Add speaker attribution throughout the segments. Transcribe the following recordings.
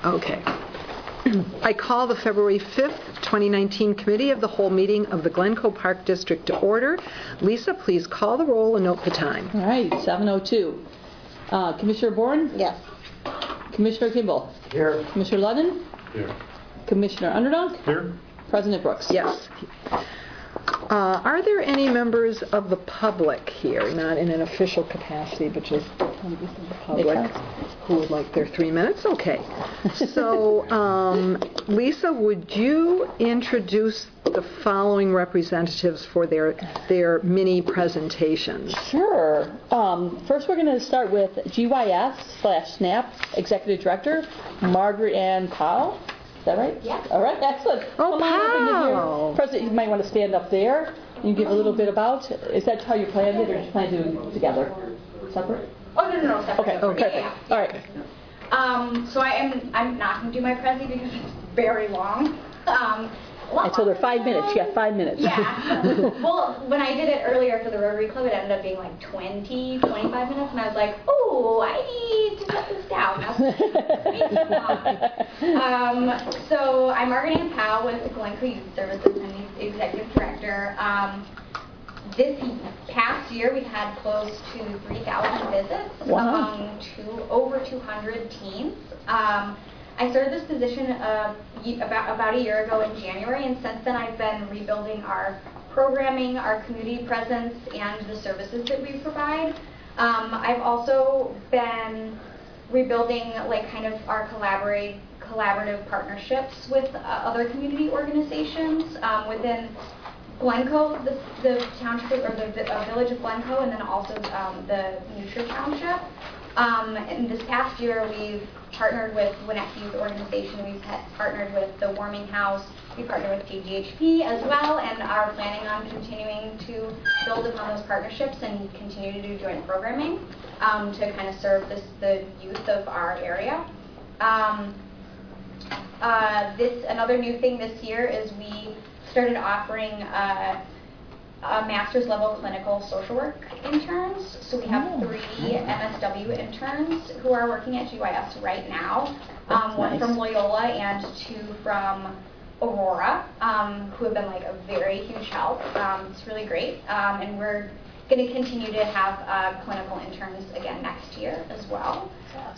Speaker 1: Okay. I call the February 5th, 2019 Committee of the Whole meeting of the Glencoe Park District to order. Lisa, please call the roll and note the time.
Speaker 2: All right, 7:02. Commissioner Bourne?
Speaker 3: Yes.
Speaker 2: Commissioner Kimball?
Speaker 4: Here.
Speaker 2: Commissioner Lennon?
Speaker 4: Here.
Speaker 2: Commissioner Underdog?
Speaker 4: Here.
Speaker 2: President Brooks?
Speaker 1: Yes. Are there any members of the public here, not in an official capacity, but just members of the public who would like their 3 minutes? Okay. So, Lisa, would you introduce the following representatives for their mini presentations?
Speaker 2: Sure. First, we're going to start with GYS/SNAP Executive Director, Margaret Ann Powell. Is that right?
Speaker 3: Yeah.
Speaker 2: All right, excellent.
Speaker 1: Oh,
Speaker 2: Come on up and give
Speaker 1: Powell.
Speaker 2: your President, you might want to stand up there and give a little bit about. Is that how you planned it, or did you plan to do it together? Separate?
Speaker 3: Oh, no, separate.
Speaker 2: Okay, perfect.
Speaker 3: Yeah.
Speaker 2: All right.
Speaker 3: So I'm not going to do my prezi because it's very long.
Speaker 2: I told her 5 minutes. She got 5 minutes.
Speaker 3: Yeah. Well, when I did it earlier for the Rotary Club, it ended up being like 20, 25 minutes, and I was like, oh, I need to cut this down. That's way too long. So I'm Margaret Ann Powell with the Glencoe Youth Services and the Executive Director. This past year, we had close to 3,000 visits among over 200 teens. I started this position about a year ago in January, and since then I've been rebuilding our programming, our community presence, and the services that we provide. I've also been rebuilding kind of our collaborative partnerships with other community organizations within Glencoe, the township, or the village of Glencoe, and then also the Nutria Township. And this past year, we've partnered with Winnetka Youth Organization. We've partnered with the Warming House. We partnered with KGHP as well, and are planning on continuing to build upon those partnerships and continue to do joint programming to kind of serve the youth of our area. Another new thing this year is we started offering master's level clinical social work interns. So we have 3 MSW interns who are working at GYS right now. One from Loyola and 2 from Aurora, who have been a very huge help. It's really great. And we're going to continue to have clinical interns again next year as well.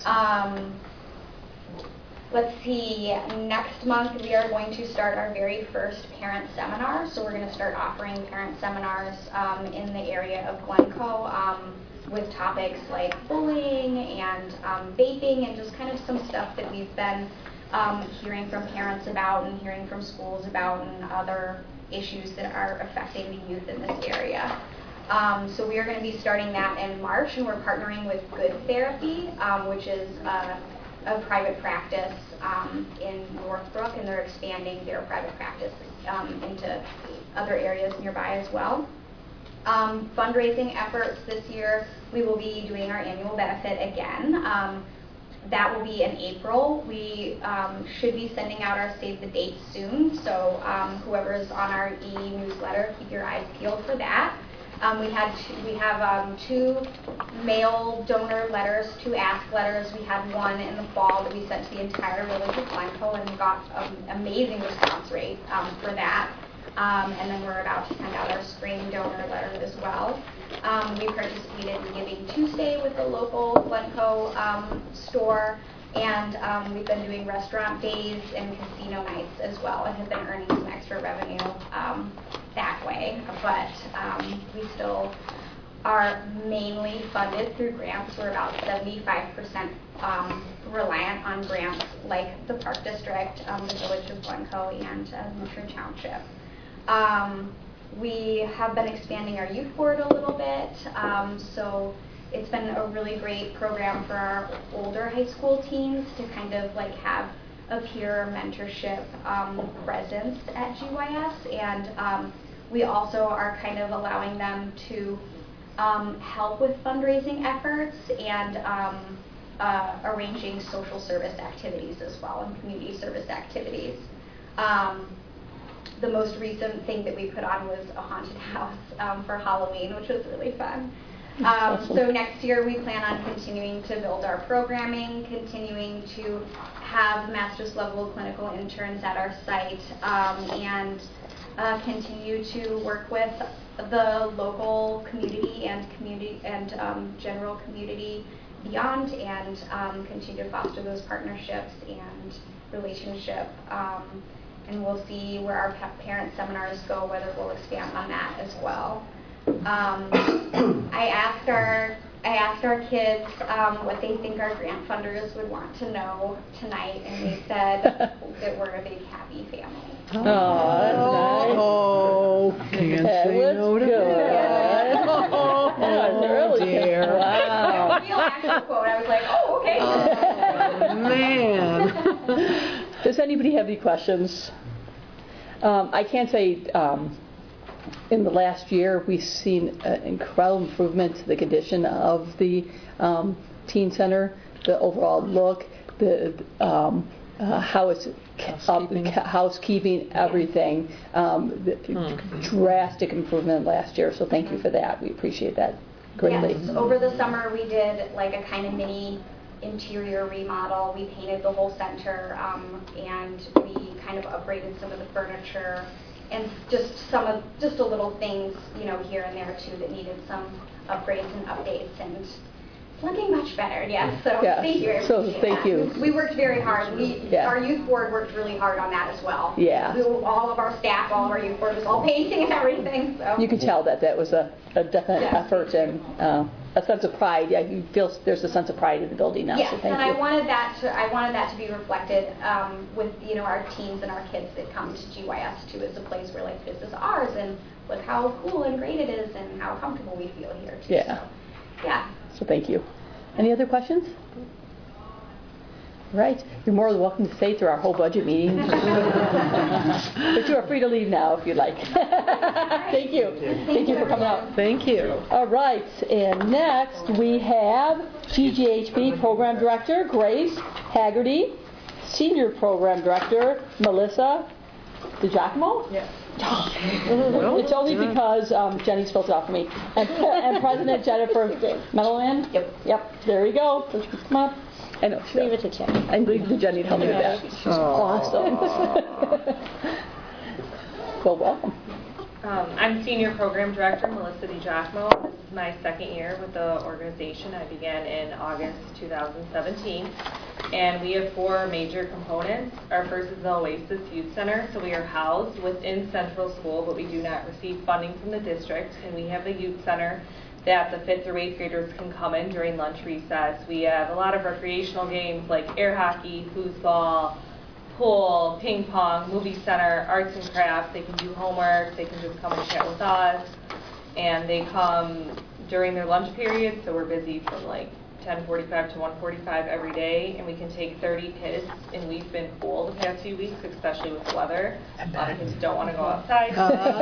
Speaker 3: Let's see, next month we are going to start our very first parent seminar. So we're going to start offering parent seminars in the area of Glencoe with topics like bullying and vaping and just kind of some stuff that we've been hearing from parents about and hearing from schools about and other issues that are affecting the youth in this area. So we are going to be starting that in March, and we're partnering with Good Therapy, which is a private practice in Northbrook, and they're expanding their private practice into other areas nearby as well. Fundraising efforts this year, we will be doing our annual benefit again. That will be in April. We should be sending out our save the date soon, so whoever is on our e-newsletter, keep your eyes peeled for that. We have 2 mail donor letters, 2 ask letters. We had one in the fall that we sent to the entire village of Glencoe and got an amazing response rate for that. And then we're about to send out our spring donor letter as well. We participated in Giving Tuesday with the local Glencoe store, and we've been doing restaurant days and casino nights as well, and have been earning some extra revenue that way. But we still are mainly funded through grants. We're about 75% reliant on grants like the Park District, the Village of Glencoe, and Nutria Township. We have been expanding our youth board a little bit, so it's been a really great program for our older high school teens to kind of have a peer mentorship presence at GYS, and we also are kind of allowing them to help with fundraising efforts and arranging social service activities as well, and community service activities. The most recent thing that we put on was a haunted house for Halloween, which was really fun. So next year we plan on continuing to build our programming, continuing to have master's level clinical interns at our site, and continue to work with the local community and general community beyond, and continue to foster those partnerships and relationship. And we'll see where our parent seminars go, whether we'll expand on that as well. I asked our kids what they think our grant funders would want to know tonight, and they said that we're a big happy family.
Speaker 2: Oh, that's nice.
Speaker 1: Oh, can't say no to that.
Speaker 2: Oh, that was really
Speaker 1: dear.
Speaker 2: Wow.
Speaker 3: The real actual quote, I was like, oh, okay.
Speaker 1: Oh, man.
Speaker 2: Does anybody have any questions? I can say in the last year we've seen incredible improvement to the condition of the teen center, the overall look, the how it's housekeeping, everything. Drastic improvement last year, so thank you for that. We appreciate that greatly.
Speaker 3: Yes, over the summer we did like a kind of mini interior remodel. We painted the whole center, and we kind of upgraded some of the furniture, and just a little things, here and there too that needed some upgrades and updates, and it's looking much better. Yes, so
Speaker 2: Yes.
Speaker 3: thank you. I
Speaker 2: So
Speaker 3: appreciate
Speaker 2: thank
Speaker 3: that.
Speaker 2: you.
Speaker 3: We worked very hard.
Speaker 2: Yeah.
Speaker 3: Our youth board worked really hard on that as well.
Speaker 2: Yeah.
Speaker 3: All of our staff, all of our youth board was all painting and everything. So
Speaker 2: You can tell that was a definite
Speaker 3: Yeah.
Speaker 2: effort and a sense of pride. Yeah, you feel there's a sense of pride in the building now.
Speaker 3: yes,
Speaker 2: So thank
Speaker 3: and
Speaker 2: you.
Speaker 3: I wanted that to be reflected with our teens and our kids that come to GYS too, as a place where like this is ours, and look how cool and great it is, and how comfortable we feel here too.
Speaker 2: Yeah.
Speaker 3: So, yeah.
Speaker 2: So thank you. Any other questions? Right. You're more than welcome to stay through our whole budget meeting. But you are free to leave now if you'd like. Thank you. Thank you for coming out.
Speaker 1: Thank you.
Speaker 2: All right. And next we have GGHB Program Director Grace Haggerty, Senior Program Director Melissa DiGiacomo.
Speaker 1: Yes.
Speaker 2: It's only because Jenny spelled it out for me. And President Jennifer Meadowland. Yep. There we go. Come on. I know.
Speaker 4: Leave it to Jenny.
Speaker 2: I leave it to Jenny to help me with that. She's awesome. Well, welcome.
Speaker 5: I'm Senior Program Director Melissa DiGiacomo. This is my second year with the organization. I began in August 2017. And we have 4 major components. Our first is the Oasis Youth Center. So we are housed within Central School, but we do not receive funding from the district. And we have the Youth Center that the 5th through 8th graders can come in during lunch recess. We have a lot of recreational games like air hockey, foosball, pool, ping pong, movie center, arts and crafts. They can do homework. They can just come and chat with us. And they come during their lunch period, so we're busy from like 10:45 to 1:45 every day, and we can take 30 kids, and we've been full the past few weeks, especially with the weather. A lot of kids don't want to go outside.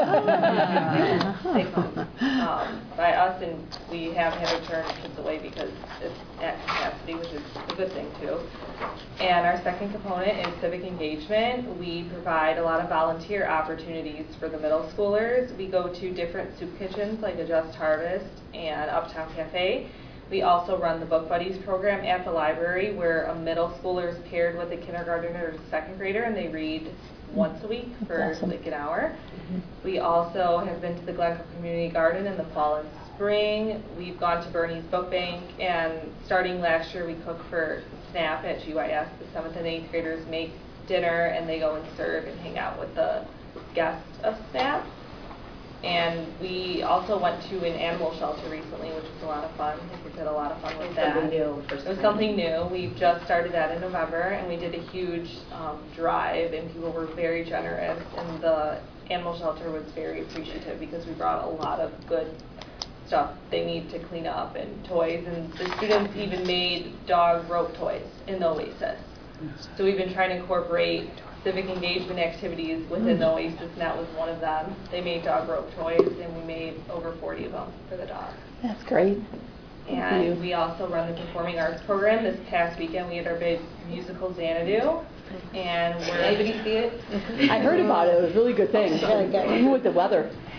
Speaker 5: They come by us, and we have had to turn kids away because it's at capacity, which is a good thing too. And our second component is civic engagement. We provide a lot of volunteer opportunities for the middle schoolers. We go to different soup kitchens like a Just Harvest and Uptown Cafe. We also run the Book Buddies program at the library, where a middle schooler is paired with a kindergartner or second grader, and they read once a week for like an hour. We also have been to the Glencoe Community Garden in the fall and spring. We've gone to Bernie's Book Bank, and starting last year we cook for SNAP at GYS. The 7th and 8th graders make dinner, and they go and serve and hang out with the guests of SNAP. And we also went to an animal shelter recently, which was a lot of fun. The kids had a lot of fun with that.
Speaker 4: Something new.
Speaker 5: It was something new. We've just started that in November, and we did a huge drive, and people were very generous. And the animal shelter was very appreciative because we brought a lot of good stuff they need to clean up and toys. And the students even made dog rope toys in the Oasis. So we've been trying to incorporate civic engagement activities within the Oasis, and that was one of them. They made dog rope toys, and we made over 40 of them for the dogs.
Speaker 2: That's great.
Speaker 5: And we also run the performing arts program. This past weekend, we had our big musical Xanadu. And
Speaker 3: Anybody see it?
Speaker 2: I heard about it. It was a really good thing.
Speaker 4: Really good.
Speaker 2: Even with the weather.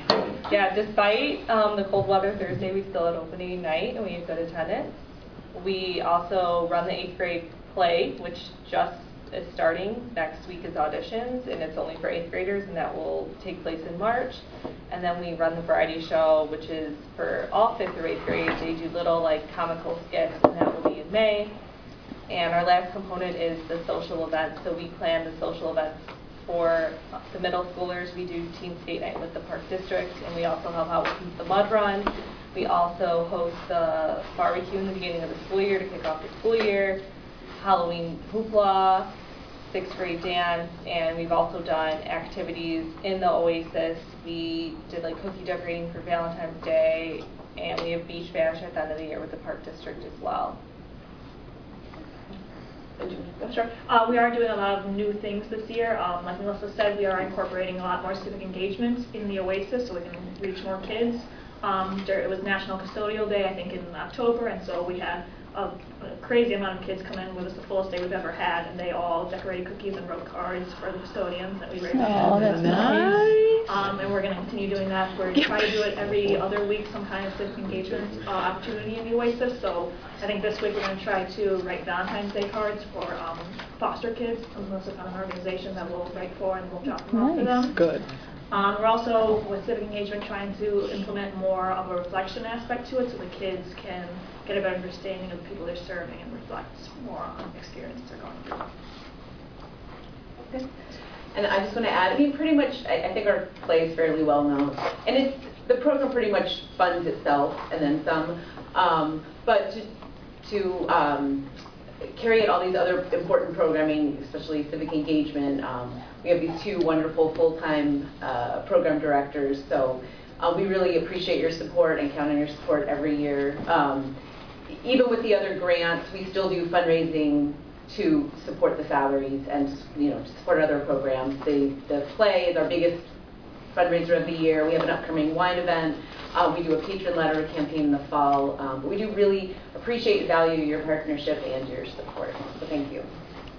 Speaker 5: Yeah, despite the cold weather Thursday, we still had opening night and we had good attendance. We also run the 8th grade play, which just is starting. Next week is auditions, and it's only for 8th graders, and that will take place in March. And then we run the variety show, which is for all 5th or 8th grade. They do little comical skits, and that will be in May. And our last component is the social events. So we plan the social events for the middle schoolers. We do teen skate night with the Park District, and we also help out with the mud run. We also host the barbecue in the beginning of the school year to kick off the school year, Halloween hoopla, 6th grade dance, and we've also done activities in the Oasis. We did cookie decorating for Valentine's Day, and we have beach bash at the end of the year with the Park District as well.
Speaker 4: Sure. We are doing a lot of new things this year. Like Melissa said, we are incorporating a lot more civic engagement in the Oasis so we can reach more kids. It was National Custodial Day, I think, in October, and so we had a crazy amount of kids come in. It was the fullest day we've ever had, and they all decorated cookies and wrote cards for the custodians that we raised.
Speaker 2: Oh, that's nice.
Speaker 4: And we're going to continue doing that. We're trying to do it every other week, some kind of civic engagement opportunity in the Oasis. So I think this week we're going to try to write Valentine's Day cards for foster kids. Melissa found an organization that we'll write for, and we'll drop them off for them.
Speaker 1: Good.
Speaker 4: We're also, with civic engagement, trying to implement more of a reflection aspect to it so the kids can get a better understanding of the people they're serving and reflect more on the experience they're going through.
Speaker 6: And I just want to add, pretty much, I think our play is fairly well known. And the program pretty much funds itself and then some. But to carry out all these other important programming, especially civic engagement, we have these 2 wonderful full-time program directors. So we really appreciate your support and count on your support every year. Even with the other grants, we still do fundraising to support the salaries and to support other programs. The play is our biggest fundraiser of the year. We have an upcoming wine event. We do a patron letter campaign in the fall. But we do really appreciate and value your partnership and your support. So thank you.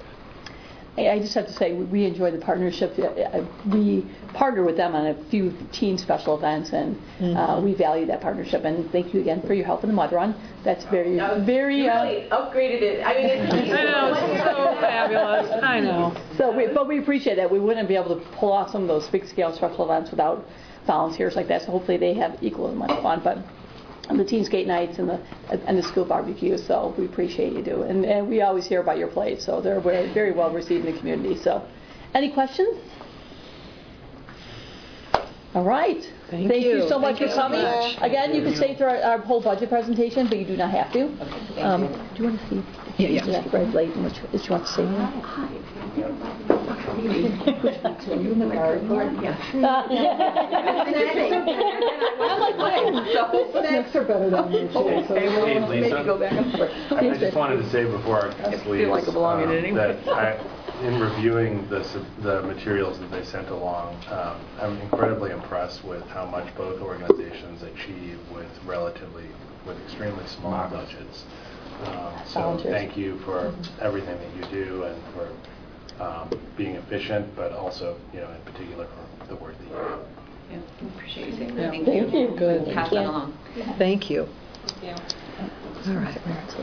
Speaker 2: I just have to say, we enjoy the partnership. We partner with them on a few teen special events, and we value that partnership. And thank you again for your help in the mud run. That's very.
Speaker 6: You really upgraded it. I mean,
Speaker 1: I know, it's so fabulous. I know.
Speaker 2: But we appreciate that. We wouldn't be able to pull off some of those big scale special events without volunteers like that. So hopefully they have equal as much fun. But the teen skate nights and the school barbecue, so we appreciate you do. And we always hear about your plays, so they're very well received in the community. So, any questions? All right.
Speaker 1: Thank you
Speaker 2: so much
Speaker 1: Thank you
Speaker 2: for
Speaker 1: so
Speaker 2: coming.
Speaker 1: much.
Speaker 2: Again, you can stay through our whole budget presentation, but you do not have to. Do you want to see?
Speaker 1: Yeah.
Speaker 2: That red light and what you want to say?
Speaker 1: Snacks are better than me, too.
Speaker 7: Hey, Lisa. I just wanted to say before our guests leave that in reviewing the materials that they sent along, I'm incredibly impressed with how much both organizations achieve with extremely small budgets. So thank you for everything that you do and for being efficient, but also, in particular, for the work that you do.
Speaker 6: Yeah, appreciate you saying
Speaker 1: Yeah.
Speaker 6: that.
Speaker 2: Thank you.
Speaker 1: Good.
Speaker 6: Pass that along.
Speaker 1: Thank you.
Speaker 5: Yeah.
Speaker 1: All right.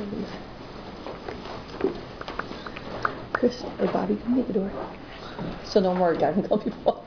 Speaker 2: Chris or Bobby, come get the door. So no more technical people.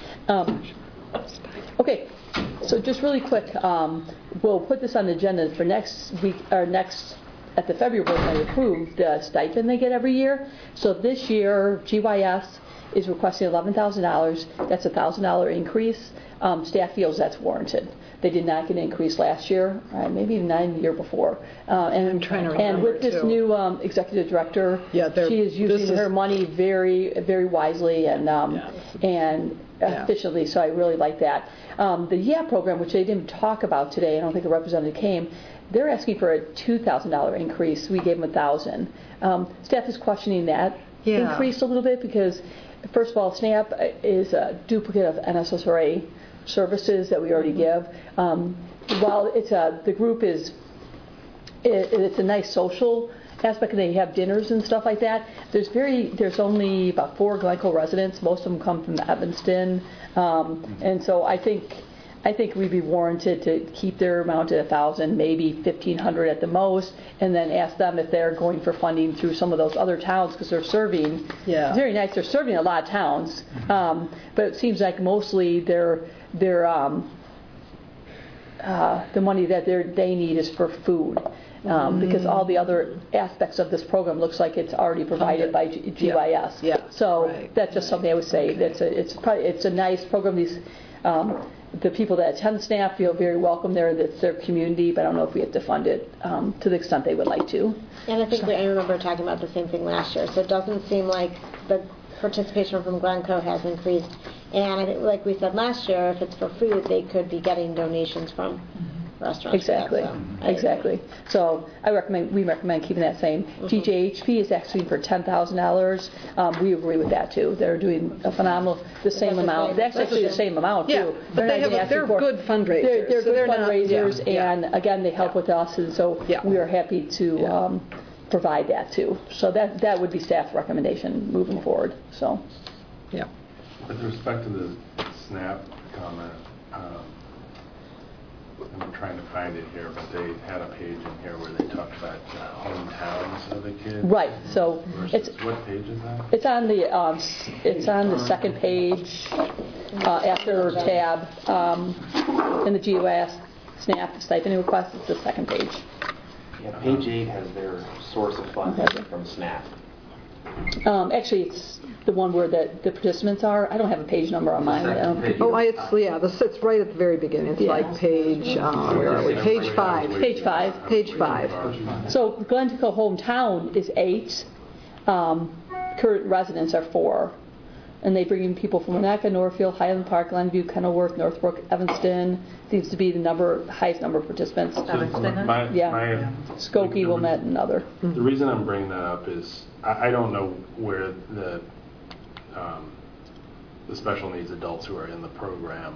Speaker 2: Okay, so just really quick, we'll put this on the agenda for next week, or at the February board when we approve the stipend they get every year. So this year, GYS is requesting $11,000. That's a $1,000 increase. Staff feels that's warranted. They did not get an increase last year, maybe even not the year before. And
Speaker 1: I'm trying to
Speaker 2: And with
Speaker 1: remember,
Speaker 2: this
Speaker 1: too.
Speaker 2: new executive director, she is using her money very, very wisely and efficiently. So I really like that. The YAP program, which they didn't talk about today, I don't think a representative came. They're asking for a $2,000 increase. We gave them $1,000. Staff is questioning that increase a little bit because, first of all, SNAP is a duplicate of NSSRA services that we already give. While the group it's a nice social aspect, and they have dinners and stuff like that. There's only about 4 Glencoe residents. Most of them come from Evanston, and so I think I think we'd be warranted to keep their amount at 1,000, maybe 1,500 at the most, and then ask them if they're going for funding through some of those other towns, because they're serving.
Speaker 1: Yeah.
Speaker 2: It's very nice. They're serving a lot of towns, but it seems like mostly the money that they need is for food. Because all the other aspects of this program looks like it's already provided by GYS.
Speaker 1: Yeah.
Speaker 2: So
Speaker 1: Right.
Speaker 2: that's just something I would say. It's a nice program. These the people that attend SNAP feel very welcome there. That's their community, but I don't know if we have to fund it to the extent they would like to.
Speaker 8: And I think I remember talking about the same thing last year. So it doesn't seem like the participation from Glencoe has increased. And I think, like we said last year, if it's for food, they could be getting donations from restaurants.
Speaker 2: Exactly. Exactly. So we recommend keeping that same. TJHP is asking for $10,000. We agree with that too. They're doing a phenomenal, the same amount. That's actually the same amount too.
Speaker 1: Yeah, but they're good fundraisers.
Speaker 2: They're
Speaker 1: so
Speaker 2: good
Speaker 1: not-
Speaker 2: fundraisers,
Speaker 1: yeah.
Speaker 2: and again, they help with us, and so we are happy to provide that too. So that would be staff recommendation moving forward. So.
Speaker 1: Yeah.
Speaker 7: With respect to the SNAP comment, I'm trying to find it here, but they had a page in here where they talked about hometowns of the kids.
Speaker 2: Right. So
Speaker 7: What page is that?
Speaker 2: it's on the second page after tab in the GYS SNAP stipend request. It's the second page.
Speaker 9: Yeah, page 8 has their source of funding from SNAP.
Speaker 2: Actually, it's the one where the participants are. I don't have a page number on mine.
Speaker 1: It's right at the very beginning. It's like page 5.
Speaker 2: Page 5.
Speaker 1: Page 5.
Speaker 2: So Glencoe hometown is 8. Current residents are 4. And they bring in people from Winnetka, Northfield, Highland Park, Glenview, Kenilworth, Northbrook, Evanston. Seems to be the highest number of participants. Skokie, Wilmette, and other.
Speaker 7: The reason I'm bringing that up is I don't know where the special needs adults who are in the program.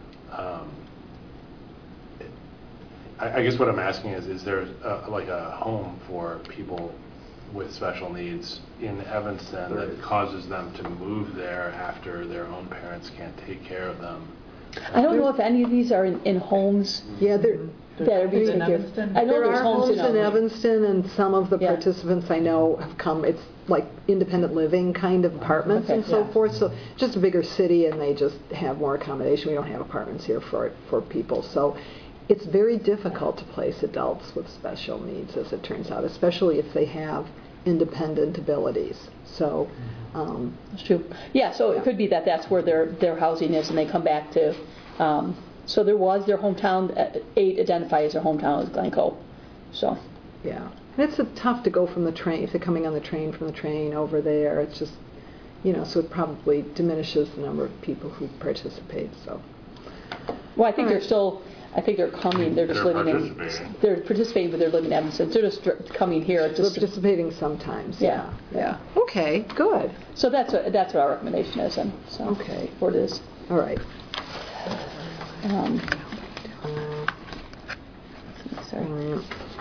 Speaker 7: I guess what I'm asking is there like a home for people with special needs in Evanston that causes them to move there after their own parents can't take care of them?
Speaker 2: I don't know if any of these are in homes.
Speaker 1: Yeah,
Speaker 2: that are being taken care of. I know
Speaker 1: there
Speaker 2: there's
Speaker 1: are homes in
Speaker 2: Evanston.
Speaker 1: Evanston, and some of the participants I know have come. It's like independent living kind of apartments and so forth. So just a bigger city, and they just have more accommodation. We don't have apartments here for people. So it's very difficult to place adults with special needs, as it turns out, especially if they have independent abilities. So
Speaker 2: that's true. Yeah, so it could be that that's where their housing is, and they come back to. So there was their hometown. 8 identify as their hometown as Glencoe. So.
Speaker 1: Yeah, and it's tough to go from the train if they're coming on the train from the train over there. It's just, so it probably diminishes the number of people who participate. So.
Speaker 2: Well, I think they're still. I think they're coming. They're just living in. They're participating, but they're living in Evanston. They're just coming here.
Speaker 1: They're participating sometimes.
Speaker 2: Yeah.
Speaker 1: Okay. Good.
Speaker 2: So that's what our recommendation is, and so
Speaker 1: okay,
Speaker 2: for it is.
Speaker 1: All right.
Speaker 2: Sorry.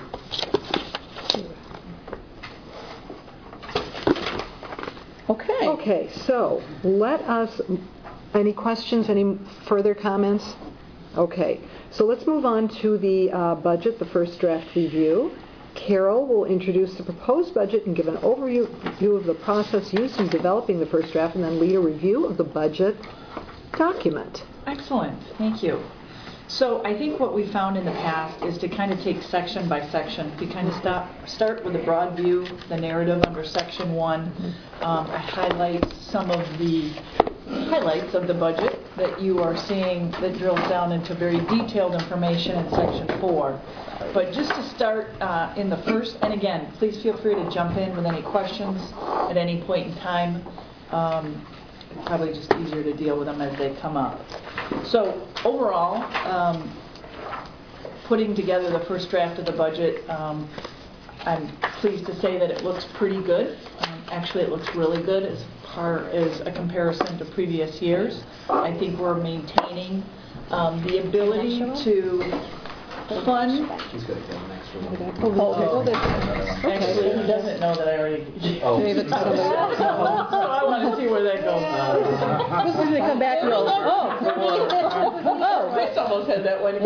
Speaker 2: Okay.
Speaker 1: Okay. So let us. Any questions? Any further comments? Okay. So let's move on to the budget, the first draft review. Carol will introduce the proposed budget and give an overview of the process used in developing the first draft, and then lead a review of the budget document.
Speaker 10: Excellent. Thank you. So I think what we found in the past is to kind of take section by section. If you kind of start with a broad view, the narrative under section 1, I highlight some of the highlights of the budget that you are seeing that drills down into very detailed information in section 4. But just to start in the first, and again, please feel free to jump in with any questions at any point in time. It's probably just easier to deal with them as they come up. So overall, putting together the first draft of the budget, I'm pleased to say that it looks pretty good. Actually, it looks really good as far as a comparison to previous years. I think we're maintaining the ability to fund.
Speaker 9: She's going to go next one.
Speaker 10: Actually, he doesn't know that I already.
Speaker 1: Gave it to somebody else.
Speaker 10: So I want to see where that goes.
Speaker 2: This is going to come back and go, oh, Chris almost had that one.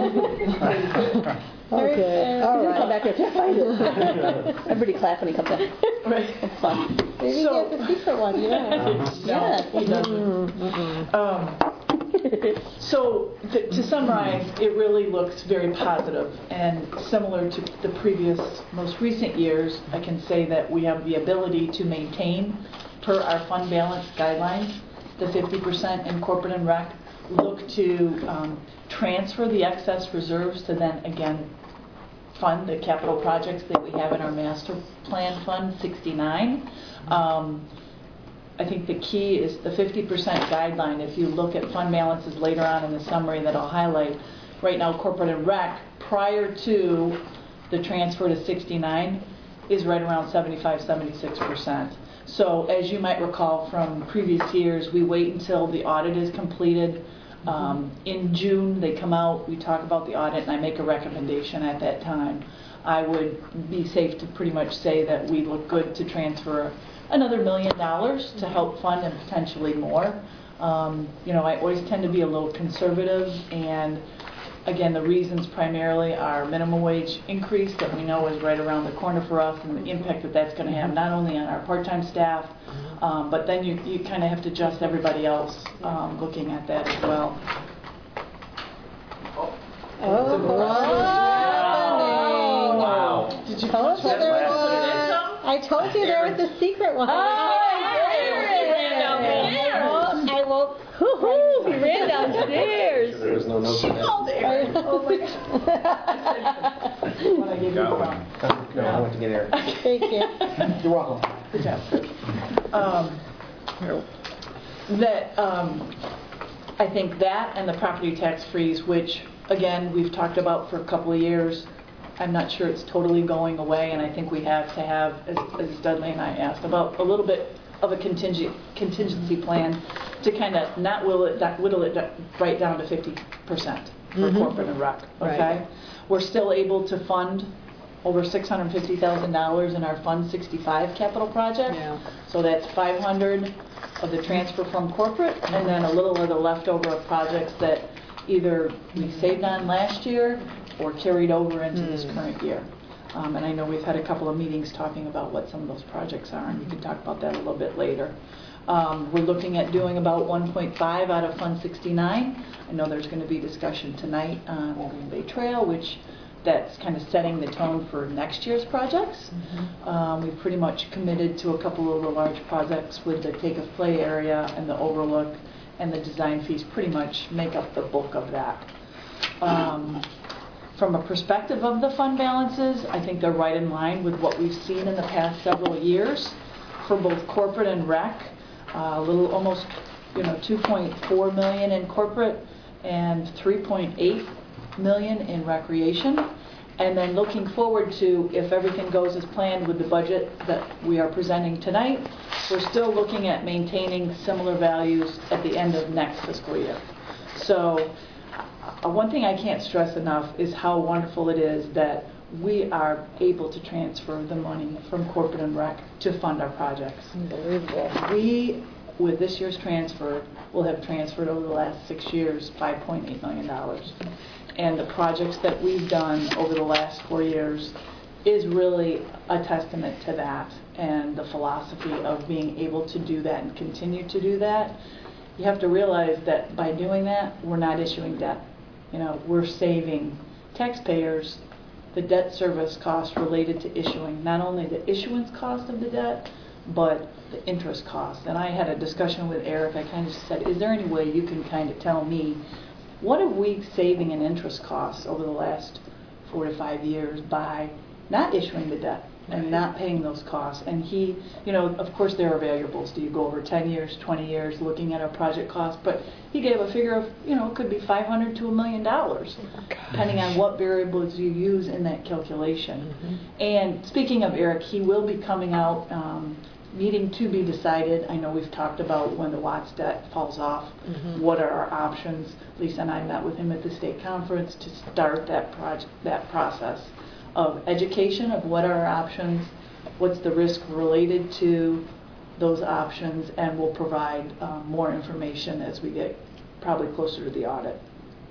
Speaker 8: Okay, all right.
Speaker 2: Come back here, can't find it. Everybody clap when he comes in.
Speaker 10: Right.
Speaker 2: It's fun.
Speaker 8: Maybe
Speaker 10: So-
Speaker 8: he has a secret one, yeah.
Speaker 2: Yeah.
Speaker 10: He doesn't. So to summarize, it really looks very positive, and similar to the previous, most recent years, I can say that we have the ability to maintain, per our fund balance guidelines, the 50% in corporate and rec, look to transfer the excess reserves to then again fund the capital projects that we have in our master plan fund 69. I think the key is the 50% guideline. If you look at fund balances later on in the summary that I'll highlight, right now corporate and rec, prior to the transfer to 69, is right around 75-76%. So as you might recall from previous years, we wait until the audit is completed. In June, they come out, we talk about the audit, and I make a recommendation at that time. I would be safe to pretty much say that we look good to transfer another $1 million to help fund and potentially more. You know, I always tend to be a little conservative, and again, the reasons primarily are minimum wage increase that we know is right around the corner for us, and the impact that that's going to have not only on our part-time staff, but then you kind of have to adjust everybody else looking at that as well.
Speaker 8: Oh,
Speaker 9: Wow.
Speaker 10: Did you
Speaker 8: told you there
Speaker 10: that?
Speaker 8: was. I told you there was a secret one. I won't.
Speaker 2: He ran downstairs.
Speaker 9: There was no note on that.
Speaker 10: Oh my God. When I gave you the wrong.
Speaker 9: No, I went to get Eric.
Speaker 8: Thank you.
Speaker 9: You're welcome.
Speaker 10: Good job. I think that and the property tax freeze, which again we've talked about for a couple of years. I'm not sure it's totally going away, and I think we have to have, as Dudley and I asked, about a little bit of a contingency plan to kind of not whittle it right down to 50% for corporate and rec. Okay,
Speaker 1: Right.
Speaker 10: We're still able to fund over $650,000 in our Fund 65 capital project.
Speaker 1: Yeah.
Speaker 10: So that's 500 of the transfer from corporate, and then a little of the leftover of projects that either we saved on last year or carried over into this current year. And I know we've had a couple of meetings talking about what some of those projects are, and we can talk about that a little bit later. We're looking at doing about 1.5 out of Fund 69. I know there's going to be discussion tonight on Green Bay Trail, which that's kind of setting the tone for next year's projects. We've pretty much committed to a couple of the large projects with the Take of Play area and the Overlook, and the design fees pretty much make up the bulk of that. From a perspective of the fund balances, I think they're right in line with what we've seen in the past several years for both corporate and rec. A little almost, 2.4 million in corporate and 3.8 million in recreation. And then looking forward to, if everything goes as planned with the budget that we are presenting tonight, we're still looking at maintaining similar values at the end of next fiscal year. So one thing I can't stress enough is how wonderful it is that we are able to transfer the money from corporate and rec to fund our projects.
Speaker 8: Unbelievable.
Speaker 10: We, with this year's transfer, will have transferred over the last 6 years $5.8 million. And the projects that we've done over the last 4 years is really a testament to that and the philosophy of being able to do that and continue to do that. You have to realize that by doing that, we're not issuing debt. We're saving taxpayers the debt service cost related to issuing, not only the issuance cost of the debt, but the interest cost. And I had a discussion with Eric. I kind of said, is there any way you can kind of tell me what are we saving in interest costs over the last 4 to 5 years by not issuing the debt and not paying those costs? And he, of course there are variables. Do you go over 10 years, 20 years looking at our project costs? But he gave a figure of, it could be $500 to $1 million, depending on what variables you use in that calculation. And speaking of Eric, he will be coming out, meeting to be decided. I know we've talked about when the Watts debt falls off, what are our options. Lisa and I met with him at the state conference to start that process of education of what are our options, what's the risk related to those options, and we'll provide more information as we get probably closer to the audit.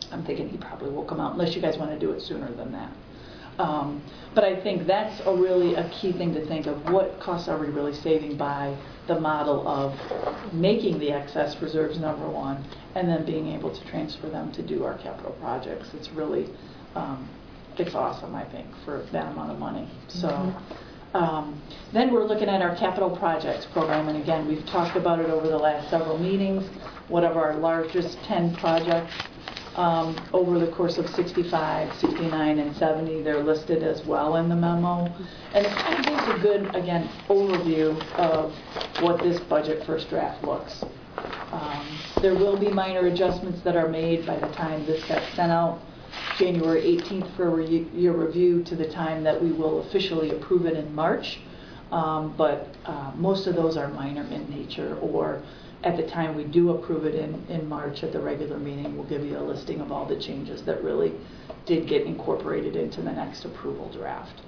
Speaker 10: I'm thinking he probably will come out, unless you guys want to do it sooner than that. But I think that's really a key thing to think of. What costs are we really saving by the model of making the excess reserves, number one, and then being able to transfer them to do our capital projects. It's really, it's awesome, I think, for that amount of money. So. Then we're looking at our capital projects program, and again, we've talked about it over the last several meetings. What are our largest 10 projects over the course of 65, 69, and 70? They're listed as well in the memo. And it kind of gives a good, again, overview of what this budget first draft looks. There will be minor adjustments that are made by the time this gets sent out January 18th for your review to the time that we will officially approve it in March. But most of those are minor in nature, or at the time we do approve it in March at the regular meeting, we'll give you a listing of all the changes that really did get incorporated into the next approval draft.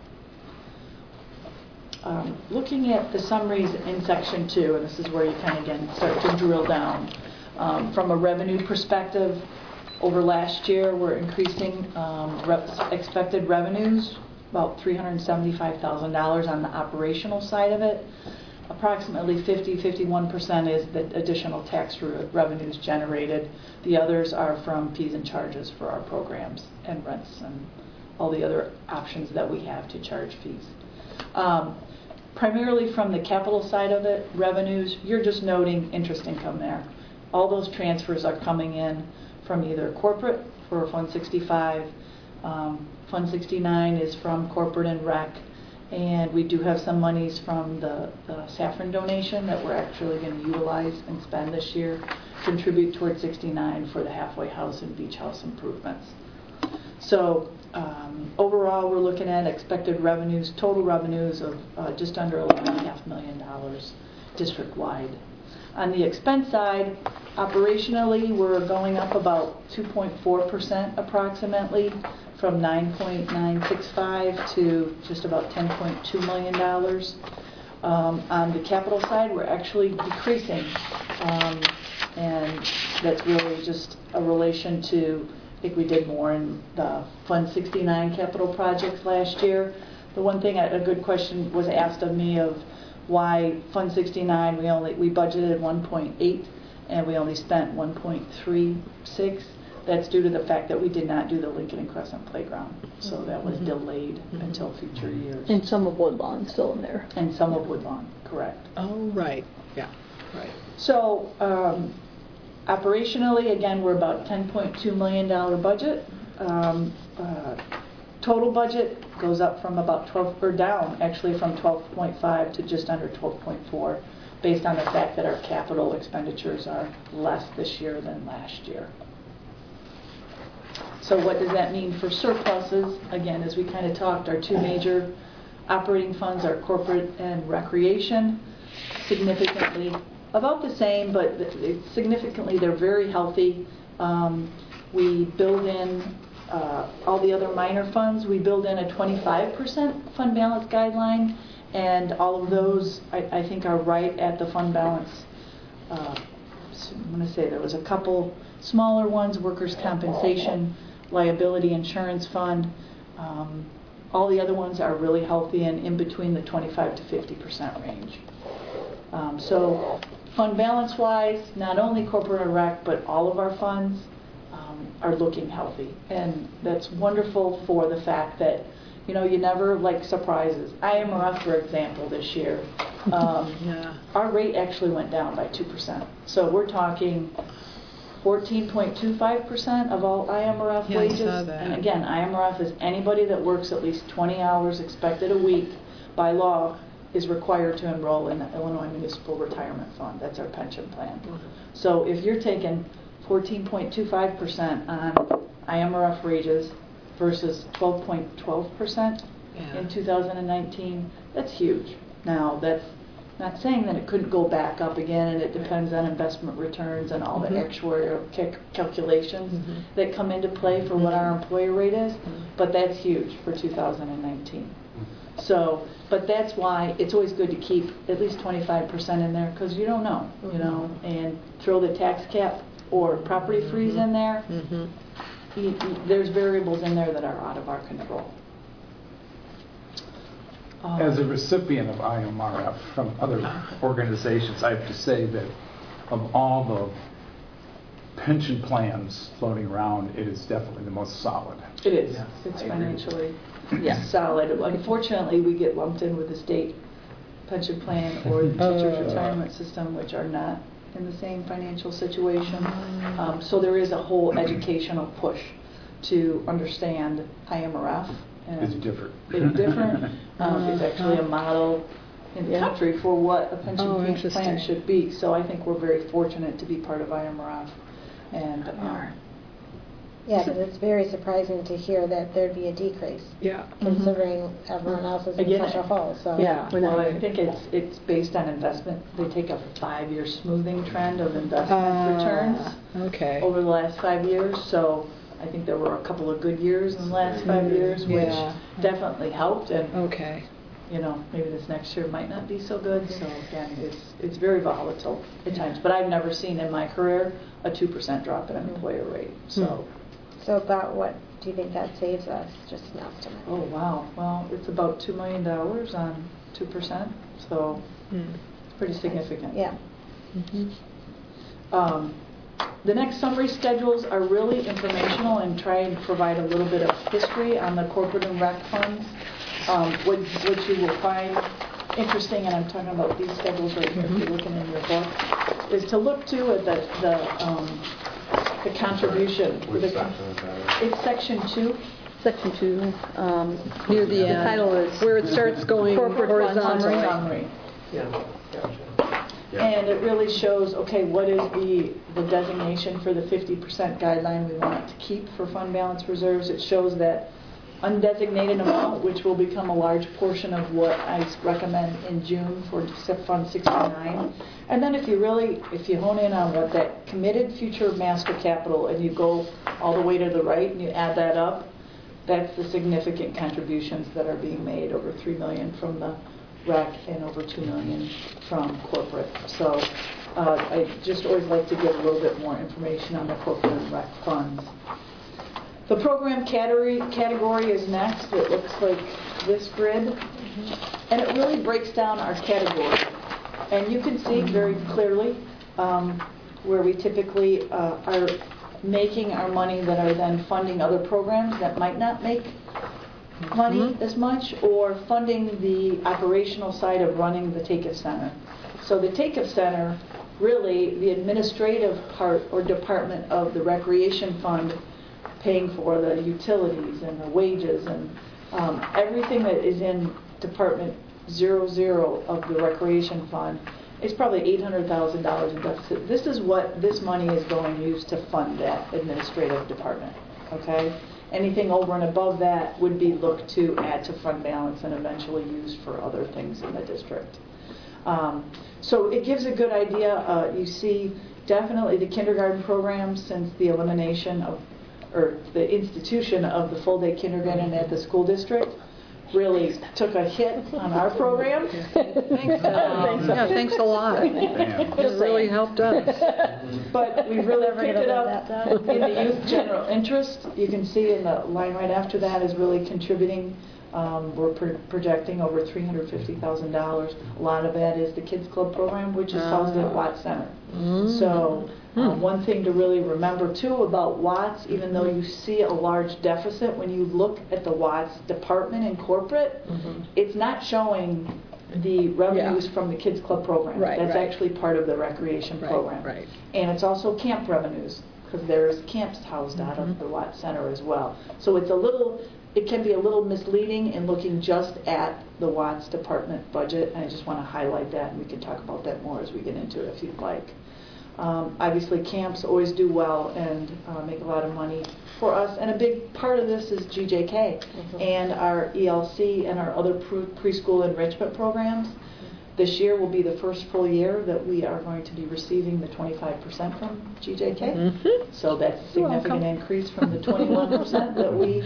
Speaker 10: Looking at the summaries in section 2, and this is where you kind of again start to drill down. From a revenue perspective, over last year, we're increasing expected revenues, about $375,000 on the operational side of it. Approximately 51% is the additional tax revenues generated. The others are from fees and charges for our programs and rents and all the other options that we have to charge fees. Primarily from the capital side of it, revenues, you're just noting interest income there. All those transfers are coming in from either corporate for Fund 65, Fund 69 is from corporate and rec, and we do have some monies from the Saffron donation that we're actually going to utilize and spend this year, contribute towards 69 for the halfway house and beach house improvements. So overall, we're looking at expected revenues, total revenues of just under $11.5 million district-wide. On the expense side, operationally, we're going up about 2.4% approximately, from 9.965 to just about $10.2 million. On the capital side, we're actually decreasing, and that's really just a relation to, I think we did more in the Fund 69 capital projects last year. The one thing, a good question was asked of me of why Fund 69, we budgeted 1.8 and we only spent 1.36. That's due to the fact that we did not do the Lincoln and Crescent Playground. So that was delayed until future years.
Speaker 2: And some of Woodlawn still in there.
Speaker 10: And some of Woodlawn, correct.
Speaker 1: Oh, right. Yeah, right.
Speaker 10: So operationally, again, we're about $10.2 million budget. Total budget goes up from about 12, or down actually from 12.5 to just under 12.4, based on the fact that our capital expenditures are less this year than last year. So what does that mean for surpluses? Again, as we kind of talked, our two major operating funds are corporate and recreation, significantly about the same, but significantly they're very healthy. We build in all the other minor funds. We build in a 25% fund balance guideline, and all of those I think are right at the fund balance. I'm going to say there was a couple smaller ones, workers' compensation, liability insurance fund. All the other ones are really healthy and in between the 25 to 50% range. So fund balance wise, not only corporate and rec, but all of our funds are looking healthy. And that's wonderful for the fact that, you know, you never like surprises. IMRF, for example, this year, our rate actually went down by 2%. So we're talking 14.25% of all IMRF wages.
Speaker 1: I saw that.
Speaker 10: And again, IMRF is anybody that works at least 20 hours expected a week by law is required to enroll in the Illinois Municipal Retirement Fund. That's our pension plan. So if you're taking 14.25% on IMRF wages versus 12.12% in 2019, that's huge. Now, that's not saying that it couldn't go back up again, and it depends on investment returns and all the actuarial calculations that come into play for what our employer rate is, but that's huge for 2019. So, but that's why it's always good to keep at least 25% in there, because you don't know, you know, and throw the tax cap or property freeze in there, there's variables in there that are out of our control.
Speaker 11: As a recipient of IMRF from other organizations, I have to say that of all the pension plans floating around, it is definitely the most solid.
Speaker 10: It is. It's financially solid. Unfortunately, we get lumped in with the state pension plan or the teacher's retirement system, which are not in the same financial situation. So there is a whole educational push to understand IMRF.
Speaker 11: It's different.
Speaker 10: It's different. It's actually a model in the country for what a pension plan should be. So I think we're very fortunate to be part of IMRF. And
Speaker 8: yeah, but it's very surprising to hear that there'd be a decrease.
Speaker 1: Yeah.
Speaker 8: Considering everyone else is in such a hole. So
Speaker 10: well, I think it's based on investment. They take a 5-year smoothing trend of investment returns over the last 5 years. So I think there were a couple of good years in the last 5 years, which definitely helped. And you know, maybe this next year might not be so good. So again, it's very volatile at times. But I've never seen in my career a 2% drop in employer rate. So
Speaker 8: about what do you think that saves us? Just an estimate.
Speaker 10: Oh wow! Well, it's about $2 million on 2%. So it's pretty significant.
Speaker 8: Yeah.
Speaker 10: The next summary schedules are really informational and try and provide a little bit of history on the corporate and rec funds. What you will find interesting, and I'm talking about these schedules right here, if you're looking in your book, is to look to at the contribution.
Speaker 7: Which section is that?
Speaker 10: It's section 2.
Speaker 2: Section 2.
Speaker 1: Near the end.
Speaker 2: The title is
Speaker 1: where it starts going
Speaker 2: Corporate Fund
Speaker 10: Summary.
Speaker 9: Yeah, gotcha.
Speaker 10: And it really shows, okay, what is the designation for the 50% guideline we want to keep for fund balance reserves. It shows that undesignated amount, which will become a large portion of what I recommend in June for Fund 69. And then if you hone in on what that committed future master capital, and you go all the way to the right and you add that up, that's the significant contributions that are being made, over $3 million from the rec and over $2 million from corporate. So I just always like to give a little bit more information on the corporate and rec funds. The program category is next. It looks like this grid. And it really breaks down our category. And you can see very clearly where we typically are making our money that are then funding other programs that might not make money as much, or funding the operational side of running the Take-If Center. So the Take-If Center, really the administrative part or department of the recreation fund, paying for the utilities and the wages and everything that is in Department 00 of the recreation fund, is probably $800,000 in deficit. This is what this money is going to use to fund that administrative department. Okay? Anything over and above that would be looked to add to fund balance and eventually used for other things in the district. So it gives a good idea. You see definitely the kindergarten program, since the elimination of, or the institution of the full day kindergarten at the school district, really took a hit on our program.
Speaker 1: Thanks a lot. It really helped us.
Speaker 10: But we really picked it up in the youth general interest. You can see in the line right after that is really contributing. We're projecting over $350,000. A lot of that is the Kids Club program, which is housed at Watts Center. So one thing to really remember too about Watts, even though you see a large deficit, when you look at the Watts department and corporate, it's not showing the revenues from the Kids Club program. That's actually part of the recreation program. And it's also camp revenues, because there's camps housed out of the Watts Center as well. So it's it can be a little misleading in looking just at the Watts department budget, and I just want to highlight that, and we can talk about that more as we get into it if you'd like. Obviously camps always do well and make a lot of money for us, and a big part of this is GJK and our ELC and our other preschool enrichment programs. This year will be the first full year that we are going to be receiving the 25% from GJK. So that's a significant increase from the 21% that we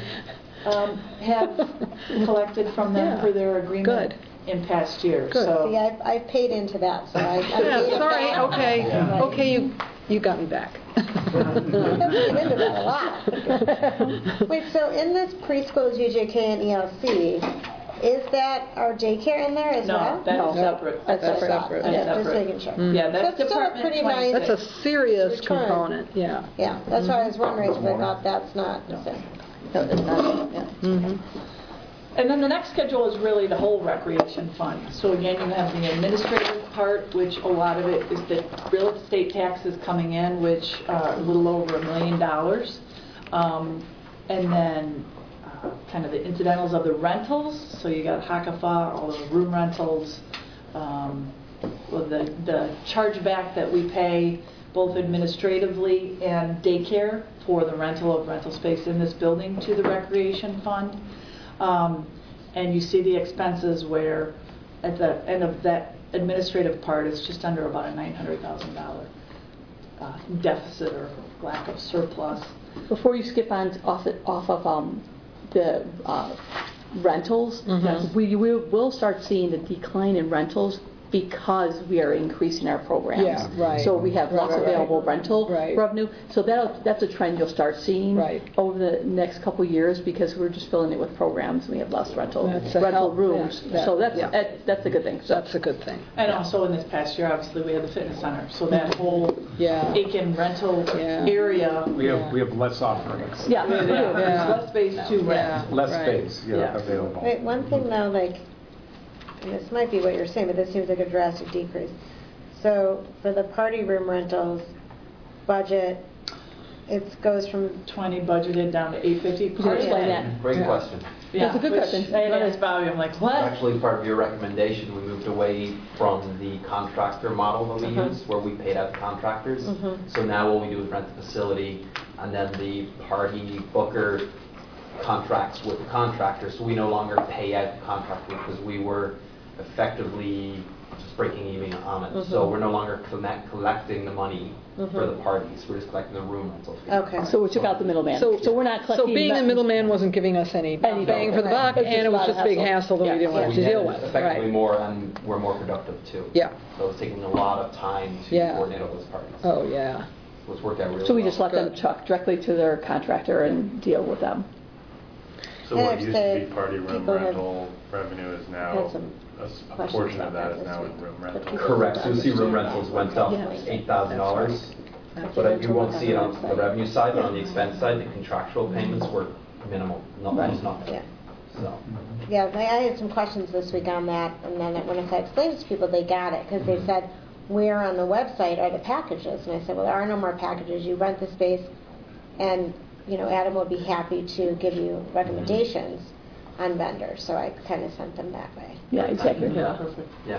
Speaker 10: have collected from them for their agreement in past years. So
Speaker 8: see, I paid into that, so I
Speaker 1: sorry. Okay, you got me back.
Speaker 8: We've into that a lot. Wait, so in this preschool UJK and ELC, is that our daycare in there as well?
Speaker 10: No, that's separate.
Speaker 8: That's separate.
Speaker 10: That's
Speaker 8: Just
Speaker 10: separate.
Speaker 8: making sure.
Speaker 10: Yeah, that's
Speaker 8: That's still a
Speaker 10: Department
Speaker 8: pretty
Speaker 10: 26.
Speaker 8: nice.
Speaker 1: That's a serious
Speaker 8: Return.
Speaker 1: component, yeah.
Speaker 8: Yeah, that's why I was wondering, because I thought that's not the same.
Speaker 2: No, it's not, yeah.
Speaker 10: And then the next schedule is really the whole recreation fund. So again, you have the administrative part, which a lot of it is the real estate taxes coming in, which are a little over $1 million. And then kind of the incidentals of the rentals. So you got Hakafa, all the room rentals, the chargeback that we pay both administratively and daycare for the rental of rental space in this building to the recreation fund. And you see the expenses where at the end of that administrative part is just under about a $900,000 deficit or lack of surplus.
Speaker 2: Before you skip on off of the rentals, we will start seeing the decline in rentals because we are increasing our programs.
Speaker 1: Yeah, right.
Speaker 2: So we have less available rental
Speaker 1: Right.
Speaker 2: revenue. So that's a trend you'll start seeing
Speaker 1: Right.
Speaker 2: over the next couple years because we're just filling it with programs and we have less rental
Speaker 1: That's a
Speaker 2: rental
Speaker 1: help,
Speaker 2: rooms.
Speaker 1: yeah.
Speaker 2: So that's
Speaker 1: Yeah.
Speaker 2: that's a good thing. So
Speaker 1: That's a good thing.
Speaker 10: And also in this past year, obviously, we had the fitness center. So that whole
Speaker 1: Yeah.
Speaker 10: Aiken rental
Speaker 1: Yeah.
Speaker 10: area,
Speaker 11: We have less offerings.
Speaker 2: yeah, we do.
Speaker 10: there's less space to rent.
Speaker 1: Yeah.
Speaker 11: Less
Speaker 1: Right.
Speaker 11: space
Speaker 10: Yeah.
Speaker 11: available.
Speaker 8: Wait, one thing though, like, and this might be what you're saying, but this seems like a drastic decrease. So for the party room rentals budget, it goes from
Speaker 10: 20 budgeted down to 850
Speaker 2: You can
Speaker 10: per
Speaker 2: explain
Speaker 10: day.
Speaker 2: that.
Speaker 9: Great question.
Speaker 2: That's a good question.
Speaker 10: I asked Bobby, I'm like, what?
Speaker 9: Actually, part of your recommendation, we moved away from the contractor model that we use, where we paid out the contractors. So now what we do is rent the facility, and then the party booker contracts with the contractor. So we no longer pay out the contractor because we were effectively just breaking even on it. So we're no longer collecting the money for the parties. We're just collecting the room rental fee.
Speaker 8: okay.
Speaker 2: So we took out the middleman. So we're not
Speaker 1: So
Speaker 2: collecting.
Speaker 1: being the middleman wasn't giving us any bang for the buck,
Speaker 2: It's just
Speaker 1: and it
Speaker 2: a
Speaker 1: was
Speaker 2: lot of
Speaker 1: just a big hassle that we didn't
Speaker 9: So
Speaker 1: want
Speaker 9: we
Speaker 1: to
Speaker 9: had
Speaker 1: deal with.
Speaker 9: effectively
Speaker 1: Right.
Speaker 9: more, and we're more productive too.
Speaker 1: Yeah.
Speaker 9: So it's taking a lot of time to
Speaker 1: Yeah.
Speaker 9: coordinate all those parties.
Speaker 1: Oh, yeah.
Speaker 9: So it's worked out really well.
Speaker 2: So we just let them
Speaker 1: Good.
Speaker 2: talk directly to their contractor and deal with them.
Speaker 7: So
Speaker 8: And
Speaker 7: what
Speaker 8: if
Speaker 7: used to be
Speaker 8: the
Speaker 7: party room
Speaker 8: people have
Speaker 7: rental revenue is now,
Speaker 8: had some
Speaker 7: a
Speaker 8: questions
Speaker 7: portion of
Speaker 8: about
Speaker 7: that is
Speaker 8: that
Speaker 7: now
Speaker 8: this
Speaker 7: in
Speaker 8: week.
Speaker 7: room
Speaker 8: But
Speaker 7: rental.
Speaker 8: people-
Speaker 9: Correct, so you'll see room rentals went up
Speaker 2: Yeah.
Speaker 9: $8,000, but you won't see it on the revenue side, but on the expense side, the contractual payments were minimal, almost nothing.
Speaker 8: Yeah.
Speaker 9: So,
Speaker 8: Yeah, I had some questions this week on that, and then when I explained it to people, they got it, because they said, where on the website are the packages? And I said, well, there are no more packages. You rent the space, and, Adam will be happy to give you recommendations on vendors. So I kind of sent them that way.
Speaker 2: Yeah, exactly.
Speaker 10: Yeah, perfect.
Speaker 9: yeah,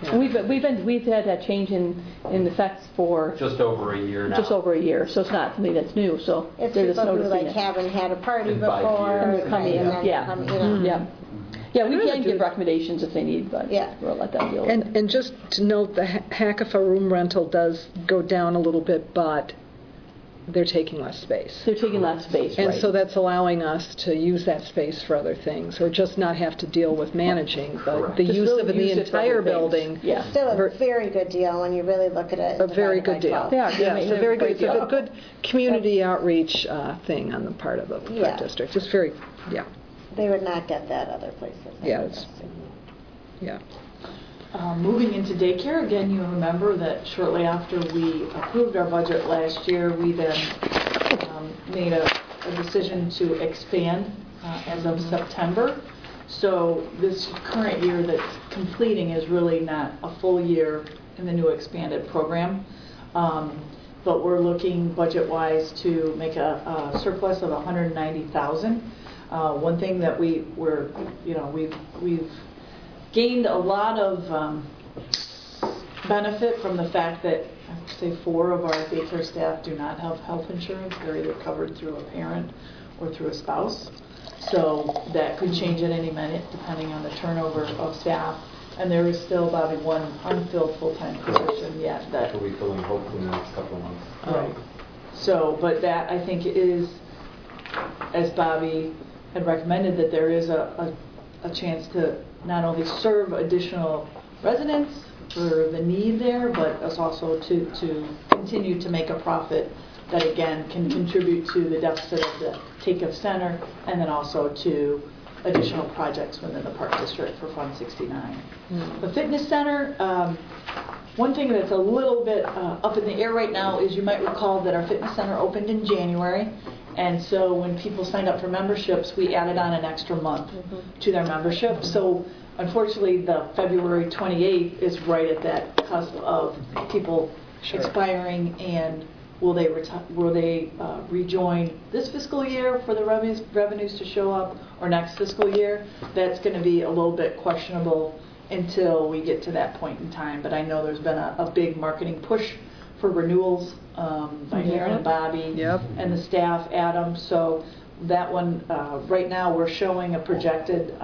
Speaker 2: We've had that change in effects for
Speaker 9: just over a year now.
Speaker 2: just over a year, so it's not something that's new. So
Speaker 8: It's
Speaker 2: they're just
Speaker 8: people who
Speaker 2: noticing it.
Speaker 8: haven't had a party
Speaker 9: In 5
Speaker 8: before,
Speaker 9: years.
Speaker 2: And they're coming in,
Speaker 8: and then
Speaker 2: yeah.
Speaker 8: come,
Speaker 2: Yeah, yeah. We
Speaker 1: Good.
Speaker 2: can give recommendations if they need, but
Speaker 8: Yeah.
Speaker 2: we'll let them deal with it.
Speaker 1: And just to note, the Hakafa room rental does go down a little bit, but they're taking less space.
Speaker 2: They're taking less space,
Speaker 1: And
Speaker 2: right?
Speaker 1: so that's allowing us to use that space for other things, or just not have to deal with managing, but
Speaker 9: Correct.
Speaker 1: the
Speaker 2: Just
Speaker 1: use
Speaker 2: really
Speaker 1: of it in the
Speaker 2: use it for
Speaker 1: entire
Speaker 2: other things.
Speaker 1: building.
Speaker 2: Yeah.
Speaker 8: Still a
Speaker 1: Ver-
Speaker 8: very good deal when you really look at it.
Speaker 1: A very
Speaker 8: divided
Speaker 1: good
Speaker 8: by
Speaker 1: deal.
Speaker 8: 12.
Speaker 2: They are.
Speaker 1: Yeah, it's a very good,
Speaker 2: Great
Speaker 1: it's a
Speaker 2: deal.
Speaker 1: good community outreach thing on the part of the
Speaker 8: Yeah.
Speaker 1: Park District. Just very, yeah,
Speaker 8: They would not get that other places.
Speaker 1: Yeah, it's- yeah.
Speaker 10: Moving into daycare, again, you remember that shortly after we approved our budget last year, we then made a decision to expand as of September. So this current year that's completing is really not a full year in the new expanded program. But we're looking budget-wise to make a surplus of $190,000. One thing that we've gained a lot of benefit from the fact that, I would say, 4 of our daycare staff do not have health insurance. They're either covered through a parent or through a spouse. So that could change at any minute depending on the turnover of staff. And there is still about one unfilled full-time position yet that
Speaker 9: We'll be filling hopefully in the next couple of months.
Speaker 10: Right. So, but that I think is, as Bobby had recommended, that there is a chance to not only serve additional residents for the need there, but us also to continue to make a profit that again can contribute to the deficit of the Take-Off Center and then also to additional projects within the Park District for Fund 69. The Fitness Center, one thing that's a little bit up in the air right now is you might recall that our Fitness Center opened in January, and so when people signed up for memberships, we added on an extra month to their membership. So unfortunately, the February 28th is right at that cusp of people expiring, and will they rejoin this fiscal year for the revenues to show up, or next fiscal year? That's going to be a little bit questionable until we get to that point in time. But I know there's been a big marketing push for renewals by Aaron and Bobby and the staff, Adam. So that one, right now we're showing a projected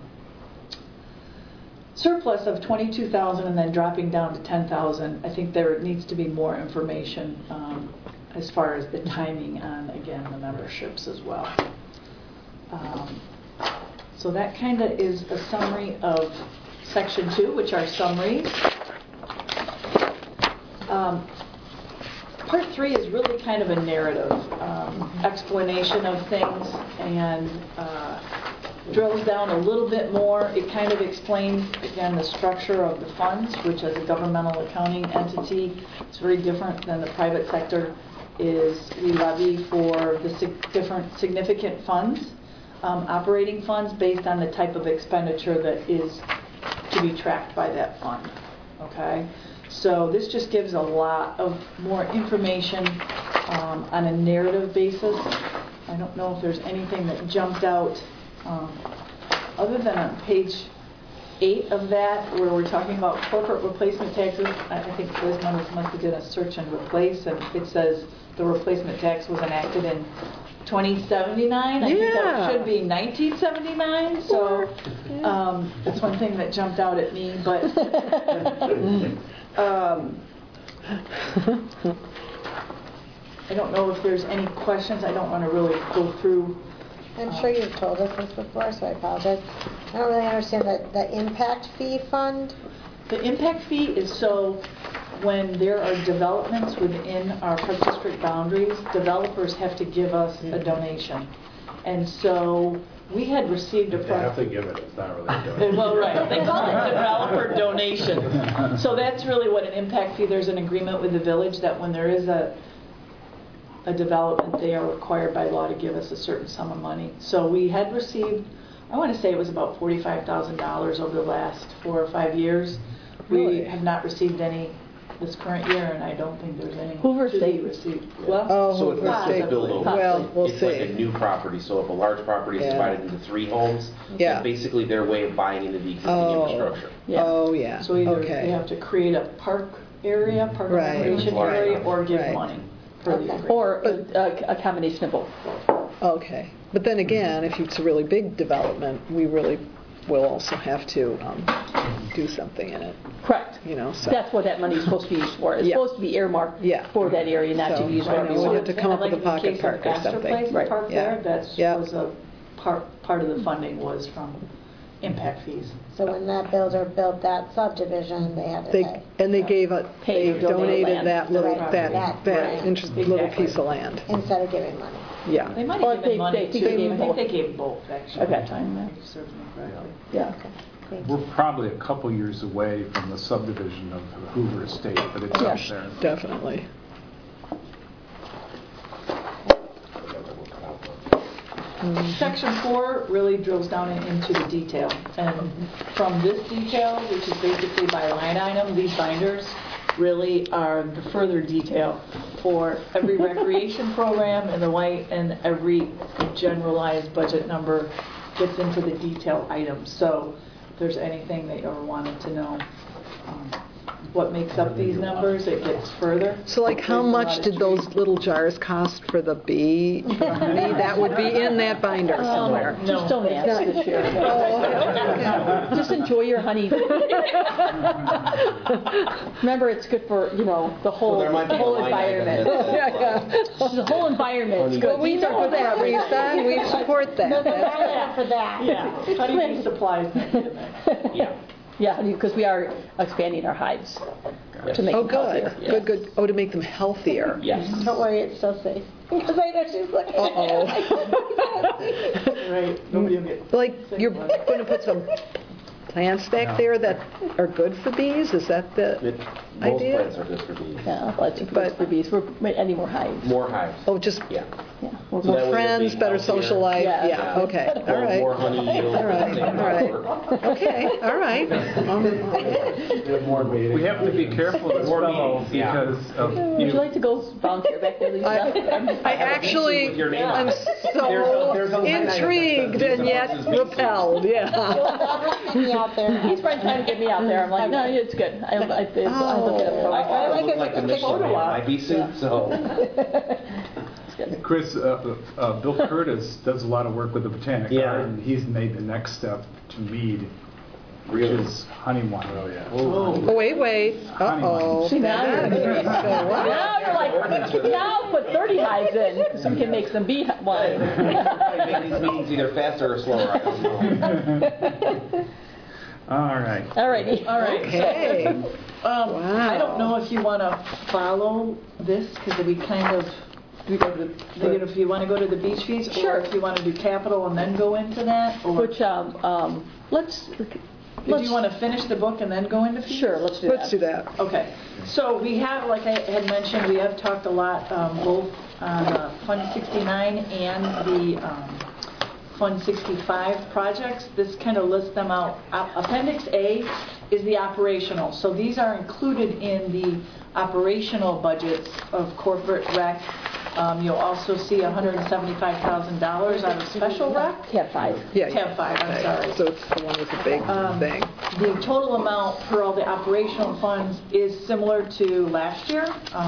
Speaker 10: surplus of $22,000 and then dropping down to $10,000. I think there needs to be more information as far as the timing on, again, the memberships as well. So that kind of is a summary of Section 2, which are summaries. Part 3 is really kind of a narrative explanation of things, and drills down a little bit more. It kind of explains, again, the structure of the funds, which as a governmental accounting entity, it's very different than the private sector, is we levy for the different significant funds, operating funds, based on the type of expenditure that is to be tracked by that fund. Okay? So this just gives a lot of more information on a narrative basis. I don't know if there's anything that jumped out other than on page 8 of that, where we're talking about corporate replacement taxes. I think Liz must have done a search and replace, and it says the replacement tax was enacted in 2079. I think that should be 1979. So that's one thing that jumped out at me. But I don't know if there's any questions. I don't want to really go through.
Speaker 8: I'm sure you've told us this before, so I apologize. I don't really understand the impact fee fund.
Speaker 10: The impact fee is so when there are developments within our Park District boundaries, developers have to give us a donation. And so we had received
Speaker 7: They have to give it. It's not really a donation.
Speaker 10: Well, right. They call it developer donation. So that's really what an impact fee, there's an agreement with the village that when there is a development, they are required by law to give us a certain sum of money. So we had received, I want to say it was about $45,000 over the last 4 or 5 years. We have not received any this current year, and I don't think there's any
Speaker 2: Hoover
Speaker 10: to be
Speaker 2: State
Speaker 10: received.
Speaker 1: Oh,
Speaker 12: So if let's say build over,
Speaker 1: well, we'll
Speaker 12: it's like
Speaker 1: see.
Speaker 12: a new property, so if a large property is divided into 3 homes, that's basically their way of buying into the existing infrastructure.
Speaker 10: Yeah.
Speaker 1: Oh, yeah.
Speaker 10: So either they have to create a park area, park recreation area, or give money for the agreement.
Speaker 2: Or a combination of both.
Speaker 1: Okay. But then again, if it's a really big development, we really will also have to do something in it.
Speaker 2: Correct.
Speaker 1: You know, so.
Speaker 2: That's what that money is supposed to be used for. It's supposed to be earmarked for that area, not to be used for
Speaker 1: I know, we'll have to come up with a pocket park or something.
Speaker 10: Right. Park there, that was a part of the funding was from impact fees.
Speaker 8: So when that builder built that subdivision, they had to pay.
Speaker 1: And they gave they donated that little little piece of land
Speaker 8: instead of giving money.
Speaker 1: Yeah.
Speaker 10: They might have given money too. I think they gave both actually.
Speaker 2: Okay.
Speaker 10: Yeah.
Speaker 11: We're probably a couple years away from the subdivision of the Hoover Estate, but it's up there.
Speaker 1: Definitely.
Speaker 10: Section 4 really drills down into the detail. And from this detail, which is basically by line item, these binders really are the further detail for every recreation program and the white, and every generalized budget number gets into the detail items. So if there's anything that you ever wanted to know what makes up these numbers, it gets further.
Speaker 1: So like how much did those little jars cost for the bee? That would be in that binder somewhere.
Speaker 2: No. Just don't ask this year. Just enjoy your honey. Remember, it's good for, the whole environment. The whole environment is good.
Speaker 1: We know that, Lisa. We support that.
Speaker 8: For that.
Speaker 10: Yeah. Honey supplies. Yeah.
Speaker 2: Yeah, because we are expanding our hives to make
Speaker 1: Oh,
Speaker 2: them healthier.
Speaker 1: good,
Speaker 2: Yeah.
Speaker 1: good, good. Oh, to make them healthier.
Speaker 2: Yes.
Speaker 8: Don't worry, it's still safe. Because I know she's looking at
Speaker 1: Uh-oh.
Speaker 10: Right, nobody will get.
Speaker 1: Like, you're going to put some plants back there that are good for bees? Is that the
Speaker 12: Most
Speaker 1: idea?
Speaker 12: plants are good for bees.
Speaker 2: Yeah, lots of birds for bees. We're any more hives.
Speaker 12: More hives.
Speaker 1: Oh, just
Speaker 12: Yeah.
Speaker 2: Yeah.
Speaker 12: So that
Speaker 1: more
Speaker 12: way they're
Speaker 1: friends,
Speaker 12: being
Speaker 1: better
Speaker 12: healthier.
Speaker 1: social life?
Speaker 2: Yeah.
Speaker 1: Yeah, okay, all
Speaker 12: More
Speaker 1: right.
Speaker 12: honey yield.
Speaker 1: All right, all right. Okay, all right.
Speaker 11: We have to be careful this fellow because of
Speaker 2: Would you like to go volunteer back there, Lisa?
Speaker 1: I actually
Speaker 12: With your name on
Speaker 1: am
Speaker 12: it.
Speaker 1: so
Speaker 12: There's a line item that says
Speaker 1: intrigued
Speaker 12: these
Speaker 1: and yet
Speaker 12: houses be seen.
Speaker 1: repelled, yeah.
Speaker 8: me out there.
Speaker 2: He's trying to get me out there. I'm like, no, it's good. I look at a
Speaker 12: I look like the Michelin Man in my bee suit, so.
Speaker 11: Chris, Bill Curtis does a lot of work with the Botanic
Speaker 12: Yeah.
Speaker 11: Garden. He's made the next step to mead, which
Speaker 12: Really?
Speaker 11: is honey wine.
Speaker 7: Oh, yeah.
Speaker 11: Oh.
Speaker 1: Oh, wait. Uh-oh.
Speaker 2: See, now you're
Speaker 1: What?
Speaker 2: now you're like, now put 30 hives in so we can make some bee wine.
Speaker 12: I make these meetings either faster or slower, I don't know.
Speaker 11: All right.
Speaker 2: Alrighty.
Speaker 10: All right.
Speaker 1: Okay.
Speaker 10: I don't know if you want to follow this, because we kind of, if you want to go to the beach fees,
Speaker 2: Sure.
Speaker 10: or if you want to do capital and then go into that, or
Speaker 2: Which, let's
Speaker 10: do you want to finish the book and then go into fees?
Speaker 2: Sure, let's do that.
Speaker 1: Let's do that.
Speaker 10: Okay, so we have, like I had mentioned, we have talked a lot, both on Fund 69 and the Fund 65 projects. This kind of lists them out. Appendix A is the operational, so these are included in the operational budgets of corporate rec. You'll also see $175,000 out of special rec.
Speaker 2: Tab 5.
Speaker 1: Yeah.
Speaker 10: Tab 5, I'm
Speaker 1: Okay.
Speaker 10: sorry.
Speaker 1: So it's the one with the big thing.
Speaker 10: The total amount for all the operational funds is similar to last year.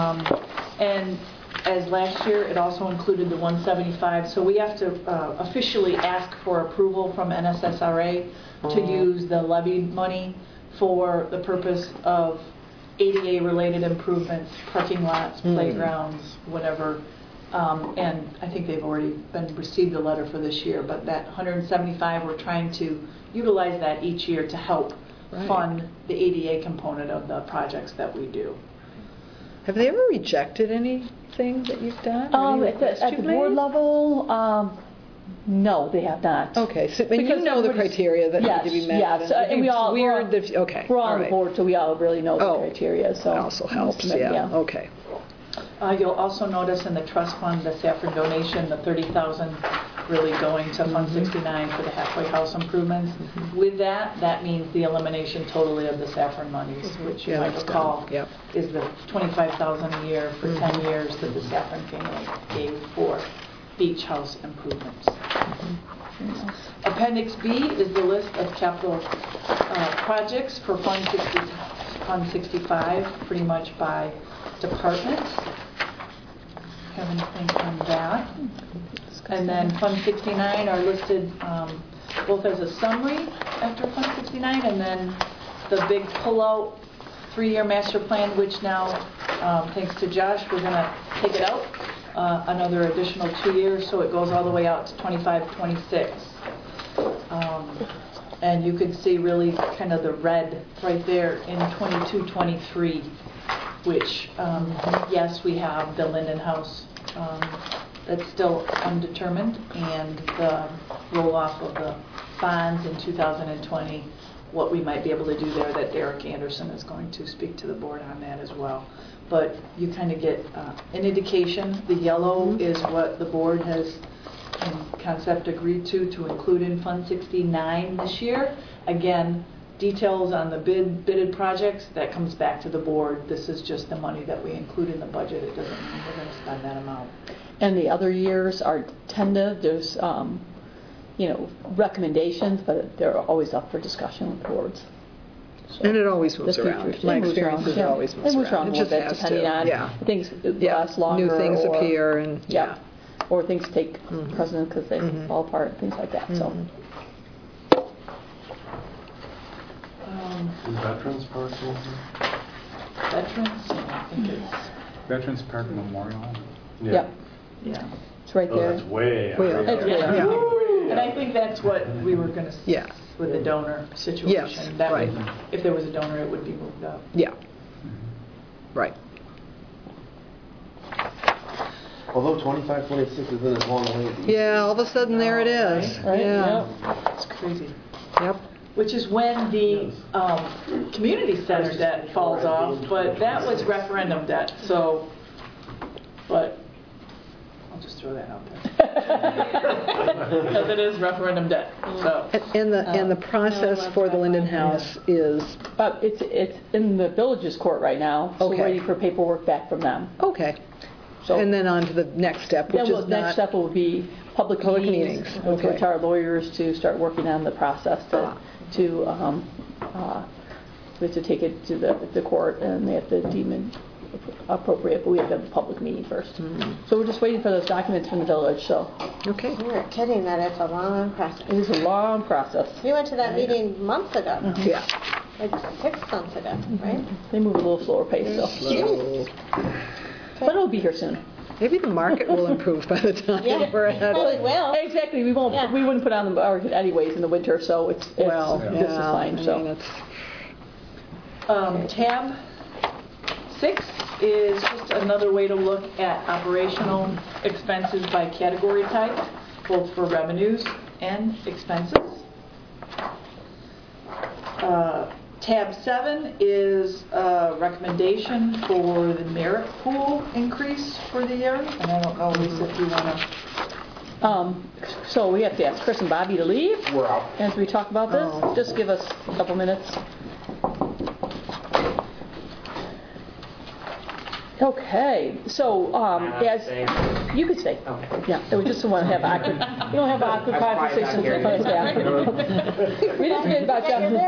Speaker 10: And as last year, it also included the 175. So we have to officially ask for approval from NSSRA to use the levied money for the purpose of ADA-related improvements, parking lots, playgrounds, whatever. And I think they've already received a letter for this year, but that 175, we're trying to utilize that each year to help fund the ADA component of the projects that we do.
Speaker 1: Have they ever rejected anything that you've done? Any
Speaker 2: At
Speaker 1: requests
Speaker 2: the
Speaker 1: you've
Speaker 2: board
Speaker 1: made?
Speaker 2: level, no, they have not.
Speaker 1: Okay, so and you
Speaker 2: Because
Speaker 1: know the
Speaker 2: everybody's-
Speaker 1: criteria that
Speaker 2: yes,
Speaker 1: need to be met.
Speaker 2: yes, and we
Speaker 1: it's
Speaker 2: all-
Speaker 1: weird
Speaker 2: we're-
Speaker 1: that, okay.
Speaker 2: We're
Speaker 1: all
Speaker 2: on the
Speaker 1: right.
Speaker 2: board, so we all really know the criteria, so.
Speaker 1: That also helps, yeah. Okay.
Speaker 10: You'll also notice in the trust fund, the Saffron donation, the $30,000 really going to Fund 69 for the halfway house improvements. With that, that means the elimination totally of the Saffron monies, which you
Speaker 1: Yeah,
Speaker 10: might
Speaker 1: that's
Speaker 10: recall
Speaker 1: done. Yep.
Speaker 10: is the $25,000 a year for 10 years that the Saffron family gave for beach house improvements. Appendix B is the list of capital projects for Fund 65, pretty much by department. Have anything on that? And then Fund 69 are listed both as a summary after Fund 69, and then the big pullout 3-year master plan, which now, thanks to Josh, we're going to take it out another additional 2 years, so it goes all the way out to 25-26. And you can see really kind of the red right there in 22-23, which, yes, we have the Linden House that's still undetermined, and the roll-off of the bonds in 2020, what we might be able to do there, that Derek Anderson is going to speak to the board on that as well. But you kind of get an indication. The yellow is what the board has in concept agreed to include in Fund 69 this year. Again, details on the bidded projects, that comes back to the board. This is just the money that we include in the budget. It doesn't mean we're going to spend that amount.
Speaker 2: And the other years are tentative. There's, recommendations, but they're always up for discussion with boards. So
Speaker 1: And it always moves
Speaker 2: the
Speaker 1: around.
Speaker 2: future-
Speaker 1: My
Speaker 2: it moves
Speaker 1: experience is it
Speaker 2: around,
Speaker 1: always
Speaker 2: yeah.
Speaker 1: moves
Speaker 2: It moves around a
Speaker 1: It
Speaker 2: little
Speaker 1: just
Speaker 2: bit
Speaker 1: has
Speaker 2: depending
Speaker 1: to.
Speaker 2: on
Speaker 1: Yeah.
Speaker 2: things
Speaker 1: Yeah.
Speaker 2: last longer.
Speaker 1: New things
Speaker 2: or,
Speaker 1: appear and, yeah.
Speaker 2: Or things take precedence because they fall apart, things like that. So.
Speaker 7: Is Veterans Park over?
Speaker 10: Veterans, I think it's,
Speaker 11: Veterans Park Memorial.
Speaker 2: Yep.
Speaker 10: yeah.
Speaker 2: It's right
Speaker 7: Oh,
Speaker 2: there.
Speaker 7: that's way out.
Speaker 1: Way out
Speaker 2: It's
Speaker 1: there.
Speaker 2: way out.
Speaker 1: Yeah.
Speaker 10: And I think that's what we were going to
Speaker 1: Yeah.
Speaker 10: with the donor situation.
Speaker 1: Yes,
Speaker 10: That
Speaker 1: right.
Speaker 10: would- if there was a donor, it would be moved up.
Speaker 1: Yeah. Right.
Speaker 12: Although 25, 26 isn't as long a way as
Speaker 1: Yeah, all of a sudden there it is.
Speaker 10: Right?
Speaker 1: Yeah.
Speaker 10: It's crazy.
Speaker 1: Yep.
Speaker 10: Which is when the community center debt falls off, but that was referendum debt, so, but I'll just throw that out there. Because it is referendum debt, so.
Speaker 1: And the process for the Linden House is,
Speaker 2: It's in the village's court right now, so
Speaker 1: Okay.
Speaker 2: we're waiting for paperwork back from them.
Speaker 1: okay.
Speaker 2: So
Speaker 1: And then on to the next step, which
Speaker 2: then
Speaker 1: is
Speaker 2: the next
Speaker 1: not,
Speaker 2: step will be public meetings
Speaker 1: okay.
Speaker 2: with our lawyers to start working on the process we have to take it to the court, and they have to deem it appropriate, but we have to have a public meeting first. So we're just waiting for those documents from the village, so
Speaker 1: okay.
Speaker 8: You're kidding that it's a long process.
Speaker 2: it is a long process.
Speaker 8: We went to that meeting months ago,
Speaker 1: Yeah.
Speaker 8: like 6 months ago, right?
Speaker 2: They move a little slower pace, so.
Speaker 1: So
Speaker 2: But it'll be here soon.
Speaker 1: maybe the market will improve by the time
Speaker 8: Yeah.
Speaker 1: we're ahead.
Speaker 8: Well, it will.
Speaker 2: Exactly, we
Speaker 8: Yeah.
Speaker 2: wouldn't put on the market anyways in the winter, so it's
Speaker 1: Well,
Speaker 2: this is
Speaker 1: yeah,
Speaker 2: fine,
Speaker 1: I
Speaker 2: so.
Speaker 1: mean, it's,
Speaker 10: Tab 6 is just another way to look at operational expenses by category type, both for revenues and expenses. Tab 7 is a recommendation for the merit pool increase for the year. And I don't know, Lisa, if you want to...
Speaker 2: So we have to ask Chris and Bobby to leave
Speaker 12: We're out.
Speaker 2: as we talk about this. Just give us a couple minutes. Okay, so as you could stay.
Speaker 9: Okay.
Speaker 2: Yeah, we just want to have awkward. We don't have awkward conversations with our staff. We didn't forget about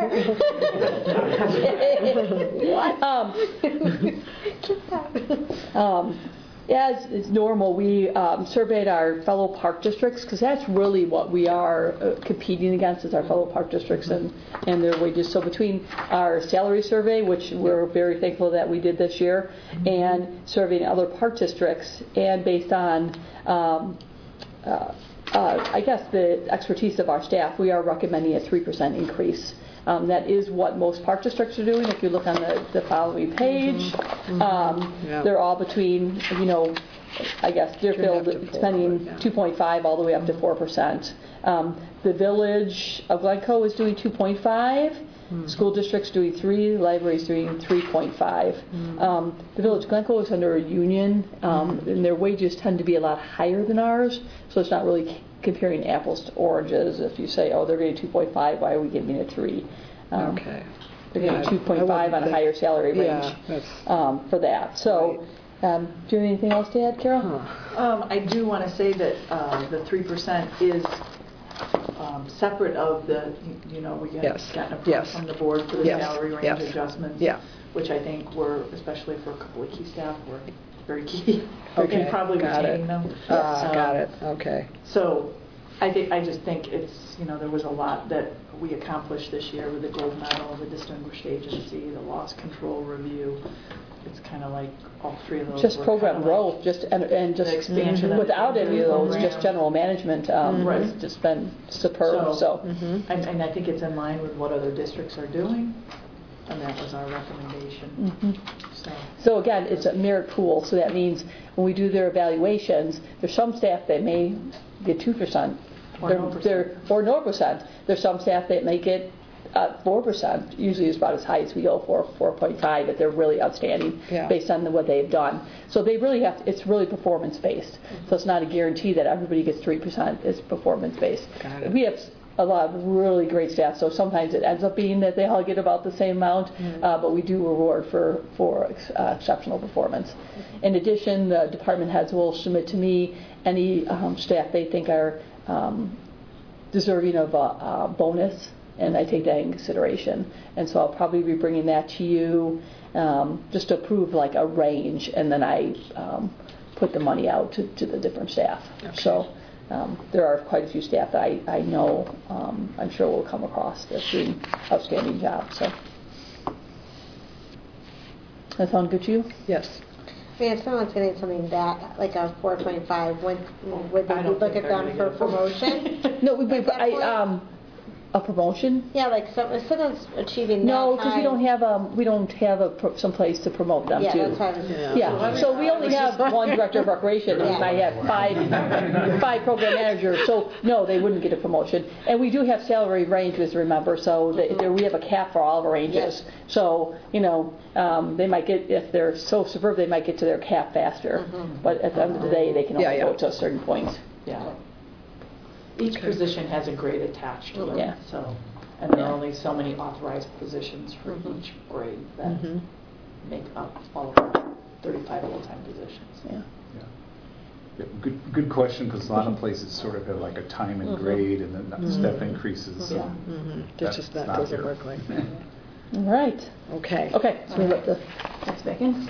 Speaker 2: you. As is normal, we surveyed our fellow park districts, because that's really what we are competing against, is our fellow park districts and their wages. So between our salary survey, which we're very thankful that we did this year, and surveying other park districts, and based on I guess the expertise of our staff, we are recommending a 3% increase. That is what most park districts are doing. If you look on the following page, they're all between, I guess Deerfield spending 2.5 all the way up to 4%. The village of Glencoe is doing 2.5. School district's doing 3. Library's doing 3.5. The village of Glencoe is under a union, and their wages tend to be a lot higher than ours, so it's not really comparing apples to oranges. If you say, oh, they're getting 2.5, why are we giving it 3?
Speaker 1: okay.
Speaker 2: They're getting 2.5 on a higher salary range for that. So, do you have anything else to add, Carol?
Speaker 10: I do want to say that the 3% is separate of the, we got gotten approval from the board for the salary range adjustments, which I think were, especially for a couple of key staff, were very key. And probably retaining them.
Speaker 1: Got it. Okay.
Speaker 10: So I just think it's, there was a lot that we accomplished this year with the gold medal, the distinguished agency, the loss control review. It's kind of like all 3 of those.
Speaker 2: Just
Speaker 10: were
Speaker 2: program
Speaker 10: kinda
Speaker 2: growth, just and just
Speaker 10: expansion
Speaker 2: without any of those,
Speaker 10: program.
Speaker 2: just general management has just been superb. So,
Speaker 10: and I think it's in line with what other districts are doing, and that was our recommendation.
Speaker 2: So again, it's a merit pool. So that means when we do their evaluations, there's some staff that may get 2%, or no percent. There's some staff that may get 4%. Usually it's about as high as we go for 4.5 if they're really outstanding based on what they've done. So they really it's really performance based. So it's not a guarantee that everybody gets 3%. It's performance based. We have a lot of really great staff, so sometimes it ends up being that they all get about the same amount, but we do reward for exceptional performance. In addition, the department heads will submit to me any staff they think are deserving of a bonus, and I take that in consideration. And so I'll probably be bringing that to you just to approve like a range, and then I put the money out to the different staff. Okay. So there are quite a few staff that I know I'm sure will come across that's doing outstanding jobs. So that sound good to you?
Speaker 1: Yes.
Speaker 8: I mean, if someone's getting something that, like a 4.5, would they look at them for promotion?
Speaker 2: No, A promotion?
Speaker 8: Yeah, like if someone's achieving that
Speaker 2: No, because
Speaker 8: high-
Speaker 2: we don't have someplace to promote them
Speaker 8: Yeah,
Speaker 2: to.
Speaker 8: that's what I was
Speaker 2: Yeah, so we only have one director of recreation, and we might have five program managers, so no, they wouldn't get a promotion. And we do have salary ranges, remember, so we have a cap for all of our ranges. So, they might get, if they're so superb, they might get to their cap faster. But at the end of the day, they can only go to a certain point.
Speaker 10: Yeah. Each position has a grade attached to it.
Speaker 2: Yeah.
Speaker 10: So, and there are only so many authorized positions for each grade that make up all of our 35 full-time positions.
Speaker 2: Yeah.
Speaker 11: Yeah, good question, because a lot of places sort of have like a time and grade, and then step increases.
Speaker 2: Yeah.
Speaker 1: That doesn't work like that.
Speaker 2: All right.
Speaker 1: Okay.
Speaker 2: Okay, so we let the next back in.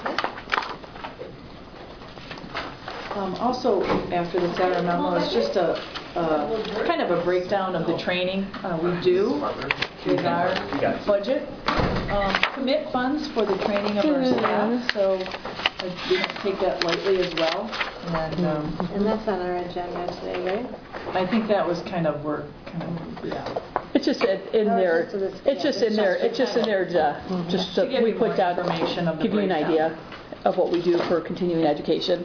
Speaker 10: Also, after the Saturday memo, it's just a kind of a breakdown of the training we do with our budget. Commit funds for the training of our staff, so we don't take that lightly as well.
Speaker 8: And that's on our agenda today, right?
Speaker 10: I think that was
Speaker 2: It's just in there. It's just in there. It's just in there. Just so we put down
Speaker 10: information of the
Speaker 2: give you an idea of what we do for continuing education.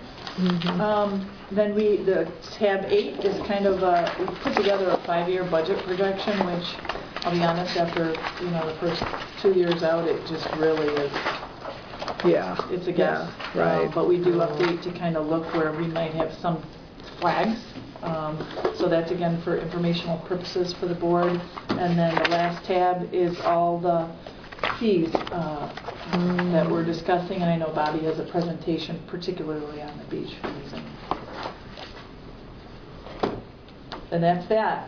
Speaker 10: Then the tab 8 is kind of we put together a 5-year budget projection, which I'll be honest, after the first 2 years out, it just really is.
Speaker 1: Yeah.
Speaker 10: It's a guess.
Speaker 1: Yeah, right.
Speaker 10: But we do update to kind of look where we might have some flags. So that's again for informational purposes for the board. And then the last tab is all the fees that we're discussing, and I know Bobby has a presentation particularly on the beach fees. And that's that.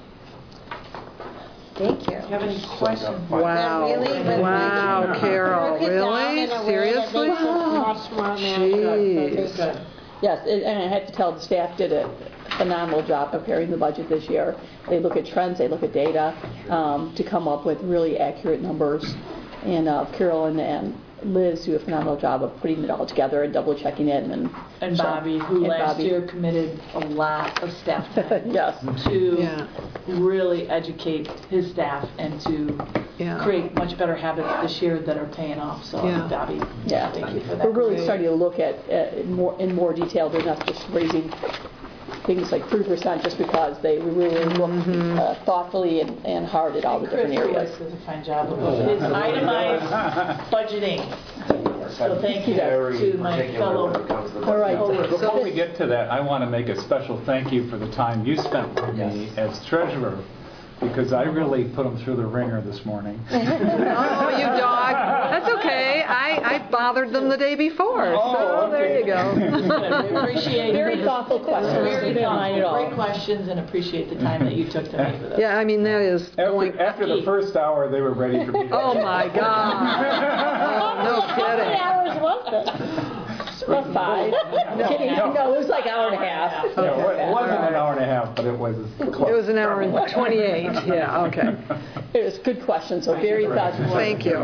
Speaker 8: Thank you.
Speaker 10: Do you have any questions?
Speaker 1: Wow. Wow, Carol. Really? Seriously?
Speaker 8: Much more manageable.
Speaker 1: Jeez.
Speaker 2: Yes, and I have to tell the staff did a phenomenal job preparing the budget this year. They look at trends, they look at data to come up with really accurate numbers. And Carol and Liz do a phenomenal job of putting it all together and double checking it.
Speaker 10: And Bobby, who last year committed a lot of staff time to really educate his staff and to create much better habits this year that are paying off. So Bobby, thank you for that.
Speaker 2: We're really starting to look at in more detail. They're not just raising things like 3% just because we really look thoughtfully and hard at all the different areas.
Speaker 10: Chris does a fine job of his itemized budgeting. So thank you to my fellow.
Speaker 2: All right.
Speaker 11: Before we get to that, I want to make a special thank you for the time you spent with me as treasurer, because I really put them through the ringer this morning.
Speaker 1: Oh, you dog. That's okay. I bothered them the day before. So there you go.
Speaker 10: We appreciate
Speaker 2: very thoughtful questions.
Speaker 10: Very thoughtful, great questions, and appreciate the time that you took to meet with us.
Speaker 1: Yeah, I mean, that is
Speaker 11: after the first hour, they were ready for me.
Speaker 1: Oh, my God. No kidding.
Speaker 2: How many hours was it? About 5. No, it was like an hour and a half.
Speaker 11: It wasn't an hour and a half, but it was close.
Speaker 1: It was an hour and 28. Yeah, okay.
Speaker 2: It was good questions, so very thoughtful.
Speaker 1: Thank you.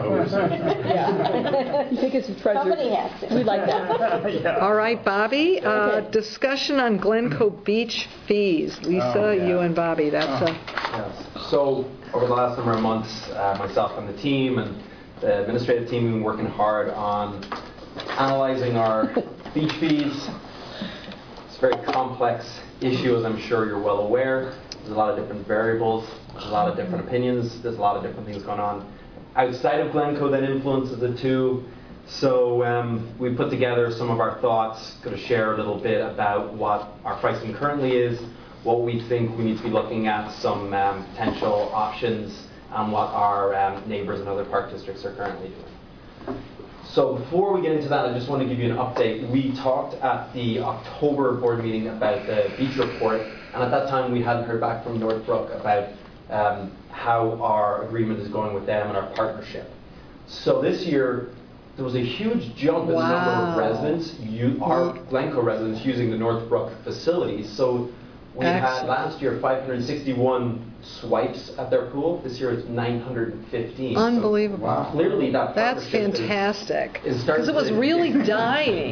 Speaker 2: Yeah. You think it's a treasure?
Speaker 8: Somebody has to.
Speaker 2: We like that.
Speaker 1: All right, Bobby. Discussion on Glencoe Beach fees. Lisa, you and Bobby. That's
Speaker 9: Yes. So over the last number of months, myself and the team and the administrative team have been working hard on analyzing our beach fees. It's a very complex issue, as I'm sure you're well aware. There's a lot of different variables, there's a lot of different opinions, there's a lot of different things going on outside of Glencoe that influences it too. So we put together some of our thoughts, going to share a little bit about what our pricing currently is, what we think we need to be looking at, some potential options, and what our neighbors and other park districts are currently doing. So before we get into that, I just want to give you an update. We talked at the October board meeting about the beach report, and at that time we hadn't heard back from Northbrook about how our agreement is going with them and our partnership. So this year, there was a huge jump in the number of residents, our Glencoe residents, using the Northbrook facilities. So we had last year 561 swipes at their pool. This year it's 915.
Speaker 1: unbelievable.
Speaker 9: So clearly that
Speaker 1: That's
Speaker 9: partnership
Speaker 1: fantastic.
Speaker 9: is
Speaker 1: Because it was really dying.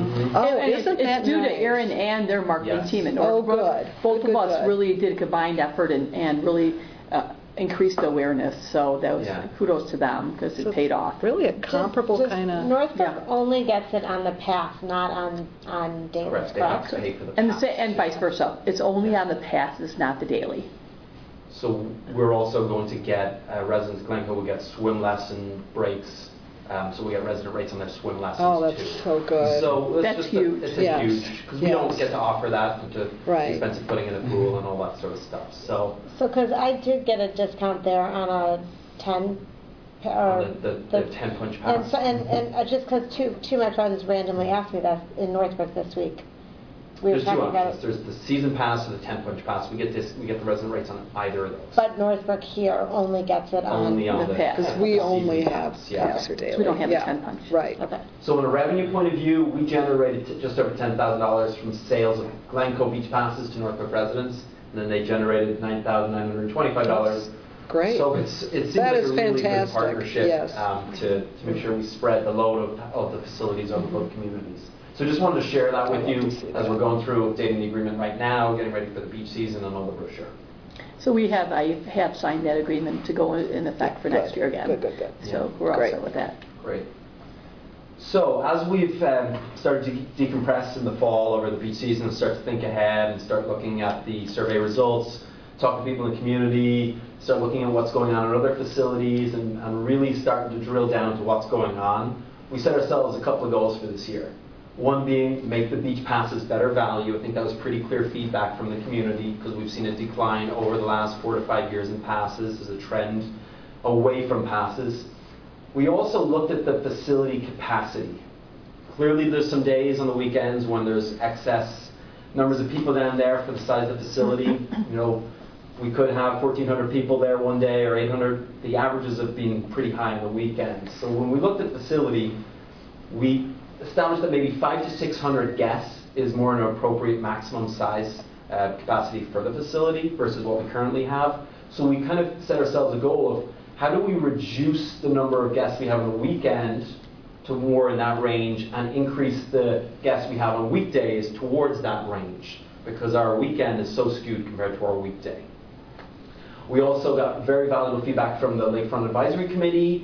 Speaker 1: Oh,
Speaker 2: And
Speaker 1: isn't that
Speaker 2: it's due to
Speaker 1: nice?
Speaker 2: Aaron and their marketing
Speaker 9: Yes.
Speaker 2: team at
Speaker 1: Oh,
Speaker 2: Northbrook.
Speaker 1: good.
Speaker 2: Both
Speaker 1: Good,
Speaker 2: of us
Speaker 1: good.
Speaker 2: really did a combined effort and really increased awareness. So that was kudos to them because it paid off.
Speaker 1: Really a comparable
Speaker 8: Just
Speaker 1: kind of...
Speaker 8: Northbrook only gets it on the pass, not on dailies,
Speaker 9: Correct, they have
Speaker 8: correct?
Speaker 9: to pay for the
Speaker 2: And
Speaker 9: pass.
Speaker 2: and vice versa. It's only on the passes, not the daily.
Speaker 9: So we're also going to get, residents of Glencoe will get swim lesson breaks. So we get resident rates on their swim lessons
Speaker 1: Oh, that's
Speaker 9: too.
Speaker 1: so good.
Speaker 9: So it's
Speaker 2: That's
Speaker 9: just
Speaker 2: huge.
Speaker 9: It's
Speaker 1: Yes.
Speaker 9: huge, because we
Speaker 1: Yes.
Speaker 9: don't get to offer that due to
Speaker 1: Right.
Speaker 9: the expense of putting in a pool and all that sort of stuff. So
Speaker 8: So, because I did get a discount there on a 10, or
Speaker 9: on the 10 punch
Speaker 8: and,
Speaker 9: pass.
Speaker 8: so, and just because two of my brothers randomly asked me that in Northbrook this week. We were
Speaker 9: There's two
Speaker 8: talking about
Speaker 9: options.
Speaker 8: it.
Speaker 9: There's the season pass or the 10 punch pass. We get the resident rates on either of those.
Speaker 8: But Northbrook here only gets it on.
Speaker 9: Only on
Speaker 2: the
Speaker 9: the
Speaker 2: pass.
Speaker 1: Because
Speaker 9: the
Speaker 1: we
Speaker 9: season
Speaker 1: only have
Speaker 9: pass, yeah.
Speaker 1: pass or daily.
Speaker 2: We don't have
Speaker 1: Yeah.
Speaker 2: a 10 punch.
Speaker 1: Right.
Speaker 8: Okay.
Speaker 9: So from a revenue point of view, we generated just over $10,000 from sales of Glencoe beach passes to Northbrook residents, and then they generated $9,925.
Speaker 1: Great.
Speaker 9: So it seems
Speaker 1: That
Speaker 9: like
Speaker 1: is
Speaker 9: a really good
Speaker 1: fantastic,
Speaker 9: partnership
Speaker 1: yes.
Speaker 9: to make sure we spread the load of the facilities over both communities. So just wanted to share that with you as we're going through updating the agreement right now, getting ready for the beach season and all the brochure.
Speaker 2: So I have signed that agreement to go in effect for next year again.
Speaker 1: Good.
Speaker 2: So we're all
Speaker 1: Great.
Speaker 2: set with that.
Speaker 9: Great. So as we've started to decompress in the fall over the beach season and start to think ahead and start looking at the survey results, talk to people in the community, start looking at what's going on in other facilities and really starting to drill down to what's going on, we set ourselves a couple of goals for this year. One being make the beach passes better value. I think that was pretty clear feedback from the community because we've seen a decline over the last 4 to 5 years in passes as a trend away from passes. We also looked at the facility capacity. Clearly there's some days on the weekends when there's excess numbers of people down there for the size of the facility. You know, we could have 1,400 people there one day or 800. The averages have been pretty high on the weekends. So when we looked at the facility, we established that maybe 500 to 600 guests is more an appropriate maximum size capacity for the facility versus what we currently have. So we kind of set ourselves a goal of how do we reduce the number of guests we have on the weekend to more in that range and increase the guests we have on weekdays towards that range because our weekend is so skewed compared to our weekday. We also got very valuable feedback from the Lakefront Advisory Committee,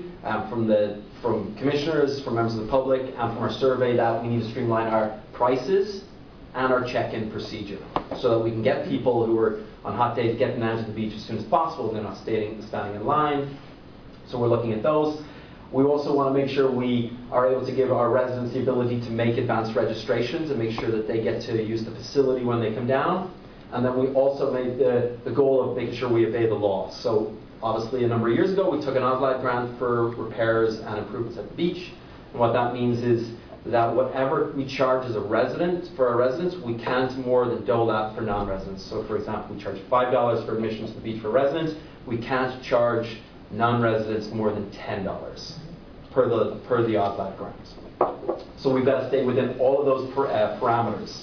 Speaker 9: from commissioners, from members of the public, and from our survey that we need to streamline our prices and our check-in procedure so that we can get people who are on hot days getting down to the beach as soon as possible. They're not standing in line. So we're looking at those. We also want to make sure we are able to give our residents the ability to make advanced registrations and make sure that they get to use the facility when they come down. And then we also made the goal of making sure we obey the law. So obviously a number of years ago we took an OSLAD grant for repairs and improvements at the beach. And what that means is that whatever we charge as a resident for our residents, we can't more than dole that for non-residents. So for example, we charge $5 for admission to the beach for residents. We can't charge non-residents more than $10 per the OSLAD grant. So we've got to stay within all of those parameters.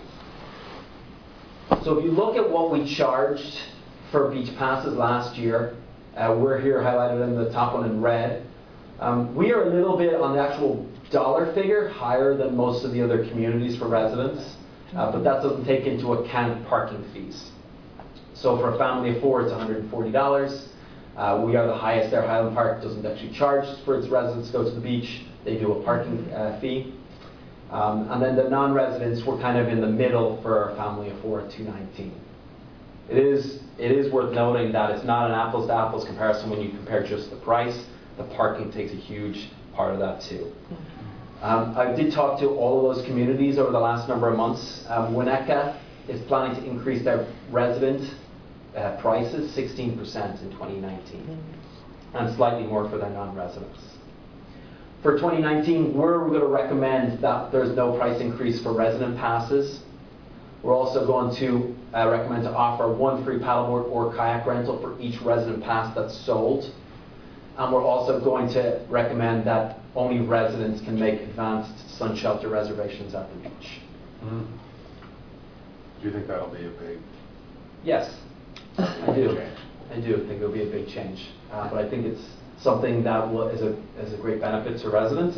Speaker 9: So if you look at what we charged for beach passes last year, we're here highlighted in the top one in red. We are a little bit on the actual dollar figure higher than most of the other communities for residents, but that doesn't take into account parking fees. So for a family of 4, it's $140. We are the highest there. Highland Park doesn't actually charge for its residents to go to the beach. They do a parking fee. And then the non-residents were kind of in the middle for a family of 4 at $219. It is worth noting that it's not an apples-to-apples comparison when you compare just the price. The parking takes a huge part of that too. I did talk to all of those communities over the last number of months. Winnetka is planning to increase their resident prices 16% in 2019 and slightly more for their non-residents. For 2019, we're going to recommend that there's no price increase for resident passes. We're also going to recommend to offer 1 free paddleboard or kayak rental for each resident pass that's sold. And we're also going to recommend that only residents can make advanced sun shelter reservations at the beach.
Speaker 7: Mm. Do you think that'll be a big...
Speaker 9: Yes, I do. I do think it'll be a big change. But I think it's something that is a great benefit to residents. And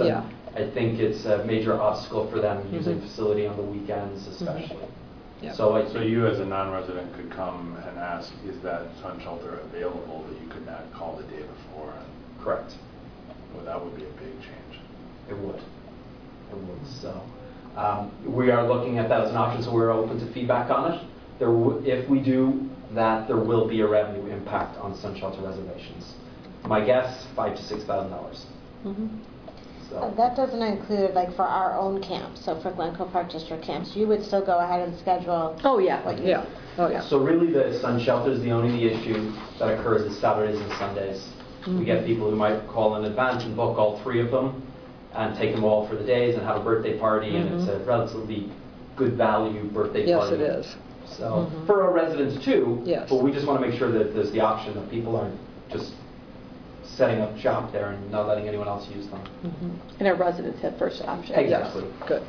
Speaker 9: I think it's a major obstacle for them using the facility on the weekends especially.
Speaker 1: Yep.
Speaker 7: So you as a non-resident could come and ask, is that sun shelter available, but you could not call the day before?
Speaker 9: Correct.
Speaker 7: Well, that would be a big change.
Speaker 9: It would. So we are looking at that as an option, so we're open to feedback on it. If we do that, there will be a revenue impact on sun shelter reservations. My guess, $5,000 to $6,000. So.
Speaker 8: That doesn't include, like, for our own camps, so for Glencoe Park District camps, you would still go ahead and schedule.
Speaker 2: Oh, yeah.
Speaker 1: Yeah. Oh, yeah.
Speaker 9: So really the sun shelter is the only issue that occurs is Saturdays and Sundays. We get people who might call in advance and book all 3 of them and take them all for the days and have a birthday party, and it's a relatively good value birthday party.
Speaker 1: Yes, it is.
Speaker 9: So for our residents too,
Speaker 1: yes.
Speaker 9: But we just want to make sure that there's the option that people aren't just setting up shop there and not letting anyone else use them.
Speaker 2: And our residents have first option.
Speaker 9: Exactly.
Speaker 1: Yes. Good.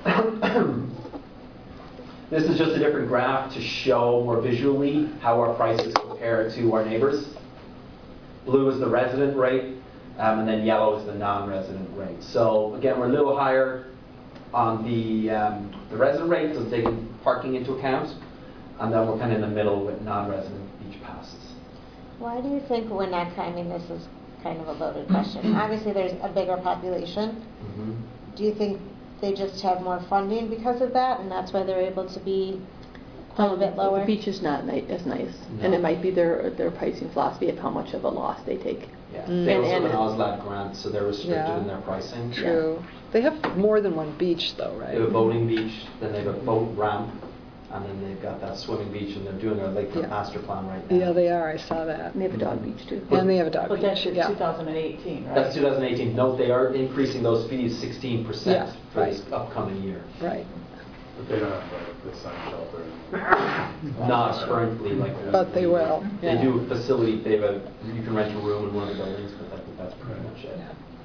Speaker 9: This is just a different graph to show more visually how our prices compare to our neighbors. Blue is the resident rate, and then yellow is the non-resident rate. So again, we're a little higher on the resident rate, so taking parking into account, and then we're kind of in the middle with non-resident beach passes.
Speaker 8: Why do you think Winnetka, I mean, this is kind of a loaded question. Obviously, there's a bigger population. Do you think they just have more funding because of that, and that's why they're able to be a little bit lower?
Speaker 2: The beach is not as nice, and it might be their pricing philosophy of how much of a loss they take.
Speaker 9: Yeah, they also have an OSLAD grant, so they're restricted in their pricing.
Speaker 1: True. They have more than one beach, though, right?
Speaker 9: They have a boating beach, then they have a boat ramp, and then they've got that swimming beach, and they're doing a lakefront master plan right now.
Speaker 1: Yeah, they are. I saw that.
Speaker 2: And they have a dog beach, too.
Speaker 1: And they have a dog beach.
Speaker 10: But that's 2018, right?
Speaker 9: That's 2018. Note, they are increasing those fees 16% for this upcoming year.
Speaker 1: Right.
Speaker 7: But they don't have the sun shelter.
Speaker 9: Not currently like that.
Speaker 1: But they will.
Speaker 9: They do a facility, you can rent a room in one of the buildings, but I think that's pretty much it.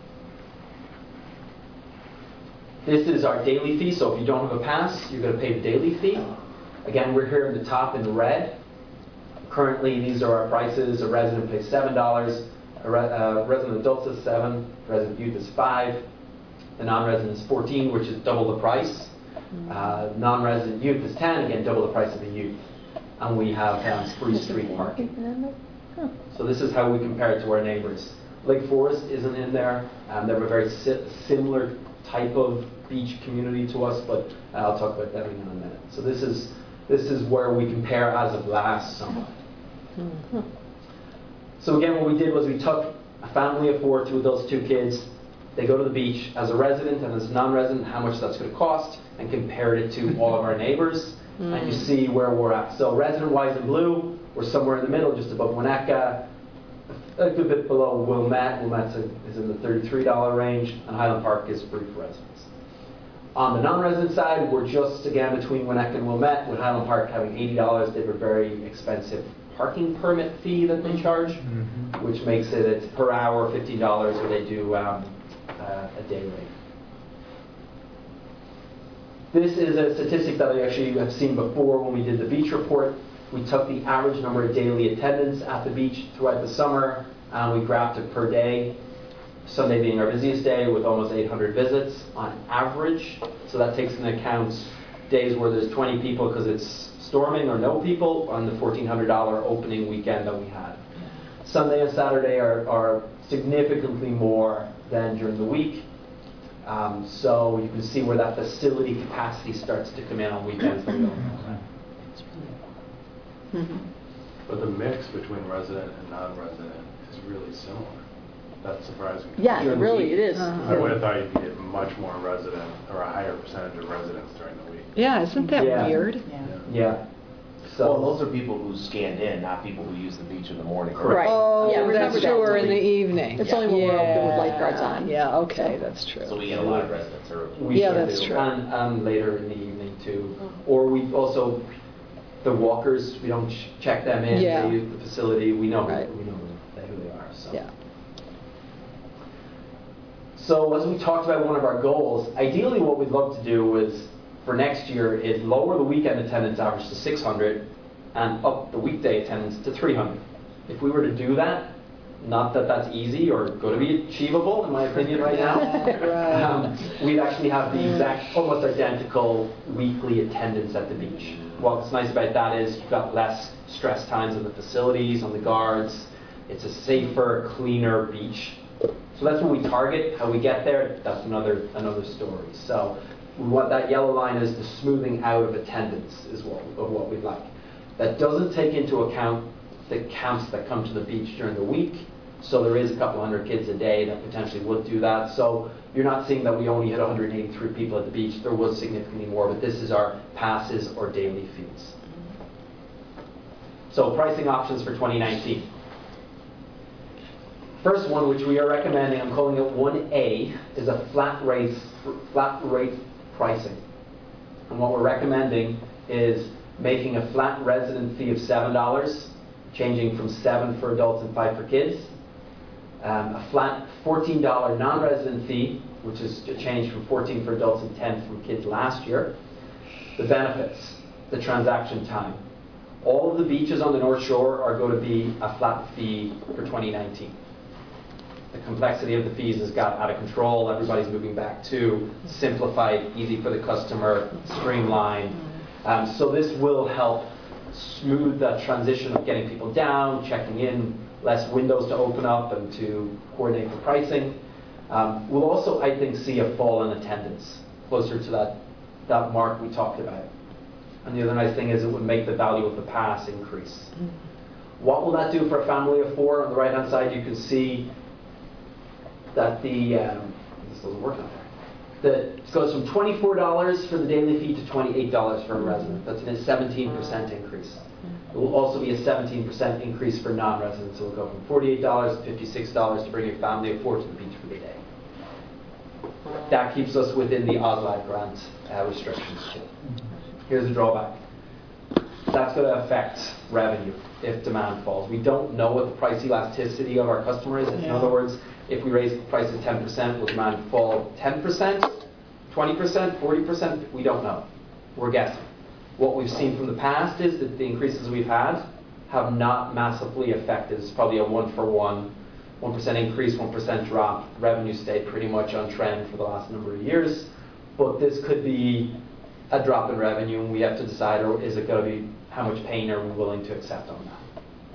Speaker 9: This is our daily fee, so if you don't have a pass, you're going to pay the daily fee. Again, we're here in the top in red. Currently, these are our prices. A resident pays $7, a resident adult is $7, resident youth is $5, the non-resident is $14, which is double the price. Non-resident youth is $10, again, double the price of the youth. And we have free street parking. So this is how we compare it to our neighbors. Lake Forest isn't in there. They're a very similar type of beach community to us, but I'll talk about that in a minute. So this is where we compare as of last summer. So again, what we did was we took a family of 4, 2 adults, 2 kids. They go to the beach as a resident and as a non-resident, how much that's going to cost, and compared it to all of our neighbors. And you see where we're at. So resident-wise in blue, we're somewhere in the middle, just above Winnetka, a good bit below Wilmette. Wilmette is in the $33 range, and Highland Park is free for residents. On the non-resident side, we're just, again, between Winnetka and Wilmette, with Highland Park having $80. They have a very expensive parking permit fee that they charge, which makes it's per hour $15, where they do a day rate. This is a statistic that I actually have seen before when we did the beach report. We took the average number of daily attendance at the beach throughout the summer, and we graphed it per day. Sunday being our busiest day with almost 800 visits on average. So that takes into account days where there's 20 people because it's storming or no people on the $1,400 opening weekend that we had. Sunday and Saturday are significantly more than during the week. So you can see where that facility capacity starts to come in on weekends.
Speaker 7: But the mix between resident and non-resident is really similar. That's surprising.
Speaker 2: Yeah, really, it is.
Speaker 7: I would have thought you could get much more resident, or a higher percentage of residents during the week.
Speaker 1: Yeah, isn't that weird?
Speaker 9: Yeah. So
Speaker 12: well, those are people who scanned in, not people who use the beach in the morning.
Speaker 2: Right.
Speaker 1: Oh,
Speaker 2: yeah,
Speaker 1: that's true, or in the evening.
Speaker 2: It's only when we're open with lifeguards on.
Speaker 1: Yeah, okay, that's true.
Speaker 12: So we get a lot of residents early.
Speaker 1: Yeah, that's true.
Speaker 9: And later in the evening too. Or we also, the walkers, we don't check them in.
Speaker 1: Yeah.
Speaker 9: They use the facility. We know,
Speaker 1: Right.
Speaker 9: who they are. So.
Speaker 1: Yeah.
Speaker 9: So as we talked about one of our goals, ideally what we'd love to do is, for next year, is lower the weekend attendance average to 600 and up the weekday attendance to 300. If we were to do that, not that that's easy or going to be achievable, in my opinion, right now. We'd actually have the exact, almost identical weekly attendance at the beach. What's nice about that is you've got less stress times in the facilities, on the guards. It's a safer, cleaner beach. So that's what we target. How we get there, that's another story. So what that yellow line is, the smoothing out of attendance is what we'd like. That doesn't take into account the camps that come to the beach during the week. So there is a couple hundred kids a day that potentially would do that. So you're not seeing that we only hit 183 people at the beach. There was significantly more, but this is our passes or daily fees. So pricing options for 2019. First one, which we are recommending, I'm calling it 1A, is a flat rate pricing. And what we're recommending is making a flat resident fee of $7, changing from $7 for adults and $5 for kids. A flat $14 non-resident fee, which is a change from $14 for adults and $10 for kids last year. The benefits, the transaction time. All of the beaches on the North Shore are going to be a flat fee for 2019. The complexity of the fees has got out of control. Everybody's moving back to simplified, easy for the customer, streamlined. So this will help smooth that transition of getting people down, checking in, less windows to open up and to coordinate the pricing. We'll also, I think, see a fall in attendance, closer to that mark we talked about. And the other nice thing is it would make the value of the pass increase. What will that do for a family of 4? On the right-hand side, you can see that this doesn't work out there. It goes from $24 for the daily fee to $28 for a resident. That's a 17% increase. It will also be a 17% increase for non-residents. So it will go from $48 to $56 to bring your family of 4 to the beach for the day. That keeps us within the OSLAD grant restrictions too. Here's the drawback. That's going to affect revenue if demand falls. We don't know what the price elasticity of our customer is. In other words, if we raise the prices 10%, will demand fall 10%, 20%, 40%? We don't know. We're guessing. What we've seen from the past is that the increases we've had have not massively affected. It's probably a 1-for-1, 1% increase, 1% drop. Revenue stayed pretty much on trend for the last number of years. But this could be a drop in revenue, and we have to decide, or is it going to be, how much pain are we willing to accept on that?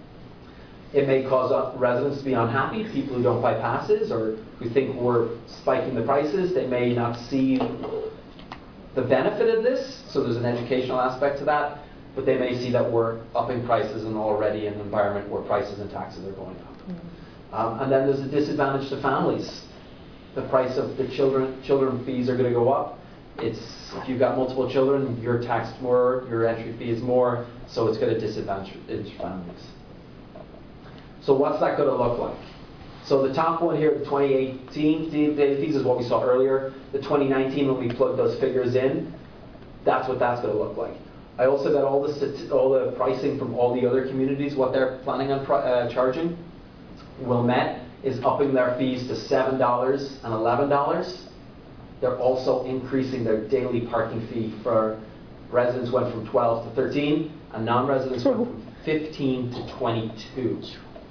Speaker 9: It may cause residents to be unhappy, people who don't buy passes or who think we're spiking the prices. They may not see the benefit of this, so there's an educational aspect to that, but they may see that we're upping prices and already in an environment where prices and taxes are going up. And then there's a disadvantage to families. The price of the children fees are going to go up. If you've got multiple children, you're taxed more, your entry fee is more, so it's going to disadvantage families. So what's that going to look like? So the top one here, the 2018 daily fees is what we saw earlier. The 2019, when we plug those figures in, that's what that's going to look like. I also got all the pricing from all the other communities, what they're planning on charging. Wilmette is upping their fees to $7 and $11. They're also increasing their daily parking fee for residents went from 12 to 13, and non-residents went from 15 to 22.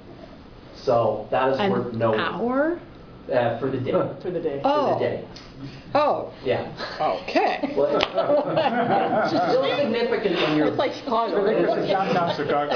Speaker 9: So that is worth knowing.
Speaker 1: An hour?
Speaker 9: For the day.
Speaker 10: For the day.
Speaker 1: Oh.
Speaker 9: For the day.
Speaker 1: Oh.
Speaker 9: Yeah.
Speaker 1: Okay.
Speaker 9: Well, it's really significant when you're...
Speaker 2: It's like Chicago.
Speaker 11: It's not Chicago.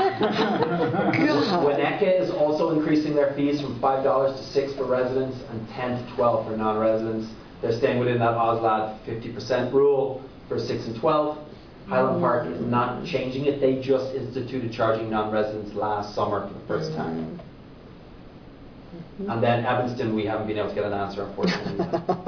Speaker 9: Winnetka is also increasing their fees from $5 to $6 for residents and $10 to $12 for non-residents. They're staying within that OSLAD 50% rule for 6 and 12. Highland Park is not changing it. They just instituted charging non-residents last summer for the first time. And then Evanston, we haven't been able to get an answer, unfortunately.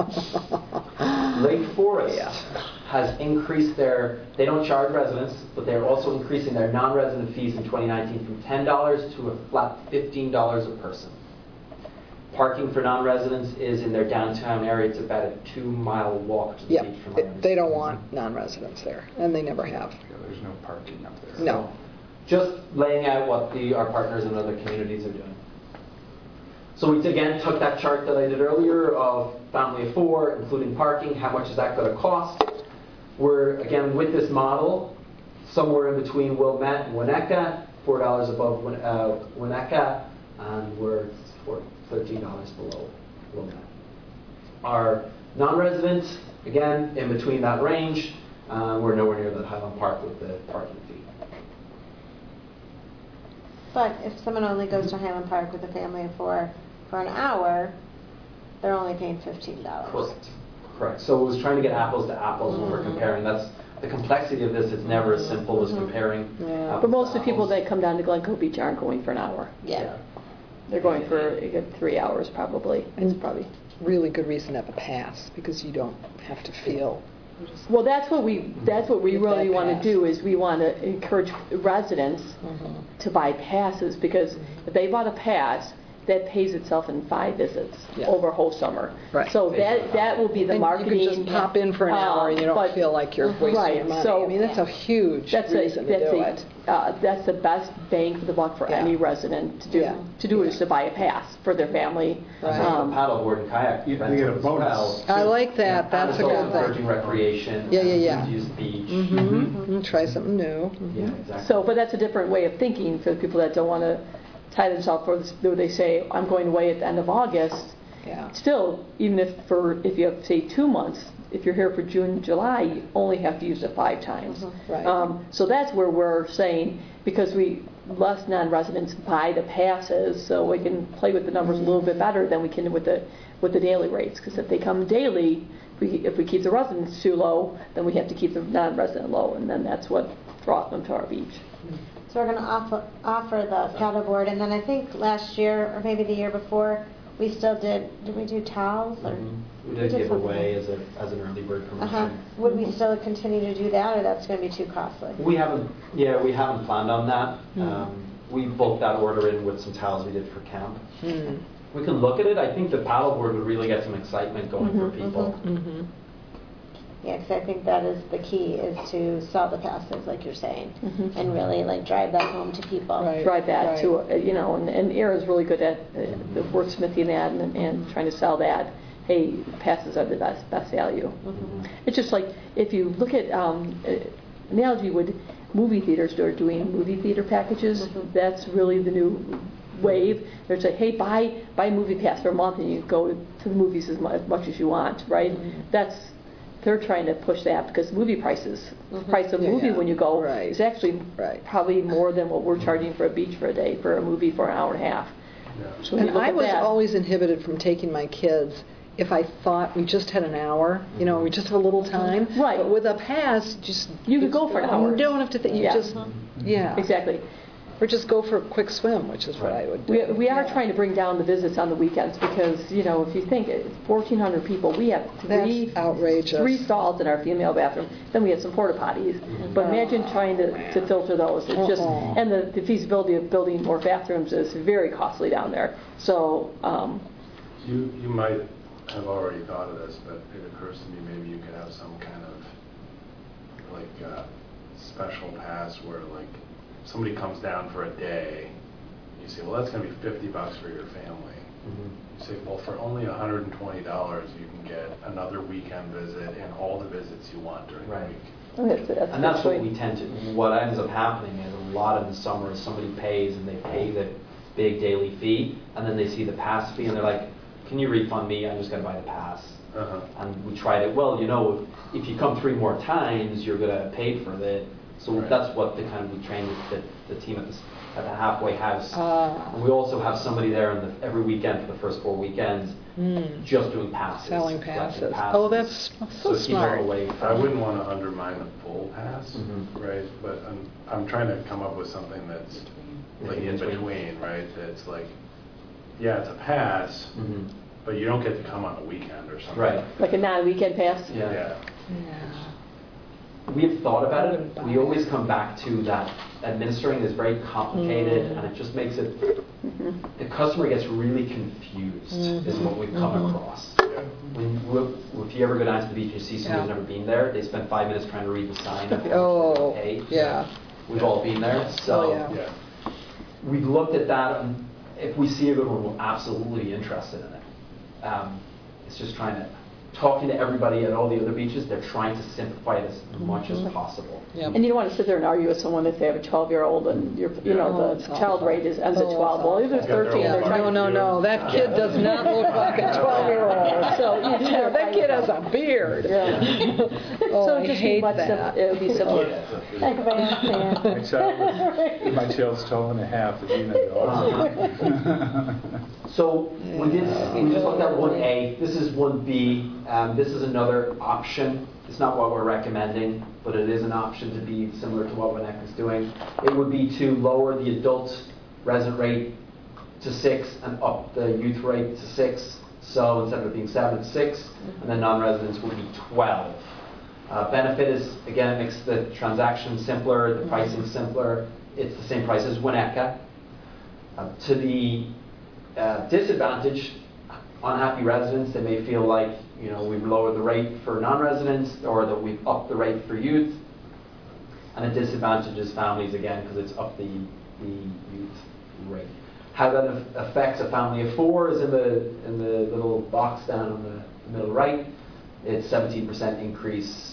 Speaker 9: Lake Forest has increased they don't charge residents, but they're also increasing their non-resident fees in 2019 from $10 to a flat $15 a person. Parking for non-residents is in their downtown area. It's about a 2-mile walk to the beach from our
Speaker 1: they don't want non-residents there, and they never have.
Speaker 11: Yeah, there's no parking up there.
Speaker 1: No.
Speaker 9: Just laying out what our partners in other communities are doing. So we again took that chart that I did earlier of family of 4, including parking. How much is that going to cost? We're, again, with this model, somewhere in between Wilmette and Winnetka, $4 above Winnetka, and we're $13 below that. Our non-residents, again, in between that range, we're nowhere near that Highland Park with the parking fee.
Speaker 8: But if someone only goes to Highland Park with a family of four for an hour, they're only paying $15.
Speaker 9: Correct. So it was trying to get apples to apples when we're comparing. That's the complexity of this. It's never as simple as comparing.
Speaker 2: Yeah. But most of the people that come down to Glencoe Beach aren't going for an hour.
Speaker 8: Yeah.
Speaker 2: They're going for 3 hours probably. It's probably
Speaker 1: really good reason to have a pass, because you don't have to feel.
Speaker 2: Well, that's what we really want to do, is we want to encourage residents to buy passes, because if they bought a pass, that pays itself in 5 visits over a whole summer.
Speaker 1: Right.
Speaker 2: So that will be the
Speaker 1: and
Speaker 2: marketing.
Speaker 1: You can just pop in for an hour and you don't feel like you're wasting your money.
Speaker 2: So,
Speaker 1: I mean, that's a huge reason to do it.
Speaker 2: That's the best bang for the buck for any resident to do. To do is to buy a pass for their family.
Speaker 1: Right.
Speaker 9: Paddleboard and kayak.
Speaker 11: You get a bonus.
Speaker 1: I like that. That's a good thing.
Speaker 9: Encouraging recreation.
Speaker 1: Yeah.
Speaker 9: Use the beach.
Speaker 1: Try something new.
Speaker 9: Yeah, exactly.
Speaker 2: So, but that's a different way of thinking for the people that don't want to tie themselves for this. They say, I'm going away at the end of August.
Speaker 1: Yeah.
Speaker 2: Still, even if you have, say, 2 months, if you're here for June, July, you only have to use it 5 times.
Speaker 1: Right.
Speaker 2: So that's where we're saying, because less non-residents buy the passes, so we can play with the numbers a little bit better than we can with the daily rates. Because if they come daily, if we keep the residents too low, then we have to keep the non-resident low, and then that's what draws them to our beach.
Speaker 8: So we're going to offer the paddleboard, and then I think last year, or maybe the year before, we still did we do towels? Or
Speaker 9: we did give away as an early bird promotion.
Speaker 8: Would we still continue to do that, or that's going to be too costly?
Speaker 9: We haven't planned on that. We bulked that order in with some towels we did for camp. We can look at it. I think the paddleboard would really get some excitement going for people.
Speaker 8: Yeah, because I think that is the key, is to sell the passes, like you're saying, and really drive that home to people.
Speaker 1: Right.
Speaker 2: Drive that to, and Era's really good at the wordsmithing that and trying to sell that. Hey, passes are the best value. It's just like, if you look at analogy with movie theaters are doing movie theater packages, that's really the new wave. They're saying, hey, buy a movie pass for a month and you go to the movies as much as you want, right? They're trying to push that, because movie prices, price of movie when you go is actually probably more than what we're charging for a beach for a day, for a movie for an hour and a half. So
Speaker 1: and I was always inhibited from taking my kids if I thought we just had an hour, we just have a little time.
Speaker 2: Right.
Speaker 1: But with a pass,
Speaker 2: you could go for an hour.
Speaker 1: You don't have to think.
Speaker 2: Exactly.
Speaker 1: Or just go for a quick swim, which is what I would do.
Speaker 2: We are trying to bring down the visits on the weekends, because, if you think it's 1,400 people, we have
Speaker 1: That's outrageous.
Speaker 2: 3 stalls in our female bathroom. Then we have some porta potties. But imagine trying to filter those. It's just, and the feasibility of building more bathrooms is very costly down there. So
Speaker 7: you might have already thought of this, but it occurs to me maybe you could have some kind of special pass where somebody comes down for a day, you say, well, that's going to be $50 for your family. You say, well, for only $120, you can get another weekend visit and all the visits you want during the week.
Speaker 9: And that's what we tend to. What ends up happening is a lot in the summer is somebody pays and they pay the big daily fee, and then they see the pass fee and they're like, can you refund me? I'm just going to buy the pass. And we tried it. Well, if you come 3 more times, you're going to pay for it. So that's what we train the team at the halfway house. And we also have somebody there every weekend for the first 4 weekends, just doing passes.
Speaker 1: Selling passes. Oh, that's so smart.
Speaker 7: I wouldn't want to undermine the full pass, right? But I'm trying to come up with something that's in between, right? That's it's a pass, but you don't get to come on the weekend or something.
Speaker 9: Right.
Speaker 2: Like a non-weekend pass?
Speaker 7: Yeah.
Speaker 9: We have thought about it. We always come back to that administering is very complicated, and it just makes it, the customer gets really confused, is what we've come across. If you ever go down to the beach, you see somebody who's never been there, they spend 5 minutes trying to read the sign. We've all been there. So we've looked at that, and if we see a good one, we'll absolutely be interested in it. It's just trying to talking to everybody at all the other beaches, they're trying to simplify it as much as possible.
Speaker 1: Yep.
Speaker 2: And you don't want to sit there and argue with someone if they have a 12-year-old and the child rate ends at 12. Well, if they're 13, they're trying
Speaker 1: No, that kid does not look like a 12-year-old. So that kid has a beard.
Speaker 2: Yeah.
Speaker 1: Oh,
Speaker 2: So
Speaker 1: I
Speaker 2: it'd just be
Speaker 1: hate
Speaker 2: much
Speaker 1: that.
Speaker 2: it would be simple.
Speaker 8: Like a bandstand.
Speaker 11: My child's 12 and a half, as you know.
Speaker 9: So we just looked at 1A. This is 1B. This is another option. It's not what we're recommending, but it is an option to be similar to what WNEC is doing. It would be to lower the adult resident rate to 6 and up the youth rate to 6. So instead of it being 7, it's 6, and then non-residents would be 12. Benefit is, again, it makes the transaction simpler, the pricing simpler. It's the same price as WNECA. To the disadvantage, unhappy residents, they may feel like, we've lowered the rate for non-residents or that we've upped the rate for youth. And it disadvantages families again because it's up the youth rate. How that affects a family of 4 is in the little box down on the middle right. It's 17% increase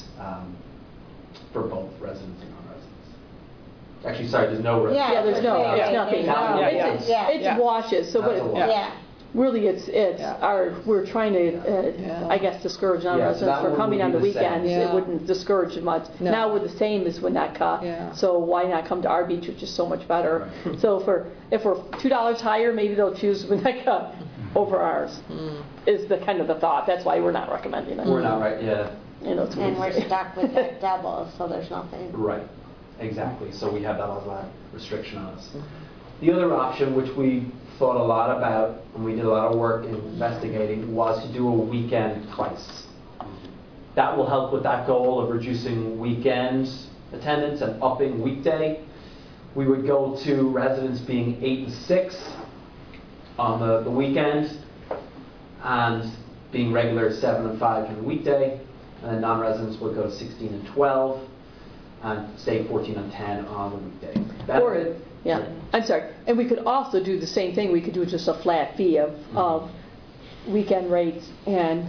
Speaker 9: for both residents and non-residents. Actually, sorry, there's no.
Speaker 8: Yeah,
Speaker 2: there's no. It's nothing. It's washes. So really, we're trying to, I guess, discourage non-residents from coming on the weekends. It wouldn't discourage much.
Speaker 1: No.
Speaker 2: Now we're the same as WNECA. So why not come to our beach, which is so much better? Right. So if we're $2 higher, maybe they'll choose WNECA over ours. Is the kind of the thought. That's why we're not recommending it.
Speaker 9: We're not right. Yeah.
Speaker 8: And we're stuck with that double, so there's nothing.
Speaker 9: Right. Exactly. So we have that as a restriction on us. The other option, which we thought a lot about and we did a lot of work in investigating, was to do a weekend price. That will help with that goal of reducing weekend attendance and upping weekday. We would go to residents being 8 and 6 on the weekend and being regular 7 and 5 during the weekday, and then non-residents would go to 16 and 12 and stay 14 and 10 on the weekday.
Speaker 2: I'm sorry. And we could also do the same thing. We could do just a flat fee of weekend rates and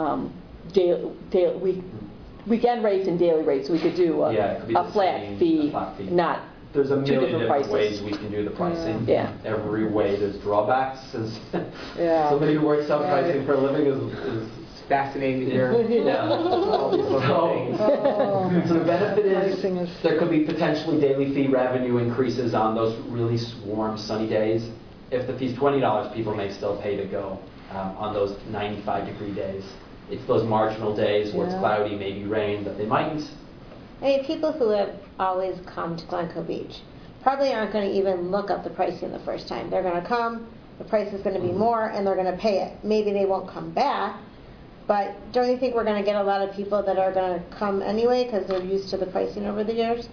Speaker 2: weekend rates and daily rates. We could do a flat fee, not
Speaker 9: There's a million different
Speaker 2: prices.
Speaker 9: ways we can do the pricing.
Speaker 2: Yeah.
Speaker 9: Every way there's drawbacks. Somebody who works out pricing for a living is
Speaker 12: fascinating to hear.
Speaker 9: So the benefit is there could be potentially daily fee revenue increases on those really warm, sunny days. If the fee's $20, people may still pay to go on those 95-degree days. It's those marginal days where it's cloudy, maybe rain, that they mightn't.
Speaker 8: I mean, people who have always come to Glencoe Beach probably aren't going to even look up the pricing the first time. They're going to come, the price is going to be more, and they're going to pay it. Maybe they won't come back. But don't you think we're going to get a lot of people that are going to come anyway because they're used to the pricing over the years?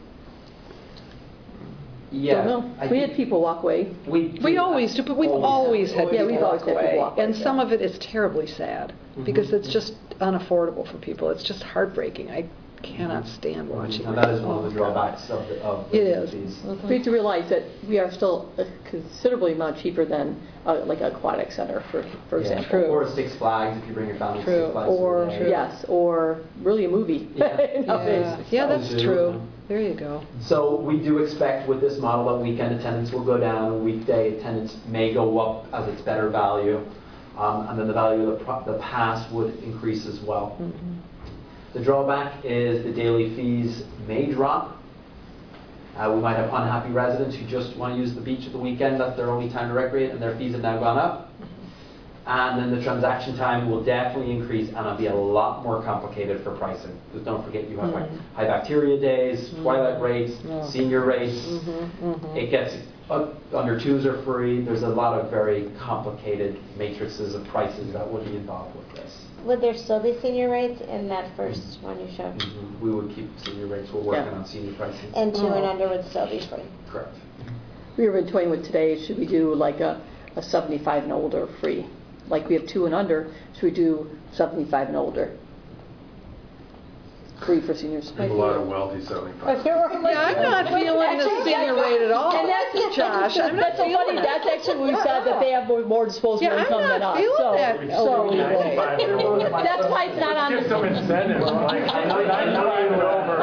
Speaker 2: Yeah. We had people walk away.
Speaker 1: We always do, but we've always had people
Speaker 2: walk away.
Speaker 1: And some of it is terribly sad because it's just unaffordable for people. It's just heartbreaking. I cannot stand watching
Speaker 9: and that is one of the drawbacks of the
Speaker 1: it is.
Speaker 2: We have to realize that we are still a considerably amount cheaper than like an aquatic center, for example.
Speaker 1: True.
Speaker 9: Or Six Flags if you bring your family to Six Flags.
Speaker 2: Or really a movie.
Speaker 1: Yeah, that's true. There you go.
Speaker 9: So we do expect with this model that weekend attendance will go down, weekday attendance may go up as it's better value, and then the value of the pass would increase as well. The drawback is the daily fees may drop. We might have unhappy residents who just want to use the beach at the weekend, that's their only time to recreate, and their fees have now gone up. And then the transaction time will definitely increase and it'll be a lot more complicated for pricing. Because don't forget you have like high bacteria days, twilight rates, senior rates. It gets under 2s are free. There's a lot of very complicated matrices of prices that would be involved with this.
Speaker 8: Would there still be senior rates in that first one you showed?
Speaker 9: We would keep senior rates. We're working on senior pricing.
Speaker 8: And 2 and under would still be free?
Speaker 9: Correct.
Speaker 2: We were toying with today, should we do like a 75 and older free? Like we have 2 and under, should we do 75 and older? free for seniors.
Speaker 7: We have a lot of wealthy 75.
Speaker 1: Yeah, I'm not feeling the senior rate at all.
Speaker 2: And that's
Speaker 1: Josh, I'm not
Speaker 2: that's so funny.
Speaker 1: feeling it.
Speaker 2: That's actually what we said, that they have more disposable
Speaker 1: Yeah, I'm
Speaker 2: income than
Speaker 1: not
Speaker 2: us.
Speaker 1: feeling
Speaker 2: So,
Speaker 1: that.
Speaker 2: so
Speaker 7: That's
Speaker 2: why it's not on
Speaker 7: Give
Speaker 2: the.
Speaker 7: some incentive. Like, I know you're over.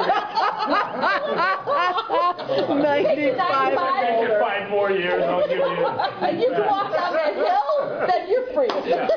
Speaker 1: 95.
Speaker 7: Make it 5 more years, I'll give you.
Speaker 2: And you can walk down that hill, then you're free.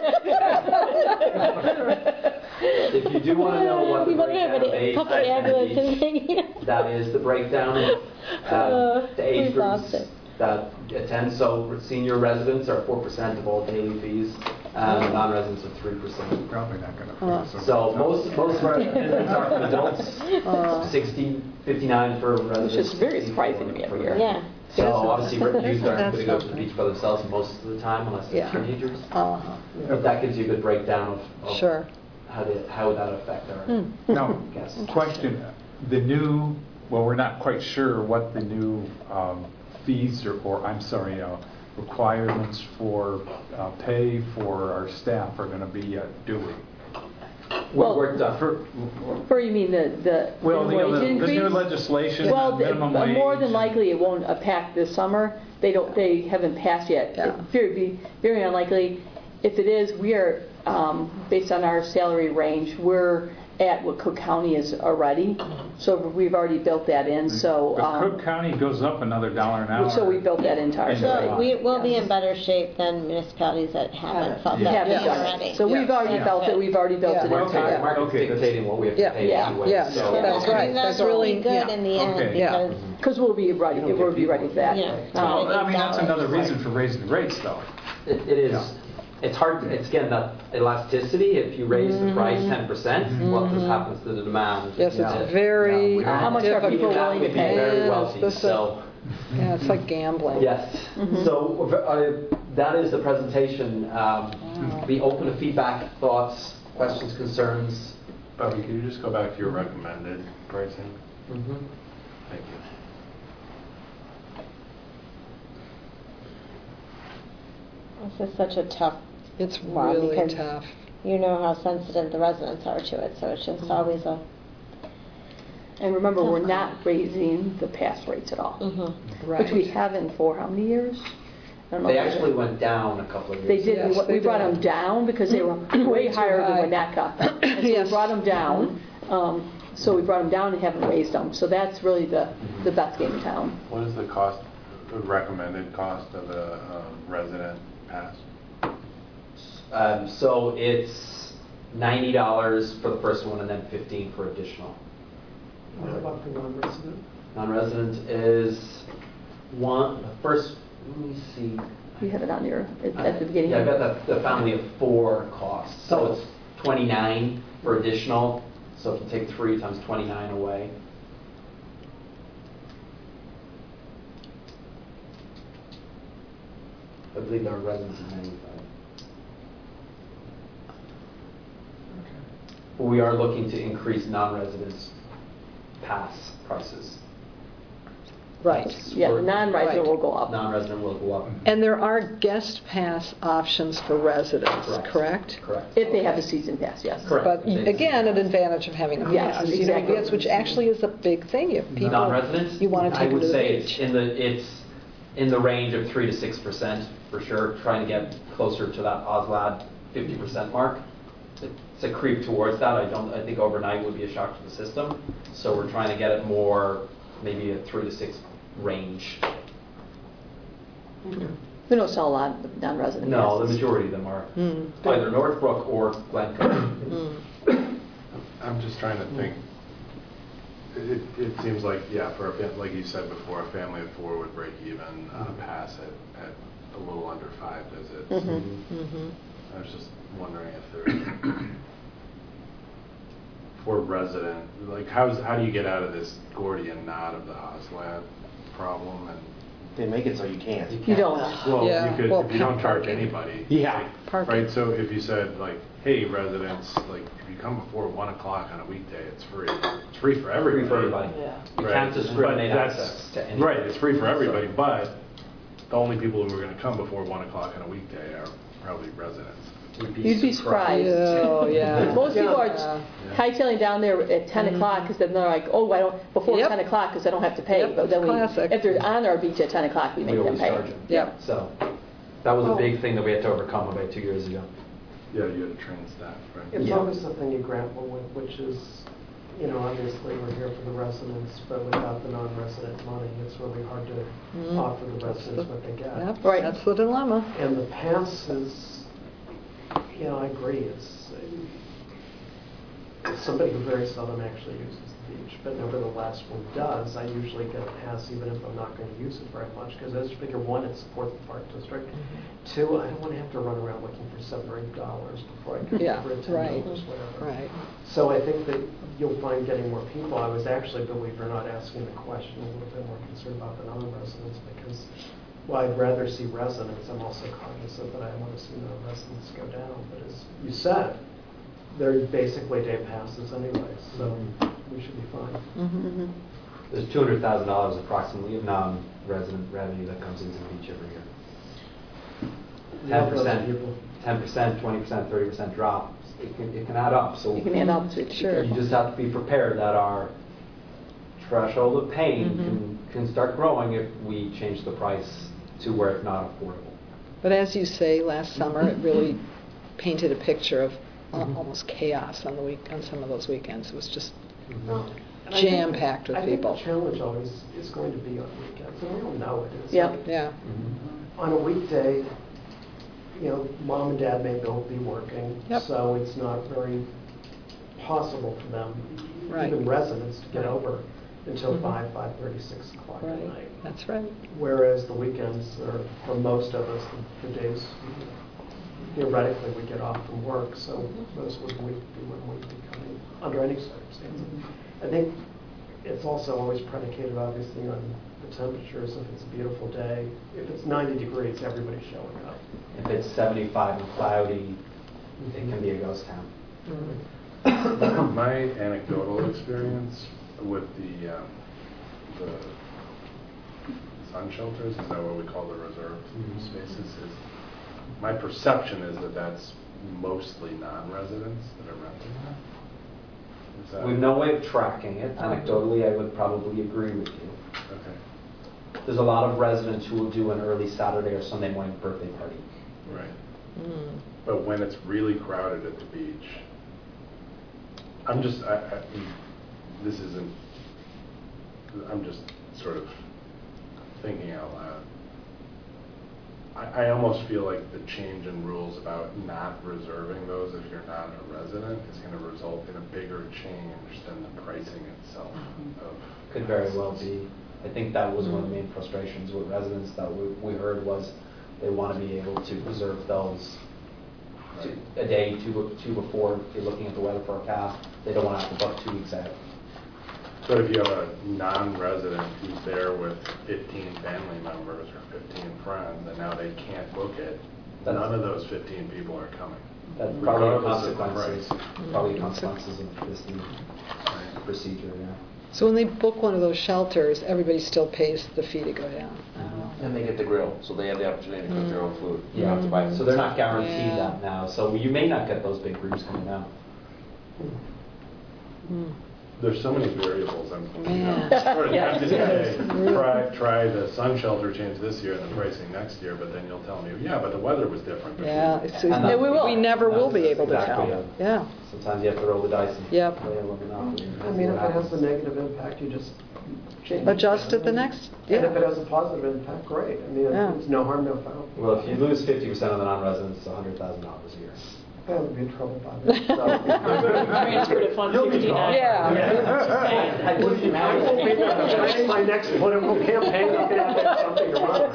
Speaker 9: If you do want to know what the breakdown of age
Speaker 8: Public ambulance
Speaker 9: is, that is the breakdown of the age
Speaker 8: we've lost
Speaker 9: groups
Speaker 8: it.
Speaker 9: that attend. So senior residents are 4% of all daily fees, and non-residents are 3%.
Speaker 11: Probably not going to.
Speaker 9: So most of our visits are from adults, 60, 59 for residents.
Speaker 2: It's just very surprising to me every year.
Speaker 8: Yeah.
Speaker 9: So obviously youth aren't going to go to the beach by themselves most of the time unless they're teenagers. But that gives you a good breakdown of
Speaker 1: Sure.
Speaker 9: how that affect our
Speaker 11: Now,
Speaker 9: guests.
Speaker 11: question, the new, well, we're not quite sure what the new fees requirements for pay for our staff are going to be doing.
Speaker 2: Well,
Speaker 9: Worked up.
Speaker 2: or you mean the
Speaker 11: Well,
Speaker 2: wage
Speaker 11: the
Speaker 2: increase?
Speaker 11: new legislation,
Speaker 2: Well,
Speaker 11: minimum wage.
Speaker 2: more than likely it won't impact this summer. They haven't passed yet.
Speaker 1: Yeah.
Speaker 2: It'd be very unlikely. If it is, we are, based on our salary range, we're at what Cook County is already. So we've already built that in. So
Speaker 11: But Cook County goes up another $1 an hour.
Speaker 2: so we built that into our
Speaker 11: And
Speaker 2: salary.
Speaker 8: So we will be in better shape than municipalities that haven't felt
Speaker 2: We
Speaker 8: that
Speaker 2: haven't
Speaker 8: pain
Speaker 2: done
Speaker 8: already.
Speaker 2: it. So we've already felt it. We've already built it
Speaker 9: Market's
Speaker 2: into
Speaker 9: market's dictating what we have to pay
Speaker 1: Yeah.
Speaker 9: anyway.
Speaker 1: Yeah.
Speaker 9: So
Speaker 1: That's
Speaker 8: I
Speaker 1: right.
Speaker 8: mean,
Speaker 1: That's
Speaker 8: will
Speaker 1: really
Speaker 8: be good in the end
Speaker 11: Okay.
Speaker 1: Yeah.
Speaker 8: because,
Speaker 2: Because we'll be ready. We'll be ready for that.
Speaker 8: Yeah.
Speaker 11: Well, I mean, that's another reason for raising the rates, though.
Speaker 9: It is. It's hard. It's again that elasticity. If you raise the price 10%, what happens to the demand?
Speaker 1: Yes, it's very
Speaker 2: How much are people
Speaker 9: That
Speaker 2: willing
Speaker 9: would
Speaker 2: to
Speaker 9: be
Speaker 2: pay?
Speaker 9: very wealthy.
Speaker 1: Yes,
Speaker 9: So
Speaker 1: Yeah, it's like gambling.
Speaker 9: yes. So that is the presentation. Be open to feedback, thoughts, questions, concerns.
Speaker 7: Bobby, can you just go back to your recommended pricing?
Speaker 9: Mm-hmm.
Speaker 7: Thank you.
Speaker 8: this is such a tough
Speaker 1: It's
Speaker 8: one
Speaker 1: really
Speaker 8: because
Speaker 1: tough.
Speaker 8: you know how sensitive the residents are to it, so it's just always a.
Speaker 2: And remember, we're not raising the pass rates at all,
Speaker 1: Right.
Speaker 2: which we haven't for how many years? I don't know.
Speaker 9: They actually went down a couple of years.
Speaker 2: They did.
Speaker 1: Yes,
Speaker 2: We
Speaker 1: they
Speaker 2: brought
Speaker 1: did.
Speaker 2: them down because they were way
Speaker 1: too
Speaker 2: higher
Speaker 1: high.
Speaker 2: than Winnetka. And so
Speaker 1: Yes.
Speaker 2: we brought them down. So we brought them down and haven't raised them. So that's really the best game in town.
Speaker 7: What is the cost, the recommended cost of a resident pass?
Speaker 9: So it's $90 for the first one and then $15 for additional.
Speaker 13: What about for non-resident?
Speaker 9: Non-resident is the first, let me see.
Speaker 2: You have it on your, at the beginning.
Speaker 9: Yeah, I got the family of 4 costs. So it's $29 for additional. So if you take 3 times 29 away. I believe our residents is 95. We are looking to increase non-residents pass prices.
Speaker 1: Right.
Speaker 2: Yeah, the non-resident
Speaker 1: Right.
Speaker 2: will go up.
Speaker 9: Non-resident will go up.
Speaker 1: And there are guest pass options for residents, correct?
Speaker 9: Correct.
Speaker 2: If they have a season pass, yes.
Speaker 9: Correct.
Speaker 1: But again, an advantage of having a
Speaker 2: Yes,
Speaker 1: pass,
Speaker 2: exactly.
Speaker 1: yes, which actually is a big thing. If people,
Speaker 9: Non-residents,
Speaker 1: you want to
Speaker 9: I
Speaker 1: take them
Speaker 9: would
Speaker 1: to the
Speaker 9: say
Speaker 1: beach.
Speaker 9: it's in the range of 3 to 6% for sure. Trying to get closer to that OSLAD 50% mark. It's a creep towards that. I think overnight would be a shock to the system. So we're trying to get it more, maybe a 3 to 6 range.
Speaker 2: We don't sell a lot of non-resident
Speaker 9: No, the
Speaker 2: passes.
Speaker 9: majority of them are either Northbrook or Glencoe.
Speaker 7: I'm just trying to think. It seems like, yeah, for like you said before, a family of 4 would break even on a pass at a little under 5 visits. I was just wondering if there's for resident, like how do you get out of this Gordian knot of the OSLAD problem? And
Speaker 12: They make it so you can't.
Speaker 2: You don't.
Speaker 7: well,
Speaker 1: Yeah,
Speaker 7: you could
Speaker 1: well,
Speaker 7: if you don't charge
Speaker 1: parking.
Speaker 7: anybody.
Speaker 12: Yeah.
Speaker 1: Parking.
Speaker 7: Right. So if you said like, hey, residents, like if you come before 1 o'clock on a weekday, it's free. It's free for everybody.
Speaker 9: Free for everybody. You
Speaker 7: Right.
Speaker 9: can't discriminate
Speaker 7: But that's-
Speaker 9: access to anybody.
Speaker 7: Right. It's free for everybody, but the only people who are going to come before 1 o'clock on a weekday are probably residents.
Speaker 2: You'd be surprised.
Speaker 1: Oh, yeah.
Speaker 2: Most people are
Speaker 1: Yeah.
Speaker 2: hightailing down there at 10 o'clock because then they're like, oh, I don't, before
Speaker 1: Yep.
Speaker 2: 10 o'clock because I don't have to pay.
Speaker 1: Yep,
Speaker 2: But then
Speaker 1: classic.
Speaker 2: if they're on our beach at 10 o'clock, we make
Speaker 9: We
Speaker 2: them
Speaker 9: always
Speaker 2: pay.
Speaker 9: charge them.
Speaker 1: Yep.
Speaker 9: So that was a big thing that we had to overcome about 2 years ago.
Speaker 7: Yeah, you had to train staff, right?
Speaker 13: It's
Speaker 9: Yeah.
Speaker 13: always something you grapple with, which is, obviously we're here for the residents, but without the non-resident money, it's really hard to offer the residents what they get.
Speaker 1: Yep,
Speaker 2: Right.
Speaker 1: that's the dilemma.
Speaker 13: And the pass is, I agree, it's somebody who very seldom actually uses the beach, but nevertheless, when does, I usually get a pass even if I'm not going to use it very much, because I just figure, one, it supports the park district. Two, I don't want to have to run around looking for $7 or $8 before I can
Speaker 1: Yeah,
Speaker 13: for $10,
Speaker 1: right.
Speaker 13: whatever.
Speaker 1: Right.
Speaker 13: So I think that you'll find getting more people. I was actually, believe it or not, asking the question a little bit more concerned about the non-residents because, well, I'd rather see residents. I'm also cognizant that I want to see non-residents go down. But as you said, they're basically day passes anyway, so we should be fine.
Speaker 9: There's $200,000 approximately of non-resident revenue that comes into the beach every year. 10%, 20%, 30% drop. It can add up. So
Speaker 2: You can add up to it, sure.
Speaker 9: you just have to be prepared that our threshold of pain can start growing if we change the price to where it's not affordable.
Speaker 1: But as you say, last summer, it really painted a picture of almost chaos on some of those weekends. It was just jam-packed with people.
Speaker 13: I think the challenge always is going to be on weekends, and we all know it is.
Speaker 2: Yep.
Speaker 13: Like,
Speaker 1: Yeah.
Speaker 13: on a weekday, mom and dad may both be working,
Speaker 1: Yep.
Speaker 13: so it's not very possible for them,
Speaker 1: Right.
Speaker 13: even residents, to get over until 5:30, 6 o'clock at
Speaker 1: Right.
Speaker 13: night.
Speaker 1: That's right.
Speaker 13: Whereas the weekends are, for most of us, the days, theoretically, we get off from work, so those would be when we'd be coming, under any circumstances. I think it's also always predicated, obviously, on the temperatures. If it's a beautiful day, if it's 90 degrees, everybody's showing up.
Speaker 9: If it's 75 and cloudy, it can be a ghost town.
Speaker 7: My anecdotal experience with the sun shelters, is that what we call the reserved spaces, is my perception is that that's mostly non-residents that are renting that. Is that
Speaker 9: We have no way of tracking it. Anecdotally, I would probably agree with you.
Speaker 7: Okay.
Speaker 9: There's a lot of residents who will do an early Saturday or Sunday morning birthday party.
Speaker 7: Right. But when it's really crowded at the beach, I'm just sort of thinking out loud. I almost feel like the change in rules about not reserving those if you're not a resident is going to result in a bigger change than the pricing itself.
Speaker 9: Could very well be. I think that was one of the main frustrations with residents that we heard was they want to be able to reserve those a day, two before. If you're looking at the weather forecast, they don't want to have to book 2 weeks out.
Speaker 7: But if you have a non-resident who's there with 15 family members or 15 friends, and now they can't book it, none of those 15 people are coming.
Speaker 9: That's probably
Speaker 7: Regardless of the
Speaker 9: consequences.
Speaker 7: price.
Speaker 9: Probably consequences of this new procedure. Yeah.
Speaker 1: So when they book one of those shelters, everybody still pays the fee to go down.
Speaker 12: And they get the grill, so they have the opportunity to cook their own food. You
Speaker 9: Yeah.
Speaker 12: don't have to buy it.
Speaker 9: So they're not guaranteed
Speaker 1: Yeah.
Speaker 9: that now. So you may not get those big groups coming down.
Speaker 7: There's so many variables. I'm
Speaker 1: Yeah.
Speaker 7: sort of
Speaker 2: Yes.
Speaker 7: tempted to say, try the sun shelter change this year and the pricing next year, but then you'll tell me, yeah, but the weather was different.
Speaker 1: Yeah,
Speaker 9: we
Speaker 1: never will be able to
Speaker 9: Exactly,
Speaker 1: tell. Yeah.
Speaker 9: Sometimes you have to roll the dice and
Speaker 1: Yep.
Speaker 9: play a little monopoly.
Speaker 13: I mean, if it has a negative impact, you just change it.
Speaker 1: Adjust it the next.
Speaker 13: And if it has a positive impact, great. I mean,
Speaker 1: Yeah.
Speaker 13: it's no harm, no foul.
Speaker 9: Well, if you lose 50% of the non-residents, it's $100,000 a year.
Speaker 13: I would be in trouble by then. So.
Speaker 10: Transfer to Fund 69.
Speaker 1: Yeah.
Speaker 13: I won't be planning my next political campaign. I'm going to have something to run.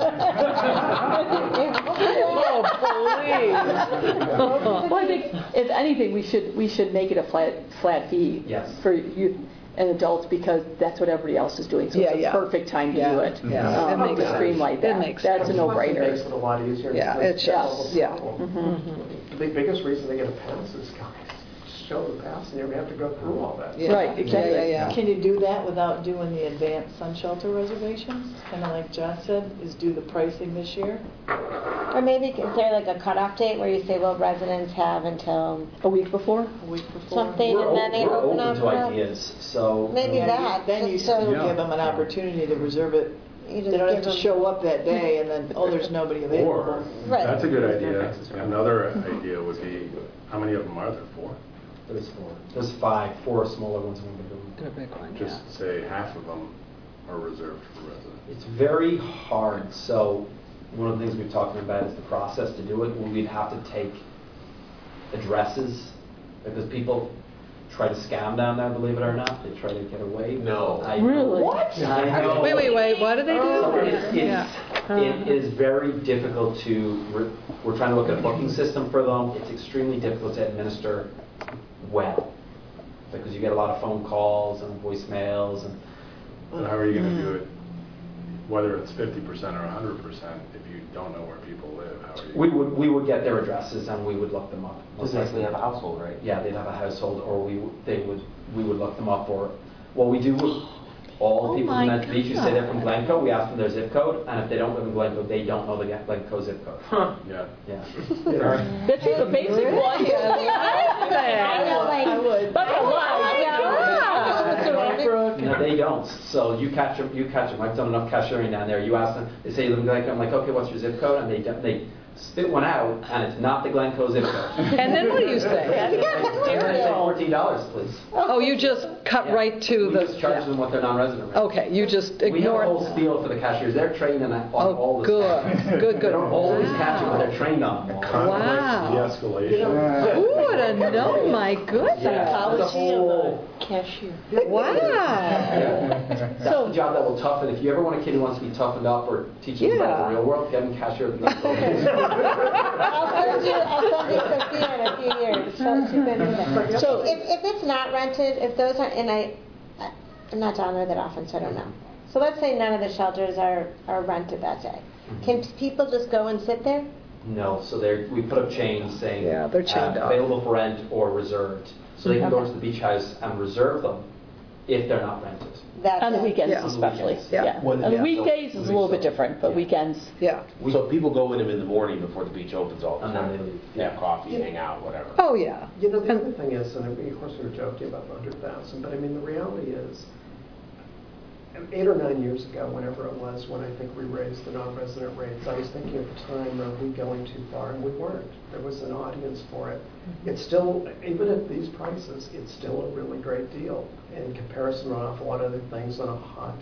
Speaker 1: Oh,
Speaker 2: Well, I think if anything, we should make it a flat fee
Speaker 9: Yes.
Speaker 2: for youth and adults because that's what everybody else is doing. So it's
Speaker 1: Yeah.
Speaker 2: a perfect time to do it.
Speaker 1: Yeah. It makes
Speaker 2: to
Speaker 1: sense.
Speaker 2: streamline
Speaker 1: It
Speaker 2: that.
Speaker 1: makes
Speaker 2: That's a
Speaker 1: sense.
Speaker 2: no-brainer.
Speaker 13: It makes it a lot easier.
Speaker 1: Yeah,
Speaker 13: because
Speaker 1: it's just,
Speaker 13: it's
Speaker 1: yeah.
Speaker 13: The biggest reason they get a pass is, guys, show the passenger, we have to go through all that.
Speaker 1: Yeah.
Speaker 2: Right, exactly.
Speaker 1: Yeah.
Speaker 10: Can you do that without doing the advanced sun shelter reservations? Kind of like Josh said, is do the pricing this year?
Speaker 8: Or maybe, is there like a cutoff date where you say, well, residents have until
Speaker 2: A week before?
Speaker 10: A week before?
Speaker 8: something, and then they
Speaker 9: We're
Speaker 8: open up?
Speaker 9: open to ideas, so.
Speaker 8: Maybe that.
Speaker 10: Then you
Speaker 8: just so-
Speaker 10: still give them an opportunity to reserve it.
Speaker 8: You just
Speaker 10: They don't have
Speaker 8: give
Speaker 10: to
Speaker 8: them-
Speaker 10: show up that day and then, oh, there's nobody available.
Speaker 7: Or,
Speaker 8: Right.
Speaker 7: that's a good idea. Another idea would be, how many of them are there? 4?
Speaker 9: There's 4. There's 5, 4 smaller ones and 1 bigger one.
Speaker 1: The big one,
Speaker 7: Just say half of them are reserved for residents.
Speaker 9: It's very hard, so one of the things we're talking about is the process to do it. We'd have to take addresses, because people try to scam down there, believe it or not. They try to get away.
Speaker 12: No.
Speaker 2: Really?
Speaker 9: What? I know.
Speaker 1: Wait, what do they do?
Speaker 9: So
Speaker 1: Yeah.
Speaker 9: it is very difficult to, we're trying to look at a booking system for them. It's extremely difficult to administer well, because you get a lot of phone calls and voicemails and.
Speaker 7: But how are you going to do it, whether it's 50% or 100%, if you don't know where people live? How are you?
Speaker 9: We would get their addresses and we would look them up.
Speaker 12: Just like they have a household, right?
Speaker 9: Yeah, they'd have a household, or we would look them up, or what we do with all the people from Manhattan Beach who say they're from Glencoe, we ask them their zip code, and if they don't live in Glencoe, they don't know the Glencoe zip code.
Speaker 7: Yeah.
Speaker 9: Yeah.
Speaker 2: That's just a basic one.
Speaker 8: I
Speaker 2: would. That's a lot.
Speaker 9: No, they don't. So you catch them. I've done enough cashiering down there. You ask them, they say you live in Glencoe. I'm like, okay, what's your zip code? And they spit one out, and it's not the Glencoe zip code.
Speaker 1: And then what do you say?
Speaker 9: And I say $14, please.
Speaker 1: Oh, you just cut
Speaker 9: Yeah.
Speaker 1: right to
Speaker 9: We
Speaker 1: the...
Speaker 9: just charge them what they're non-resident rate.
Speaker 1: Okay, you just
Speaker 9: We have a
Speaker 1: ignore...
Speaker 9: whole spiel for the cashiers. They're trained on all the stuff.
Speaker 1: Good.
Speaker 9: They don't always catch it, but they're trained on them.
Speaker 1: Wow.
Speaker 7: De-escalation.
Speaker 1: Who would have known? My goodness.
Speaker 9: Yeah, there's a whole.
Speaker 10: Cashier.
Speaker 1: Wow.
Speaker 9: That's the job that will toughen. If you ever want a kid who wants to be toughened up or teach them about the real world, get them cashier at the
Speaker 8: I'll send you Sophia in a few years. So if it's not rented, if those aren't, and I'm not down there that often, so I don't know. So let's say none of the shelters are rented that day. Can people just go and sit there?
Speaker 9: No, so we put up chains saying
Speaker 1: they're chained up.
Speaker 9: available for rent or reserved. So they can go to the beach house and reserve them if they're not rented.
Speaker 2: On the weekends especially. Yeah. On the weekdays is a little bit different, but weekends.
Speaker 1: Yeah.
Speaker 12: So people go in them in the morning before the beach opens all the
Speaker 9: And
Speaker 12: time.
Speaker 9: then they leave.
Speaker 12: Have coffee, hang out, whatever.
Speaker 1: Oh, yeah.
Speaker 13: You know, the other thing is, and of course we were joking about the 100,000, but I mean, the reality is, 8 or 9 years ago, whenever it was, when I think we raised the non-resident rates, I was thinking at the time, are we going too far? And we weren't. There was an audience for it. It's still, even at these prices, it's still a really great deal in comparison to an awful lot of other things on a hot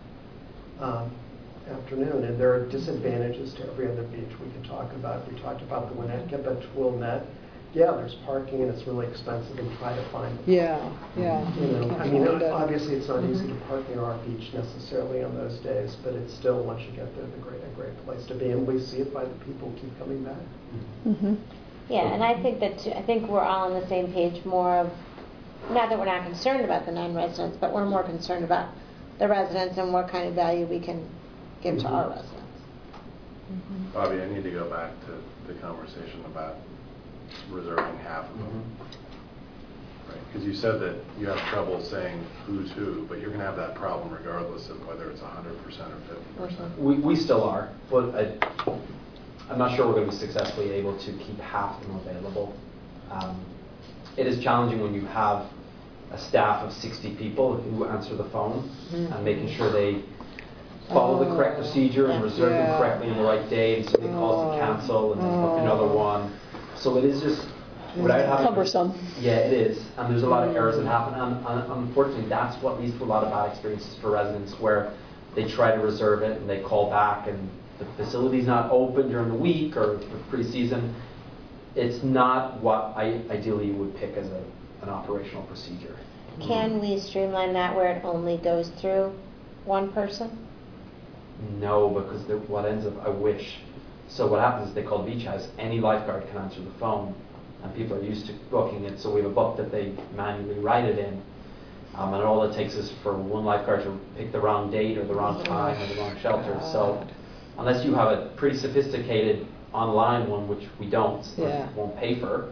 Speaker 13: afternoon. And there are disadvantages to every other beach we could talk about. We talked about the Winnetka, but Wilmette. Yeah, there's parking and it's really expensive and try to find.
Speaker 1: Yeah.
Speaker 13: You know, I mean, obviously it's not easy to park near our beach necessarily on those days, but it's still, once you get there, a great place to be. And we see it by the people who keep coming back.
Speaker 2: Mm-hmm.
Speaker 8: Yeah, and I think we're all on the same page more of, not that we're not concerned about the non-residents, but we're more concerned about the residents and what kind of value we can give to our residents.
Speaker 7: Bobby, I need to go back to the conversation about reserving half of them. Right? Because you said that you have trouble saying who's who, but you're going to have that problem regardless of whether it's 100% or 50%.
Speaker 9: We still are, but I'm not sure we're going to be successfully able to keep half of them available. It is challenging when you have a staff of 60 people who answer the phone and making sure they follow the correct procedure and reserve them correctly on the right day, and somebody calls to cancel and then book another one. So it is just, without having...
Speaker 2: Cumbersome.
Speaker 9: Yeah, it is. And there's a lot of errors that happen. And unfortunately, that's what leads to a lot of bad experiences for residents, where they try to reserve it and they call back and the facility's not open during the week or the pre-season. It's not what I ideally would pick as an operational procedure.
Speaker 8: Can we streamline that where it only goes through one person?
Speaker 9: No, because what ends up, I wish. So what happens is they call the beach house, any lifeguard can answer the phone, and people are used to booking it, so we have a book that they manually write it in, and all it takes is for one lifeguard to pick the wrong date or the wrong time or the wrong shelter. So unless you have a pretty sophisticated online one, which we don't, won't pay for,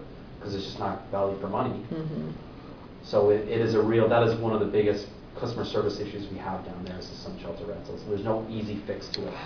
Speaker 9: because it's just not value for money. So it is that is one of the biggest customer service issues we have down there is the sun shelter rentals. There's no easy fix to it.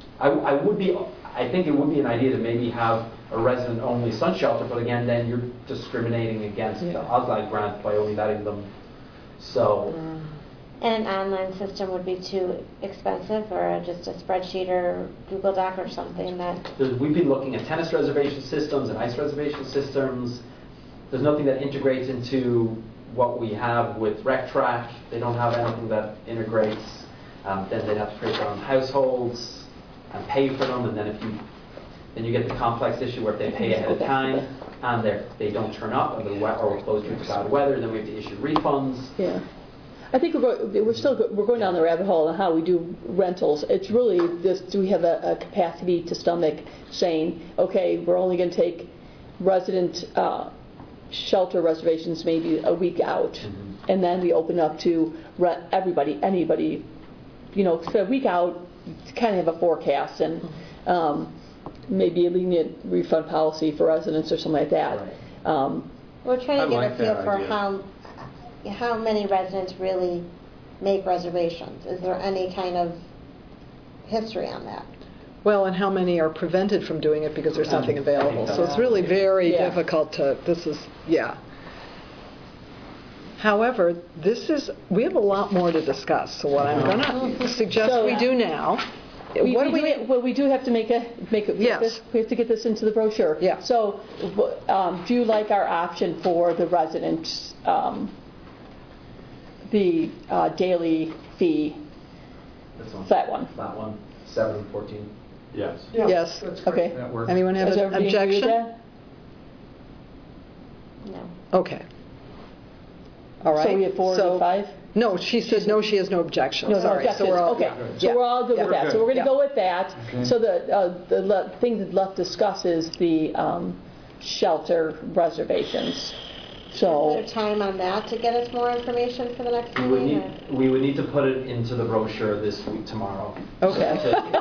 Speaker 9: I think it would be an idea to maybe have a resident-only sun shelter, but again, then you're discriminating against the OSI grant by only letting them. So.
Speaker 8: And an online system would be too expensive, or just a spreadsheet or Google Doc or something that.
Speaker 9: We've been looking at tennis reservation systems and ice reservation systems. There's nothing that integrates into what we have with RecTrack. They don't have anything that integrates. Then they'd have to create their own households and pay for them. And then you get the complex issue where if they pay ahead of time and they don't turn up and or we're closed due to bad weather, then we have to issue refunds.
Speaker 2: Yeah. I think we're going down the rabbit hole on how we do rentals. It's really this: do we have a capacity to stomach saying, okay, we're only going to take resident shelter reservations maybe a week out, and then we open up to anybody, so a week out, to kind of have a forecast and maybe a lenient refund policy for residents or something like that.
Speaker 8: Right. We're trying to get a feel for how many residents really make reservations. Is there any kind of history on that?
Speaker 1: Well, and how many are prevented from doing it because there's nothing available. So it's really very difficult to, However, we have a lot more to discuss. So what I'm going to suggest we do now.
Speaker 2: We do have to make
Speaker 1: yes.
Speaker 2: We have to get this into the brochure.
Speaker 1: Yeah.
Speaker 2: So do you like our option for the residents, the daily fee?
Speaker 9: This one.
Speaker 2: That one.
Speaker 9: That one. 714.
Speaker 7: Yes.
Speaker 13: Yeah,
Speaker 2: yes.
Speaker 13: that's
Speaker 2: Okay.
Speaker 13: That
Speaker 1: works. Anyone have an objection?
Speaker 8: No.
Speaker 1: Okay. All right.
Speaker 2: So we have 4 to 5?
Speaker 1: No, she said no, she has no objection.
Speaker 2: No,
Speaker 1: Sorry.
Speaker 2: objections. So we're all good with that. So we're going to go with that.
Speaker 11: Okay.
Speaker 2: So the thing that's left to discuss is the shelter reservations. So.
Speaker 8: Is there time on that to get us more information for the next meeting?
Speaker 9: We would need to put it into the brochure this week, tomorrow.
Speaker 1: Okay.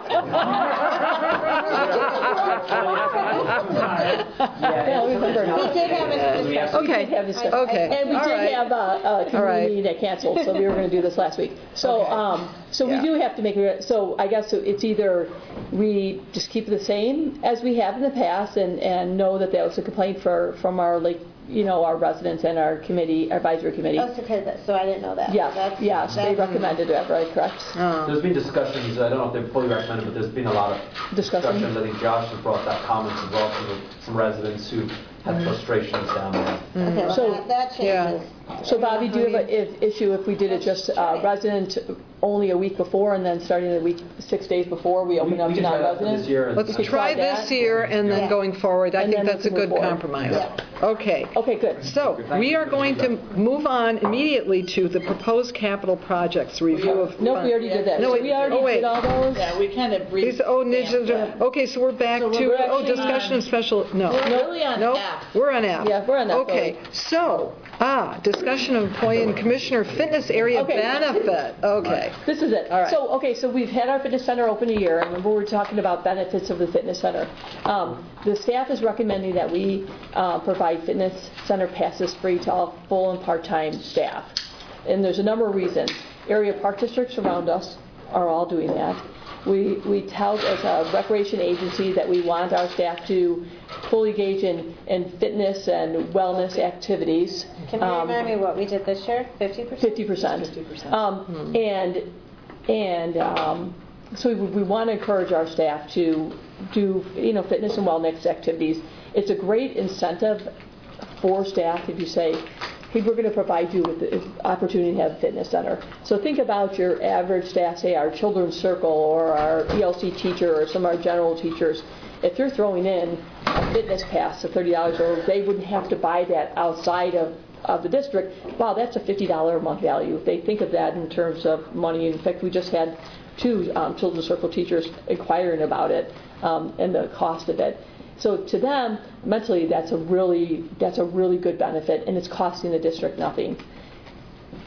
Speaker 8: We did have a discussion.
Speaker 1: Okay.
Speaker 2: And we did have a community meeting that canceled, so we were going to do this last week. So, we do have to make it. So I guess it's either we just keep it the same as we have in the past, and know that was a complaint from our our residents and our advisory committee.
Speaker 8: Oh, so I didn't know that.
Speaker 2: Yes, they recommended it, right? Correct.
Speaker 9: There's been discussions. I don't know if they've fully recommended, but there's been a lot of discussions. I think Josh has brought that comments as well from some residents who have frustrations down there.
Speaker 8: Okay, well,
Speaker 2: So
Speaker 8: that changes.
Speaker 2: So Bobby, do you have an issue if we did it just resident only a week before, and then starting the week 6 days before we open up to non-residents?
Speaker 1: Let's try this year, and then going forward, I think that's a good compromise. Okay.
Speaker 2: Okay, good.
Speaker 1: So we are going to move on immediately to the proposed capital projects review of.
Speaker 2: No, we already did that.
Speaker 1: No,
Speaker 2: so we already did all those.
Speaker 10: Yeah, we kind of briefed.
Speaker 1: Okay, so we're back to discussion of special. No,
Speaker 10: we're really on F.
Speaker 1: We're on F.
Speaker 2: Yeah, we're on F.
Speaker 1: Okay, so discussion of employee and commissioner fitness area benefit. Okay.
Speaker 2: This is it.
Speaker 1: All right.
Speaker 2: So we've had our fitness center open a year, and remember we're talking about benefits of the fitness center. The staff is recommending that we provide fitness center passes free to all full and part-time staff. And there's a number of reasons. Area park districts around us are all doing that. We tout as a recreation agency that we want our staff to fully engage in fitness and wellness activities.
Speaker 8: Can you remind me what we did this year? 50%?
Speaker 2: 50%. So we want to encourage our staff to do fitness and wellness activities. It's a great incentive for staff if you say, hey, we're going to provide you with the opportunity to have a fitness center. So think about your average staff, say our children's circle or our ELC teacher or some of our general teachers. If you're throwing in a fitness pass of $30, or they wouldn't have to buy that outside of the district, wow, that's a $50 a month value. If they think of that in terms of money. In fact, we just had 2 children's circle teachers inquiring about it and the cost of it. So to them, mentally, that's a really good benefit, and it's costing the district nothing.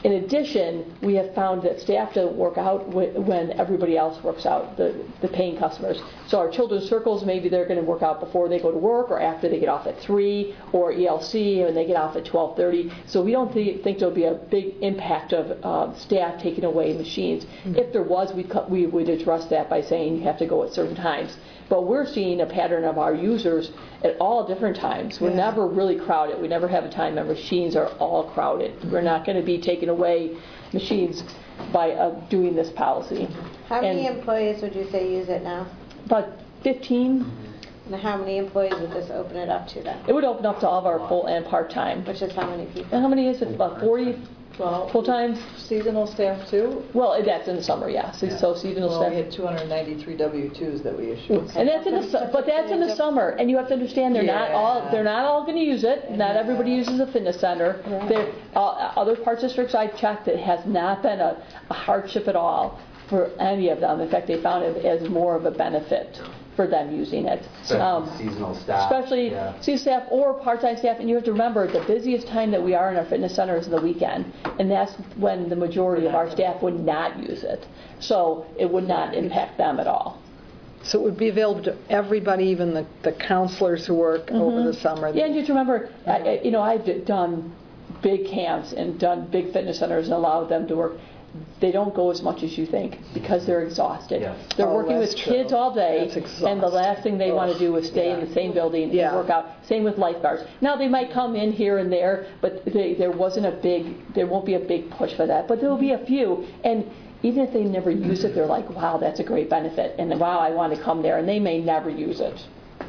Speaker 2: In addition, we have found that staff don't work out when everybody else works out, the paying customers. So our children's circles, maybe they're going to work out before they go to work or after they get off at 3, or ELC and they get off at 12:30. So we don't think there'll be a big impact of staff taking away machines. If there was, we would address that by saying you have to go at certain times. But we're seeing a pattern of our users at all different times. We're never really crowded. We never have a time when machines are all crowded. We're not going to be taking away machines by doing this policy.
Speaker 8: How many employees would you say use it now?
Speaker 2: About 15.
Speaker 8: And how many employees would this open it up to then?
Speaker 2: It would open up to all of our full and part-time.
Speaker 8: Which is how many people?
Speaker 2: And how many is it? About 40 full-time?
Speaker 10: Seasonal staff too?
Speaker 2: Well, that's in the summer, yeah. So seasonal staff.
Speaker 10: We had 293 W-2s that we issued.
Speaker 2: And that's in the summer. And you have to understand they're not all going to use it. Not everybody uses a fitness center. Other parts districts I've checked, it has not been a hardship at all for any of them. In fact, they found it as more of a benefit for them using it.
Speaker 9: Seasonal staff.
Speaker 2: Especially seasonal staff or part-time staff. And you have to remember, the busiest time that we are in our fitness center is the weekend. And that's when the majority of our staff would not use it. So it would not impact them at all.
Speaker 1: So it would be available to everybody, even the counselors who work over the summer.
Speaker 2: Yeah, and you have to remember, I've done big camps and done big fitness centers and allowed them to work. They don't go as much as you think because they're exhausted. Yes. They're working with kids all day, and the last thing they want to do is stay in the same building and work out. Same with lifeguards. Now they might come in here and there, but there won't be a big push for that. But there will be a few, and even if they never use it, they're like, wow, that's a great benefit, and wow, I want to come there, and they may never use it.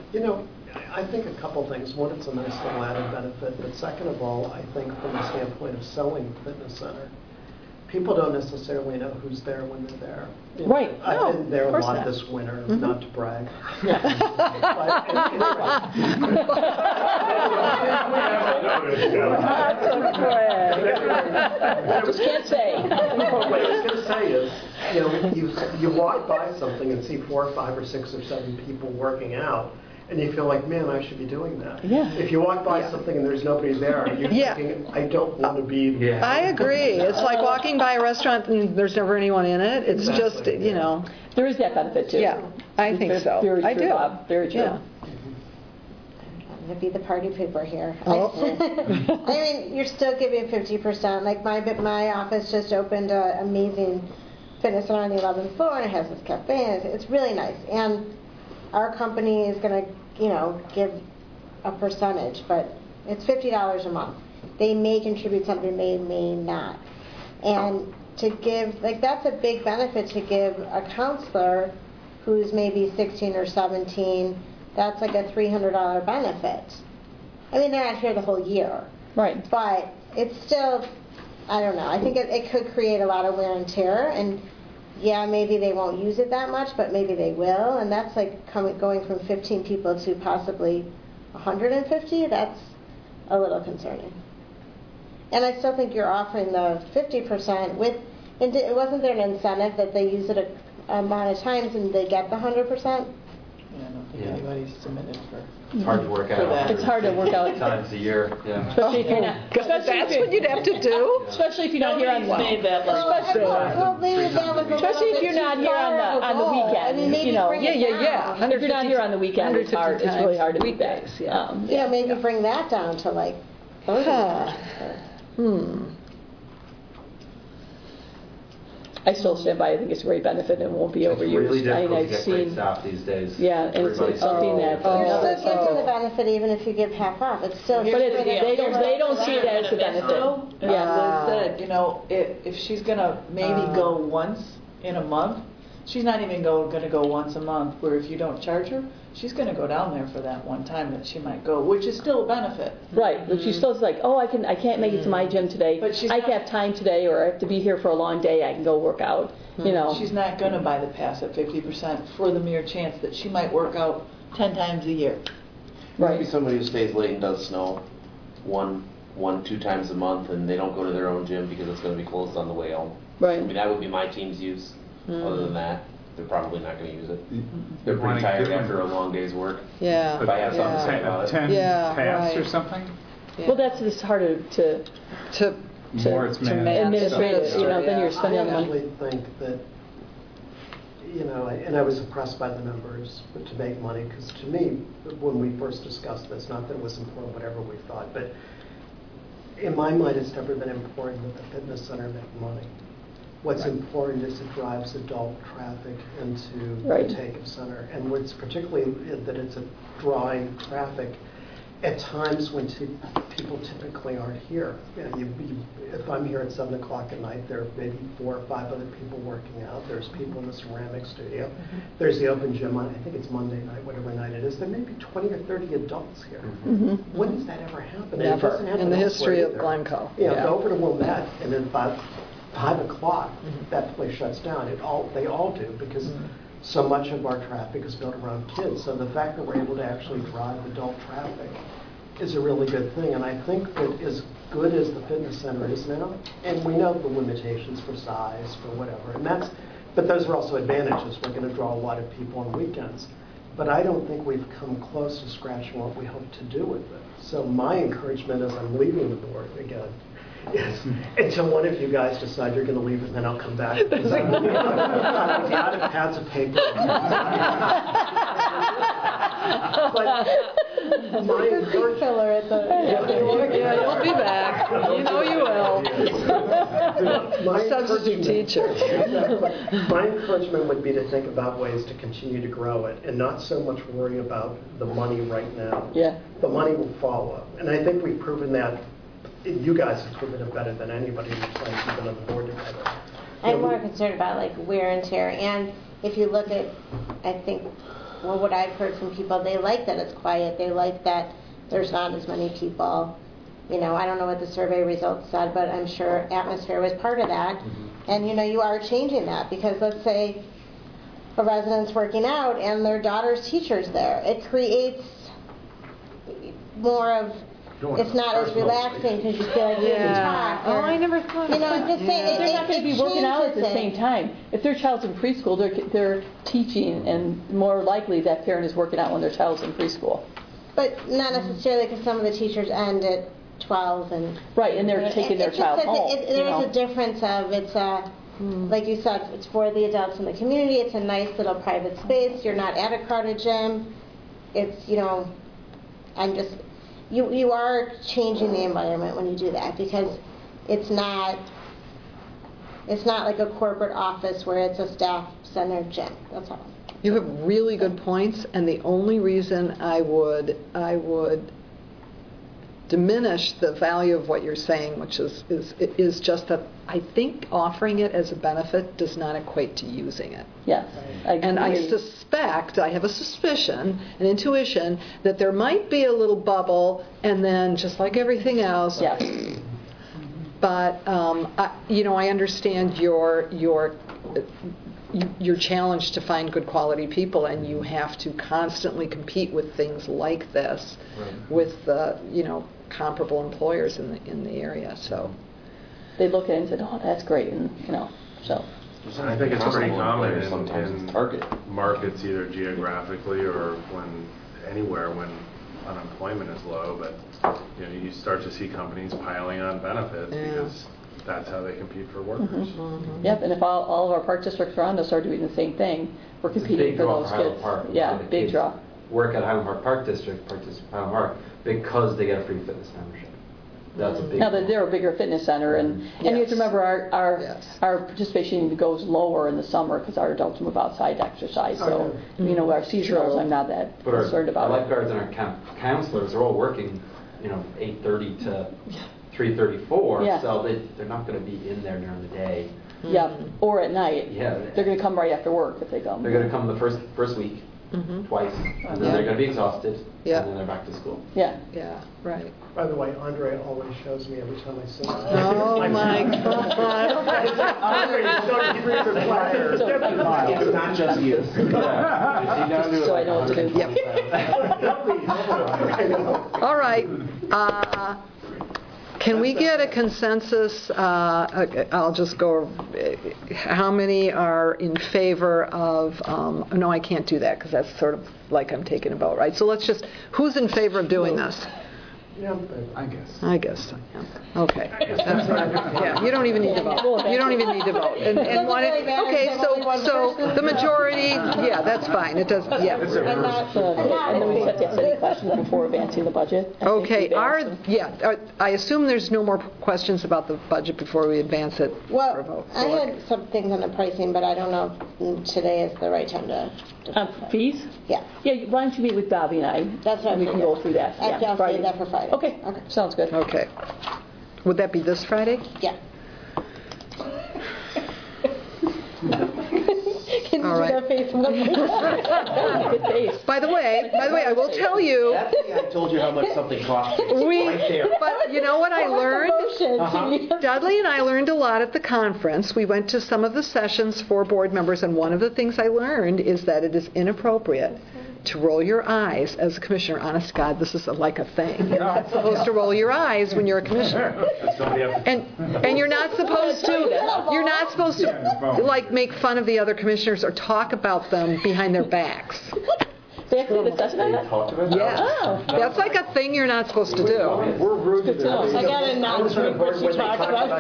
Speaker 13: I think a couple things. One, it's a nice little added benefit, but second of all, I think from the standpoint of selling the fitness center, people don't necessarily know who's there when they're there.
Speaker 2: Right.
Speaker 13: I've been there a lot this winter, not to brag.
Speaker 2: Just can't say.
Speaker 13: What I was going to say is, you walk by something and see 4 or 5 or 6 or 7 people working out, and you feel like, man, I should be doing that.
Speaker 2: Yeah.
Speaker 13: If you walk by something and there's nobody there, you're thinking, I don't want to be there.
Speaker 1: I agree. It's like walking by a restaurant and there's never anyone in it. It's just,
Speaker 2: There is that benefit, too.
Speaker 1: Yeah, I think so.
Speaker 2: Very true,
Speaker 1: I do.
Speaker 2: Bob. Very true.
Speaker 1: Yeah.
Speaker 8: I'm going to be the party pooper here.
Speaker 1: Oh.
Speaker 8: I mean, you're still giving 50%. Like my office just opened an amazing fitness center on the 11th floor, and it has this cafe, and it's really nice. And our company is going to, give a percentage, but it's $50 a month. They may contribute something, they may not. And to give, that's a big benefit to give a counselor who's maybe 16 or 17, that's like a $300 benefit. I mean, they're not here the whole year.
Speaker 2: Right.
Speaker 8: But it's still, I don't know, I think it could create a lot of wear and tear, and yeah, maybe they won't use it that much, but maybe they will, and that's like going from 15 people to possibly 150. That's a little concerning. And I still think you're offering the 50% with, and wasn't there an incentive that they use it a amount of times and they get the 100%?
Speaker 10: I don't think anybody's submitted for.
Speaker 9: It's hard to work out.
Speaker 2: It's hard to work out
Speaker 9: times a year. Yeah.
Speaker 2: Especially if you're not.
Speaker 1: That's what you'd have to do.
Speaker 2: Especially if you're not here on
Speaker 10: made that
Speaker 2: Especially if you're not here on the weekend.
Speaker 8: I mean, maybe bring it down.
Speaker 2: If you're not here on the weekend, it's hard. It's really hard to beat that.
Speaker 8: Maybe bring that down to like 30.
Speaker 2: I still stand by. I think it's a great benefit and won't be overused.
Speaker 9: It's really difficult to get great staff these days.
Speaker 2: Yeah, and it's something that.
Speaker 8: It still gives you the benefit even if you give half off. It's still.
Speaker 2: But they don't see it as a benefit.
Speaker 10: Yeah, Liz said, if she's gonna maybe go once in a month, she's not even gonna go once a month. Where if you don't charge her, she's going to go down there for that one time that she might go, which is still a benefit.
Speaker 2: Right, but she still's like, I can't make it to my gym today. But I have time today, or I have to be here for a long day. I can go work out.
Speaker 10: She's not going to buy the pass at 50% for the mere chance that she might work out 10 times a year.
Speaker 12: Right. Maybe somebody who stays late and does snow 2 times a month, and they don't go to their own gym because it's going to be closed on the way home.
Speaker 2: Right.
Speaker 12: I mean, that would be my team's use. Other than that, they're probably not going to use it. They're pretty tired after a long day's work.
Speaker 1: Yeah.
Speaker 12: If I have something to say about it.
Speaker 11: 10 pass or something?
Speaker 2: Yeah. Well, it's harder to
Speaker 11: more it's
Speaker 2: administrative, then you're spending on the money.
Speaker 13: I actually think that, and I was impressed by the numbers to make money, because to me, when we first discussed this, not that it was important, whatever we thought, but in my mind, it's never been important that the fitness center make money. What's important is it drives adult traffic into the Take Center, and what's particularly that it's a drawing traffic at times when people typically aren't here. If I'm here at 7 o'clock at night, there are maybe 4 or 5 other people working out. There's people in the ceramic studio. There's the open gym on, I think it's Monday night, whatever night it is. There may be 20 or 30 adults here. When does that ever happen?
Speaker 1: Never.
Speaker 13: It doesn't happen
Speaker 1: in the history of
Speaker 13: either.
Speaker 1: Glencoe.
Speaker 13: Go over to Wilmette, and then by 5 o'clock, that place shuts down. They all do, because so much of our traffic is built around kids. So the fact that we're able to actually drive adult traffic is a really good thing. And I think that as good as the fitness center is now, and we know the limitations for size, for whatever, but those are also advantages. We're going to draw a lot of people on weekends. But I don't think we've come close to scratching what we hope to do with it. So my encouragement as I'm leaving the board again, yes, until one of you guys decide you're going to leave, and then I'll come back. Because I'm out of pads of paper. But my encouragement...
Speaker 1: You'll be back. You will. Substitute teacher.
Speaker 13: My encouragement would be to think about ways to continue to grow it, and not so much worry about the money right now.
Speaker 2: Yeah.
Speaker 13: The money will follow. And I think we've proven that. You guys have proven it better than anybody in the place who's been on the board together.
Speaker 8: I'm more concerned about wear and tear. And if you look at, I think, what I've heard from people, they like that it's quiet. They like that there's not as many people. I don't know what the survey results said, but I'm sure atmosphere was part of that. And, you are changing that, because let's say a resident's working out and their daughter's teacher's there. It creates more of... It's not as relaxing, because you feel like you can talk.
Speaker 1: I never thought of that.
Speaker 8: I'm just saying,
Speaker 2: They're not going to be working out at the same time. If their child's in preschool, they're teaching, and more likely that parent is working out when their child's in preschool.
Speaker 8: But not necessarily, because some of the teachers end at 12 and...
Speaker 2: Right, and they're taking their child home.
Speaker 8: There is a difference of, it's like you said, it's for the adults in the community. It's a nice little private space. You're not at a crowded gym. It's, I'm just... You are changing the environment when you do that, because it's not like a corporate office where it's a staff-centered gym. That's all.
Speaker 1: You have really good points, and the only reason I would diminish the value of what you're saying, which is just that I think offering it as a benefit does not equate to using it.
Speaker 2: Yes.
Speaker 1: And I suspect, I have a suspicion, an intuition, that there might be a little bubble, and then just like everything else.
Speaker 2: Yes.
Speaker 1: But I understand your challenge to find good quality people, and you have to constantly compete with things like this, with comparable employers in the area. So
Speaker 2: they look at it and say, "Oh, that's great," and so.
Speaker 7: I think it's pretty common in
Speaker 12: target
Speaker 7: markets, either geographically or anywhere when unemployment is low. But you start to see companies piling on benefits because that's how they compete for workers.
Speaker 2: Yep, and if all of our park districts around us are doing the same thing, we're competing for those kids. Yeah, big draw.
Speaker 9: Work at Highland Park District, participate in Highland Park, because they get a free fitness membership. That's a big.
Speaker 2: Now that they're a bigger fitness center, and you have to remember our participation goes lower in the summer because our adults move outside to exercise. So our seasonals, I'm not that concerned about.
Speaker 9: Our lifeguards and our counselors are all working, 8:30 to 3:34.
Speaker 2: Yeah.
Speaker 9: So they're not going to be in there during the day.
Speaker 2: Yeah, or at night.
Speaker 9: Yeah.
Speaker 2: They're going to come right after work if they come.
Speaker 9: They're going to come the first week. Twice, and then they're going to be exhausted, and then they're back to school.
Speaker 2: Yeah.
Speaker 1: Yeah, right.
Speaker 13: By the way, Andre always shows me every time I see him.
Speaker 1: Oh, my God.
Speaker 13: Andre,
Speaker 12: it's not just you.
Speaker 2: So I know what to do.
Speaker 1: Yep. All right. Can we get a consensus? I'll just go. How many are in favor of? No, I can't do that because that's sort of like I'm taking a vote, right? So let's just. Who's in favor of doing this?
Speaker 13: Yeah,
Speaker 11: I guess.
Speaker 1: so, yeah. Okay. That's right. Yeah, you don't even need to vote. You don't even need to vote. Okay, so the majority, yeah, that's fine. It does, yeah.
Speaker 2: And then we have to ask any questions before advancing the budget.
Speaker 1: Okay, I assume there's no more questions about the budget before we advance it for a vote.
Speaker 8: I had some things on the pricing, but I don't know if today is the right time to
Speaker 2: fees?
Speaker 8: Yeah.
Speaker 2: Yeah, why don't you meet with Bobby and I?
Speaker 8: That's what
Speaker 2: we can go through that.
Speaker 8: I'll save that for Friday.
Speaker 2: Okay, sounds good.
Speaker 1: Okay. Would that be this Friday?
Speaker 8: Yeah. Can you
Speaker 1: All
Speaker 8: do
Speaker 1: right.
Speaker 8: that face?
Speaker 2: Good face.
Speaker 1: By the way, I will tell you.
Speaker 12: That's the I told you how much something cost. Right there.
Speaker 1: But you know what I learned? Dudley and I learned a lot at the conference. We went to some of the sessions for board members, and one of the things I learned is that it is inappropriate to roll your eyes as a commissioner. Honest to God, this is like a thing. You're not supposed to roll your eyes when you're a commissioner. And you're not supposed to like make fun of the other commissioners or talk about them behind their backs.
Speaker 2: They actually discussed that?
Speaker 1: Yeah.
Speaker 2: Oh.
Speaker 1: That's like a thing you're not supposed to do.
Speaker 13: We're rooted in
Speaker 8: I got to announce what you talked about.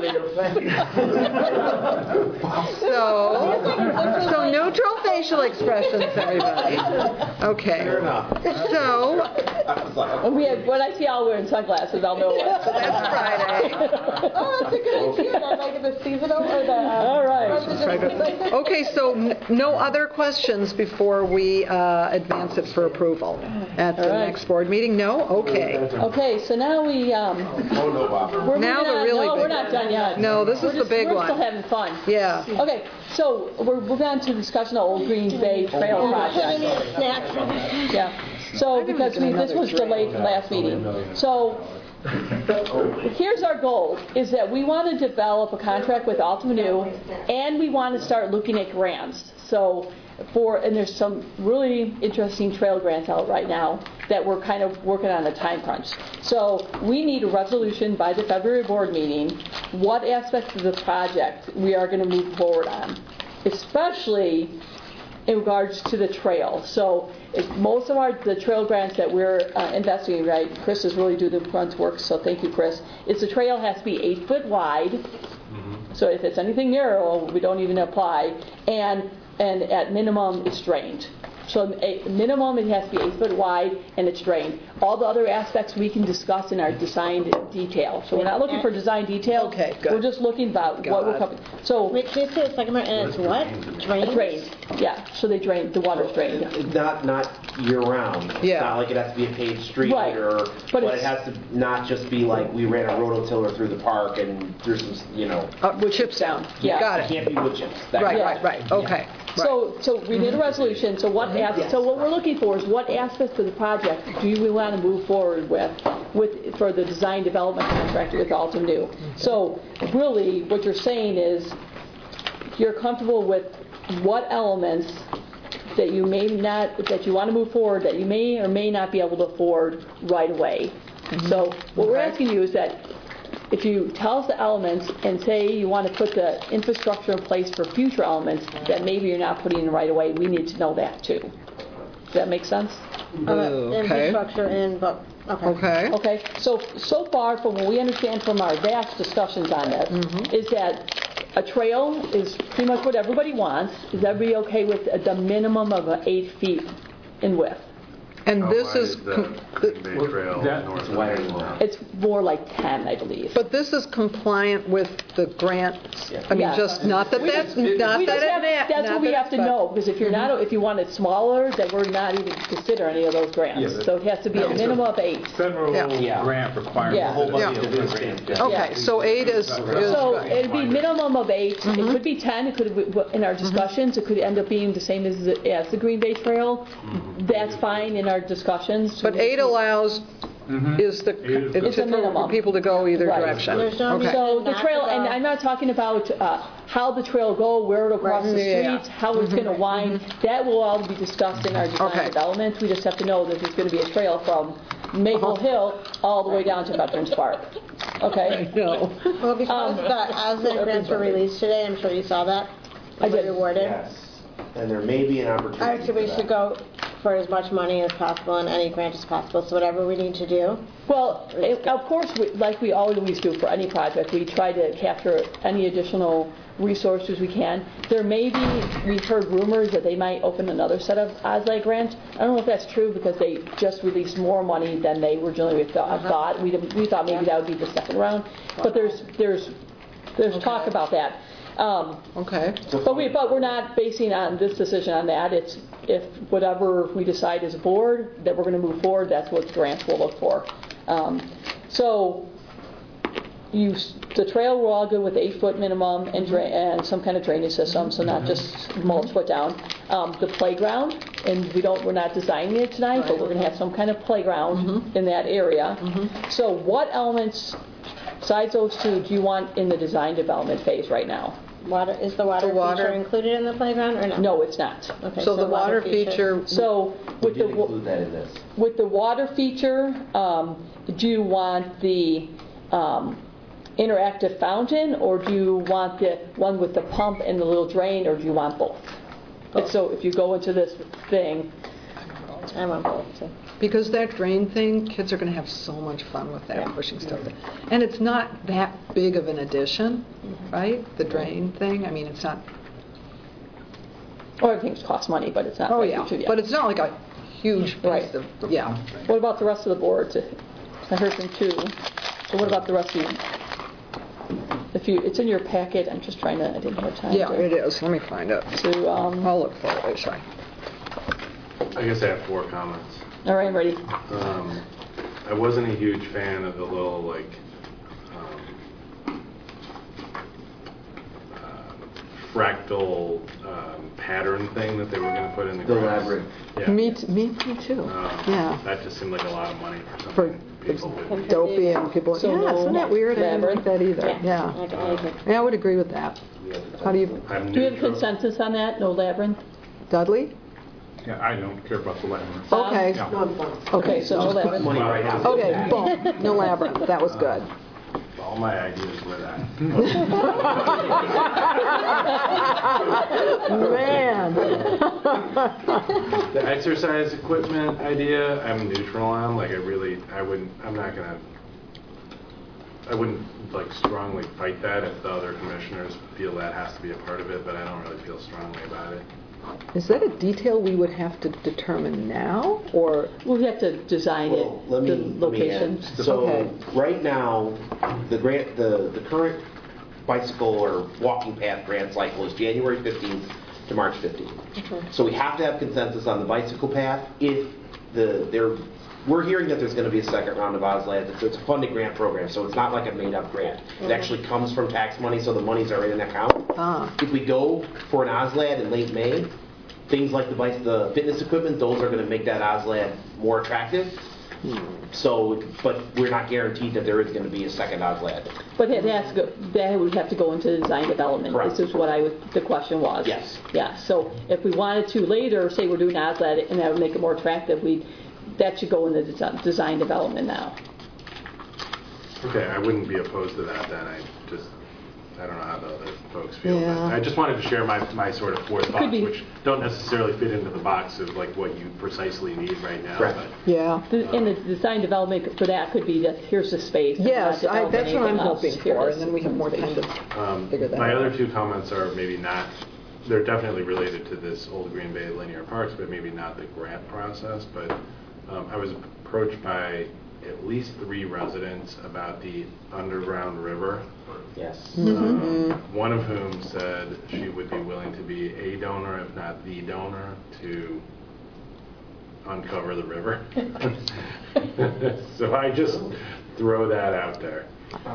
Speaker 1: So neutral facial expressions, everybody. Okay. So
Speaker 2: when I see y'all wearing sunglasses, I'll know what.
Speaker 1: So that's Friday.
Speaker 8: Oh, that's a good idea. I like the seasonal or the...
Speaker 2: All right.
Speaker 1: Okay, so no other questions before we advance it for approval at the next board meeting? No? Okay.
Speaker 2: Okay, so now we...
Speaker 12: Oh, no, Bob.
Speaker 2: We're
Speaker 1: now
Speaker 2: moving
Speaker 1: the
Speaker 2: on.
Speaker 1: really
Speaker 2: No,
Speaker 1: big
Speaker 2: we're not done yet.
Speaker 1: No, this is the big one.
Speaker 2: We're still having fun.
Speaker 1: Yeah.
Speaker 2: Okay, so we're moving on to discussion of Old Green Bay Trail Project. Yeah. So because this was delayed from last meeting. So here's our goal, is that we want to develop a contract with Altum New, and we want to start looking at grants. So and there's some really interesting trail grants out right now that we're kind of working on a time crunch. So we need a resolution by the February board meeting, what aspects of the project we are going to move forward on, especially in regards to the trail. So most of the trail grants that we're investigating, right, Chris is really doing the grunt work, so thank you, Chris, is the trail has to be 8 foot wide. So if it's anything narrow, we don't even apply. And at minimum, it's drained. So at minimum, it has to be 8 foot wide, and it's drained. All the other aspects we can discuss in our design detail. So we're not looking for design detail.
Speaker 1: Okay, good.
Speaker 2: We're just looking about what we're covering. So
Speaker 8: Wait, can you say a second more? And it's what? Drained?
Speaker 2: Drained. Yeah. So they drain. The water's drained.
Speaker 12: Not year round.
Speaker 1: Yeah.
Speaker 12: It's not like it has to be a paved street
Speaker 2: Right.
Speaker 12: but it has to not just be like we ran a rototiller through the park and there's some,
Speaker 1: Wood chips down.
Speaker 2: Yeah.
Speaker 1: Got
Speaker 12: it
Speaker 1: it.
Speaker 12: can't be wood chips.
Speaker 1: Right. Okay.
Speaker 2: So we need a resolution. So what we're looking for is what aspects of the project do we want to move forward with for the design development contract with Altum New. So really, what you're saying is you're comfortable with what elements that you want to move forward that you may or may not be able to afford right away. So what we're asking you is that if you tell us the elements and say you want to put the infrastructure in place for future elements that maybe you're not putting in right away, we need to know that too. Does that make sense?
Speaker 8: Infrastructure and book. Okay.
Speaker 2: Okay. So far, from what we understand from our vast discussions on this, is that a trail is pretty much what everybody wants. Is everybody okay with the minimum of 8 feet in width?
Speaker 1: And this is
Speaker 7: the Bay Trail north of Maryland.
Speaker 2: It's more like 10, I believe.
Speaker 1: But this is compliant with the grants. I mean,
Speaker 2: Yeah.
Speaker 1: just not that
Speaker 2: That's what we have to know, because if you're not, if you want it smaller, then we're not even consider any of those grants.
Speaker 11: Yeah,
Speaker 2: So it has to be a minimum of 8.
Speaker 11: Federal grant requirements.
Speaker 2: Yeah.
Speaker 12: a whole bunch of different grants.
Speaker 1: Okay, so 8 is
Speaker 2: So it'd be minimum of 8. It could be 10. It could be, in our discussions, it could end up being the same as the Green Bay Trail. That's fine in our discussions.
Speaker 1: But 8 allows is
Speaker 2: It's a
Speaker 1: for
Speaker 2: minimum.
Speaker 1: people to go either
Speaker 2: Right.
Speaker 1: direction.
Speaker 8: There's no
Speaker 1: Okay.
Speaker 2: So the trail, and I'm not talking about how the trail go, where it'll cross the streets, how it's going to wind. That will all be discussed in our design development. We just have to know that there's going to be a trail from Maple Hill all the way down to Veterans Park. Okay?
Speaker 1: No.
Speaker 8: Well, because the ASME grants were released today, I'm sure you saw that.
Speaker 2: I did.
Speaker 8: Awarded.
Speaker 12: Yes. And there may be an opportunity.
Speaker 8: All right, so we should go for as much money as possible and any grant as possible, so whatever we need to do.
Speaker 2: Well, of course, like we always do for any project, we try to capture any additional resources we can. There may be, we've heard rumors that they might open another set of OSLAD grants. I don't know if that's true because they just released more money than they originally thought. We thought maybe that would be the second round, but there's talk about that.
Speaker 1: Okay.
Speaker 2: But we're not basing on this decision on that. It's if whatever we decide as a board that we're going to move forward, that's what grants we'll look for. So the trail we're all good with 8-foot minimum and some kind of drainage system, so not just mulch put down. The playground, and we're not designing it tonight, but we're going to have some kind of playground in that area. So what elements besides those two do you want in the design development phase right now?
Speaker 8: Is the water feature included in the playground or no?
Speaker 2: No, it's not.
Speaker 8: Okay,
Speaker 1: so the water feature.
Speaker 2: So with the
Speaker 12: include that in this.
Speaker 2: With the water feature, do you want the interactive fountain, or do you want the one with the pump and the little drain, or do you want both? And so if you go into this thing,
Speaker 8: I want both too.
Speaker 1: Because that drain thing, kids are going to have so much fun with that, pushing stuff. And it's not that big of an addition, right? The drain thing. I mean, it's not.
Speaker 2: Well, everything's cost money, but it's not.
Speaker 1: Oh yeah, but it's not like a huge piece of. Yeah.
Speaker 2: What about the rest of the boards? I heard from two. So what about the rest of you? It's in your packet. I'm just trying to. I didn't have time.
Speaker 1: Yeah, it is. Let me find it. I'll look for it. Sorry.
Speaker 7: I guess I have 4 comments.
Speaker 2: All right, I'm ready.
Speaker 7: I wasn't a huge fan of the little fractal pattern thing that they were going to put in the grass.
Speaker 12: labyrinth.
Speaker 7: Yeah.
Speaker 1: Me too. Yeah.
Speaker 7: That just seemed like a lot of money for something. People would.
Speaker 1: Dopey and people.
Speaker 2: So
Speaker 1: yeah, isn't that weird? I didn't like that either.
Speaker 8: Yeah.
Speaker 1: I would agree with that. How do you?
Speaker 2: Do you have consensus on that? No labyrinth?
Speaker 1: Dudley?
Speaker 11: Yeah, I don't care about the labyrinth.
Speaker 1: Okay. Okay, so no labyrinth.
Speaker 12: Money right out.
Speaker 1: Okay, boom. No labyrinth. That was good.
Speaker 7: All my ideas were that.
Speaker 1: Man.
Speaker 7: The exercise equipment idea, I'm neutral on. Like, I wouldn't strongly fight that if the other commissioners feel that has to be a part of it, but I don't really feel strongly about it.
Speaker 1: Is that a detail we would have to determine now, or
Speaker 2: we'll have to design the location?
Speaker 12: So right now, the current bicycle or walking path grant cycle is January 15th to March 15th. So we have to have consensus on the bicycle path. If we're hearing that there's going to be a second round of OSLAD. It's a funded grant program, so it's not like a made-up grant. It actually comes from tax money, so the monies are in an account. If we go for an OSLAD in late May, things like the fitness equipment, those are going to make that OSLAD more attractive. So, but we're not guaranteed that there is going to be a second OSLAD.
Speaker 2: But that would have to go into design development.
Speaker 12: Correct.
Speaker 2: This is what the question was.
Speaker 12: Yes.
Speaker 2: Yeah. So if we wanted to later, say we're doing OSLAD and that would make it more attractive, that should go in the design development now.
Speaker 7: Okay, I wouldn't be opposed to that then. I don't know how the other folks feel. Yeah. But I just wanted to share my sort of 4 thoughts, which don't necessarily fit into the box of like what you precisely need right now.
Speaker 12: Correct.
Speaker 1: Yeah.
Speaker 2: And the design development for that could be that here's the space.
Speaker 1: Yes, that's what I'm hoping for, and then we have more time to figure that out.
Speaker 7: My other 2 comments are maybe not. They're definitely related to this Old Green Bay linear parks, but maybe not the grant process. But I was approached by at least 3 residents about the underground river.
Speaker 12: Yes.
Speaker 7: One of whom said she would be willing to be a donor, if not the donor, to uncover the river. So I just throw that out there.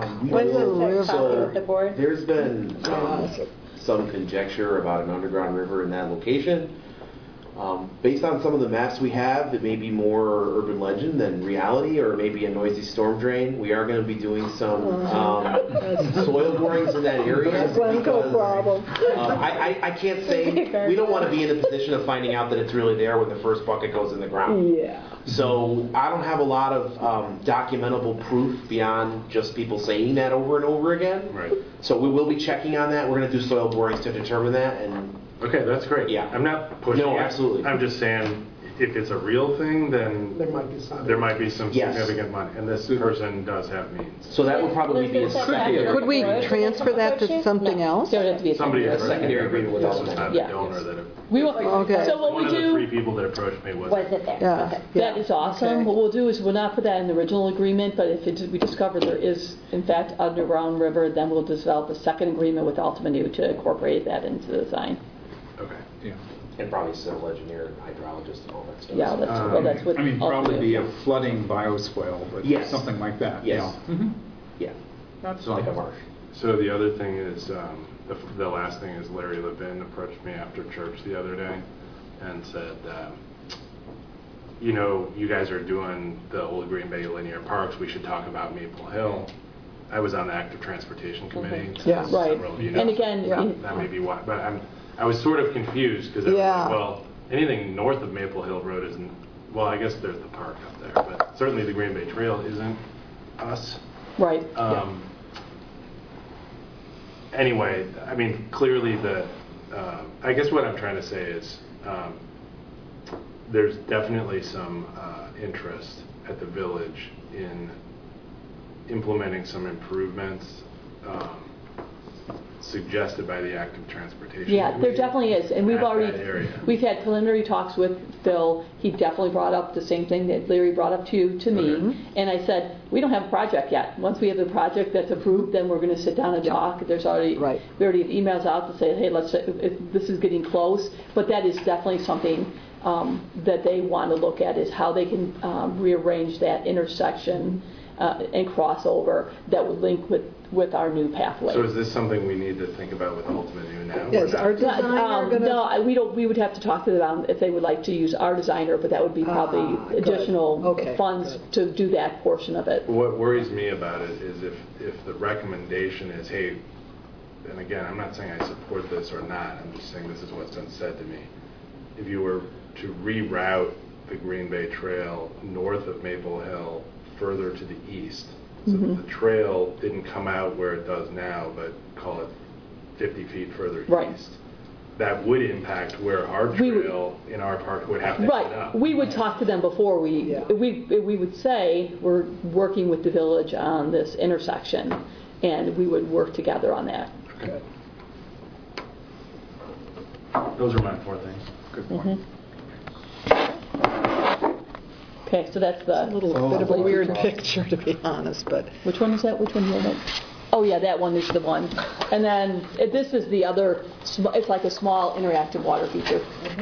Speaker 12: There's been some conjecture about an underground river in that location. Based on some of the maps we have, it may be more urban legend than reality, or maybe a noisy storm drain. We are going to be doing some soil borings in that area. I can't say, we don't want to be in a position of finding out that it's really there when the first bucket goes in the ground.
Speaker 1: Yeah.
Speaker 12: So I don't have a lot of documentable proof beyond just people saying that over and over again.
Speaker 7: Right.
Speaker 12: So we will be checking on that. We're going to do soil borings to determine that. And
Speaker 7: okay, that's great.
Speaker 12: Yeah.
Speaker 7: I'm not pushing
Speaker 12: No,
Speaker 7: it.
Speaker 12: absolutely.
Speaker 7: I'm just saying, if it's a real thing, then
Speaker 13: There might be some.
Speaker 7: there might be some
Speaker 12: Yes.
Speaker 7: significant money, and this person does have means.
Speaker 12: So that would probably be a
Speaker 1: Could we transfer that to something else?
Speaker 2: There would have to be a
Speaker 7: Somebody
Speaker 2: secondary.
Speaker 7: has
Speaker 12: secondary agreement with
Speaker 7: This
Speaker 12: all
Speaker 7: was
Speaker 12: of
Speaker 7: not
Speaker 12: them.
Speaker 7: the donor that.
Speaker 2: We will,
Speaker 1: Okay.
Speaker 2: so what
Speaker 7: One
Speaker 2: we
Speaker 7: of the 3
Speaker 2: do,
Speaker 7: people that approached me was.
Speaker 8: Was it there?
Speaker 1: Yeah.
Speaker 8: Okay.
Speaker 2: that is awesome.
Speaker 1: Okay.
Speaker 2: What we'll do is we'll not put that in the original agreement, but if we discover there is, in fact, underground river, then we'll develop a second agreement with Ultima Nu to incorporate that into the design.
Speaker 7: Okay.
Speaker 11: Yeah.
Speaker 12: And probably civil engineer, and hydrologist, and all that stuff.
Speaker 2: Yeah, that's what.
Speaker 11: I mean, probably
Speaker 2: Ultima
Speaker 11: be
Speaker 2: Nu-
Speaker 11: a flooding bioswale, but
Speaker 12: Yes.
Speaker 11: something like that.
Speaker 12: Yes.
Speaker 11: Yeah. Mhm.
Speaker 12: Yeah,
Speaker 11: That's
Speaker 12: like a marsh.
Speaker 7: So the other thing is, the last thing is Larry Levin approached me after church the other day and said, you guys are doing the Old Green Bay Linear Parks, we should talk about Maple Hill. I was on the Active Transportation Committee. so
Speaker 1: Yeah.
Speaker 2: Right.
Speaker 7: several of you know.
Speaker 2: And again,
Speaker 1: Yeah.
Speaker 7: That may be why, but I was sort of confused because I was
Speaker 1: Yeah.
Speaker 7: like, well, anything north of Maple Hill Road isn't, well, I guess there's the park up there, but certainly the Green Bay Trail isn't us.
Speaker 2: right.
Speaker 7: Anyway, I mean, clearly I guess what I'm trying to say is there's definitely some interest at the village in implementing some improvements suggested by the Active Transportation.
Speaker 2: Yeah, there
Speaker 7: Committee
Speaker 2: definitely is, and
Speaker 7: at that area.
Speaker 2: we've had preliminary talks with Phil. He definitely brought up the same thing that Larry brought up to me,
Speaker 7: Okay.
Speaker 2: and I said, we don't have a project yet. Once we have the project that's approved, then we're going to sit down and talk. There's already,
Speaker 1: Right.
Speaker 2: we already have emails out to say, hey, this is getting close, but that is definitely something that they want to look at, is how they can rearrange that intersection and crossover that would link with our new pathway.
Speaker 7: So is this something we need to think about with Ultima Nu now? or
Speaker 1: Is
Speaker 7: not?
Speaker 1: our designer going to?
Speaker 2: No, we would have to talk to them if they would like to use our designer, but that would be probably
Speaker 1: good.
Speaker 2: additional
Speaker 1: Okay,
Speaker 2: funds
Speaker 1: good.
Speaker 2: to do that portion of it.
Speaker 7: What worries me about it is if the recommendation is, hey, and again, I'm not saying I support this or not, I'm just saying this is what's been said to me. If you were to reroute the Green Bay Trail north of Maple Hill further to the east, so that the trail didn't come out where it does now, but call it 50 feet further
Speaker 2: Right.
Speaker 7: east, that would impact where our
Speaker 2: We would-
Speaker 7: trail in our park would have to end
Speaker 2: Right,
Speaker 7: up.
Speaker 2: we would talk to them before we would say, we're working with the village on this intersection, and we would work together on that.
Speaker 7: Okay. Those are my 4 things.
Speaker 11: Good point.
Speaker 2: Okay, so that's the.
Speaker 1: A little bit of a weird picture, to be honest, but.
Speaker 2: Which one is that? Which one do you have? Oh, yeah, that one is the one. And then this is the other, it's like a small interactive water feature.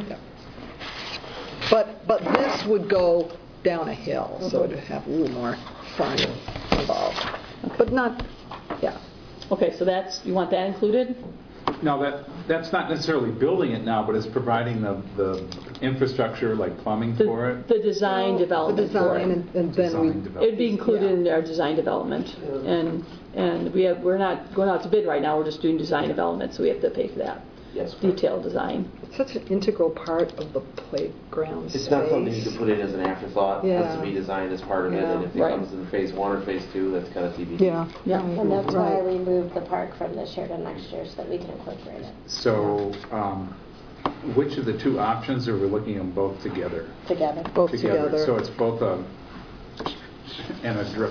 Speaker 1: But this would go down a hill, so it'd have a little more fun involved. But not, yeah.
Speaker 2: Okay, so you want that included?
Speaker 11: Now, that's not necessarily building it now, but it's providing the infrastructure, like plumbing for it.
Speaker 2: The design development
Speaker 1: The
Speaker 2: for it.
Speaker 1: design, and then
Speaker 11: Design
Speaker 1: we,
Speaker 11: development.
Speaker 2: It'd be included in our design development. And we're not going out to bid right now, we're just doing design development, so we have to pay for that.
Speaker 12: Yes.
Speaker 2: Detailed design.
Speaker 1: it's such an integral part of the playground space.
Speaker 12: It's not something you can put in as an afterthought. It has to be designed as part of it, and if it
Speaker 2: Right.
Speaker 12: comes in phase 1 or phase 2, that's kind of TBD.
Speaker 1: Yeah.
Speaker 2: Yeah.
Speaker 8: And that's why
Speaker 1: Right.
Speaker 8: we moved the park from this year to next year, so that we can incorporate it
Speaker 11: So, which of the 2 options are we looking at both together?
Speaker 8: together.
Speaker 1: Both together.
Speaker 11: So it's both and a drip.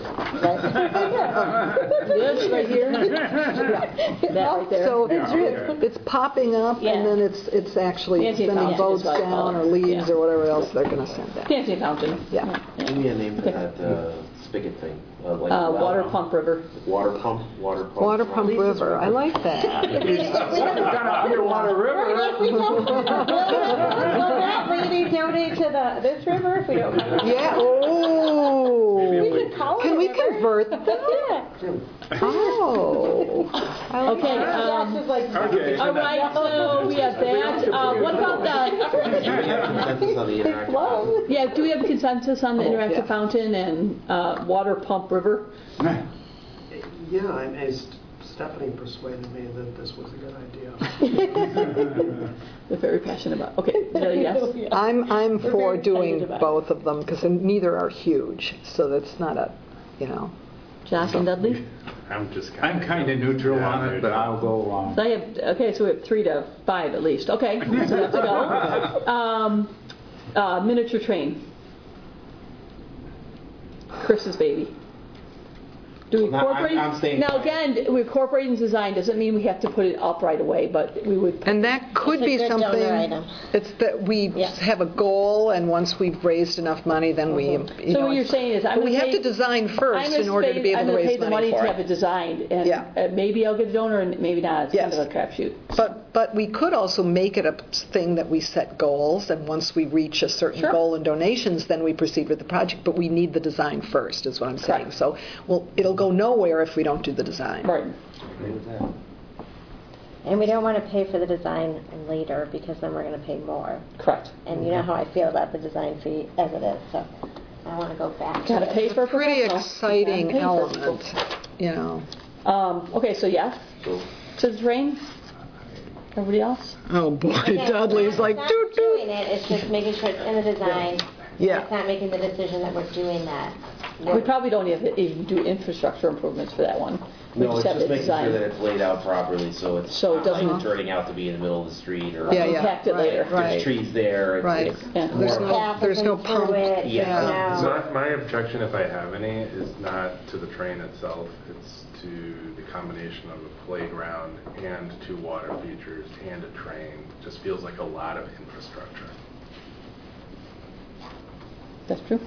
Speaker 2: This right here? That right there?
Speaker 1: So
Speaker 11: Yeah, okay.
Speaker 1: it's popping up,
Speaker 2: Yeah.
Speaker 1: and then it's actually
Speaker 2: Fancy
Speaker 1: sending
Speaker 2: fountain
Speaker 1: boats
Speaker 2: is what I call
Speaker 1: down,
Speaker 2: it.
Speaker 1: or leaves,
Speaker 2: Yeah.
Speaker 1: or whatever else they're going to send down.
Speaker 2: Fancy fountain.
Speaker 1: Yeah.
Speaker 12: Give me a name for that spigot thing. Like
Speaker 2: Water pump river.
Speaker 12: Water pump. Water
Speaker 1: Pump River, I like that.
Speaker 11: Underwater river.
Speaker 8: Will that lady donate to this river if we don't have it?
Speaker 1: Yeah, oh.
Speaker 8: We could call it
Speaker 1: Can
Speaker 8: a
Speaker 1: we
Speaker 8: river.
Speaker 1: convert that? Oh. I like
Speaker 2: Okay,
Speaker 1: that.
Speaker 8: Yes, it's like.
Speaker 11: Okay.
Speaker 2: all right, so we have that. What about the,
Speaker 12: Consensus on the interactive
Speaker 8: Flow.
Speaker 2: yeah, do we have consensus on the interactive fountain and water pump river?
Speaker 13: Yeah, I mean, Stephanie persuaded me that this was a good idea.
Speaker 2: They're very passionate about, okay, yes.
Speaker 1: I'm
Speaker 2: We're
Speaker 1: for
Speaker 2: very
Speaker 1: doing
Speaker 2: excited about it.
Speaker 1: both of them, because neither are huge, so that's not a,
Speaker 2: Josh and Dudley?
Speaker 11: I'm kind of neutral on it, but I'll go along.
Speaker 2: So I have, okay, so we have 3 to 5 at least. Okay, so that's a go. Miniature train. Chris's baby. Do we
Speaker 12: No,
Speaker 2: incorporate?
Speaker 12: I'm staying
Speaker 2: Now
Speaker 12: quiet.
Speaker 2: again, we incorporate in design doesn't mean we have to put it up right away, but we would.
Speaker 1: And that could
Speaker 8: It's a
Speaker 1: be
Speaker 8: good
Speaker 1: something,
Speaker 8: donor item.
Speaker 1: it's that we
Speaker 8: Yeah.
Speaker 1: have a goal, and once we've raised enough money, then we, you
Speaker 2: So
Speaker 1: know,
Speaker 2: what you're saying is, I'm
Speaker 1: but we
Speaker 2: gonna
Speaker 1: have
Speaker 2: pay-
Speaker 1: to design
Speaker 2: I'm
Speaker 1: first
Speaker 2: gonna
Speaker 1: in order to be able
Speaker 2: I'm
Speaker 1: to
Speaker 2: gonna pay
Speaker 1: raise
Speaker 2: the
Speaker 1: money
Speaker 2: money to
Speaker 1: for
Speaker 2: have it
Speaker 1: it.
Speaker 2: designed, and
Speaker 1: Yeah.
Speaker 2: maybe I'll get a donor, and maybe not. It's
Speaker 1: Yes.
Speaker 2: kind of a crapshoot.
Speaker 1: But we could also make it a thing that we set goals, and once we reach a certain
Speaker 2: Sure.
Speaker 1: goal in donations, then we proceed with the project, but we need the design first, is what I'm saying.
Speaker 2: Correct.
Speaker 1: So, well, it'll go nowhere if we don't do the design.
Speaker 2: Right.
Speaker 12: Agree with that.
Speaker 8: And we don't want to pay for the design later because then we're going to pay more.
Speaker 2: Correct.
Speaker 8: And you know how I feel about the design fee as it is, so I want to go back.
Speaker 2: Gotta
Speaker 8: to
Speaker 2: pay
Speaker 8: it.
Speaker 2: for a
Speaker 1: Pretty
Speaker 2: professional.
Speaker 1: exciting
Speaker 2: Gotta pay for people.
Speaker 1: element, you know.
Speaker 2: Okay, so yes to the train. Everybody else?
Speaker 1: Oh, boy,
Speaker 8: Again,
Speaker 1: Dudley's like,
Speaker 8: not
Speaker 1: doot, doot.
Speaker 8: doing it, it's just making sure it's in the design.
Speaker 1: Yeah.
Speaker 8: It's not making the decision that we're doing that.
Speaker 2: We probably don't even do infrastructure improvements for that one. We
Speaker 12: No, it's
Speaker 2: have
Speaker 12: just
Speaker 2: it
Speaker 12: making sure
Speaker 2: designed.
Speaker 12: that it's laid out properly, so it's
Speaker 2: So it
Speaker 12: not like
Speaker 2: doesn't-
Speaker 12: turning out to be in the middle of the street or.
Speaker 1: Yeah, yeah.
Speaker 2: Impact it later.
Speaker 1: Right.
Speaker 12: There's trees there.
Speaker 1: Right.
Speaker 12: It's
Speaker 2: Yeah.
Speaker 12: more
Speaker 1: There's
Speaker 12: of a-
Speaker 1: no,
Speaker 8: Path
Speaker 1: there's no
Speaker 8: isn't through
Speaker 1: pump.
Speaker 8: it,
Speaker 12: Yeah.
Speaker 8: no.
Speaker 7: My objection, if I have any, is not to the train itself, it's to the combination of a playground and two water features and a train. Just feels like a lot of infrastructure.
Speaker 2: That's true.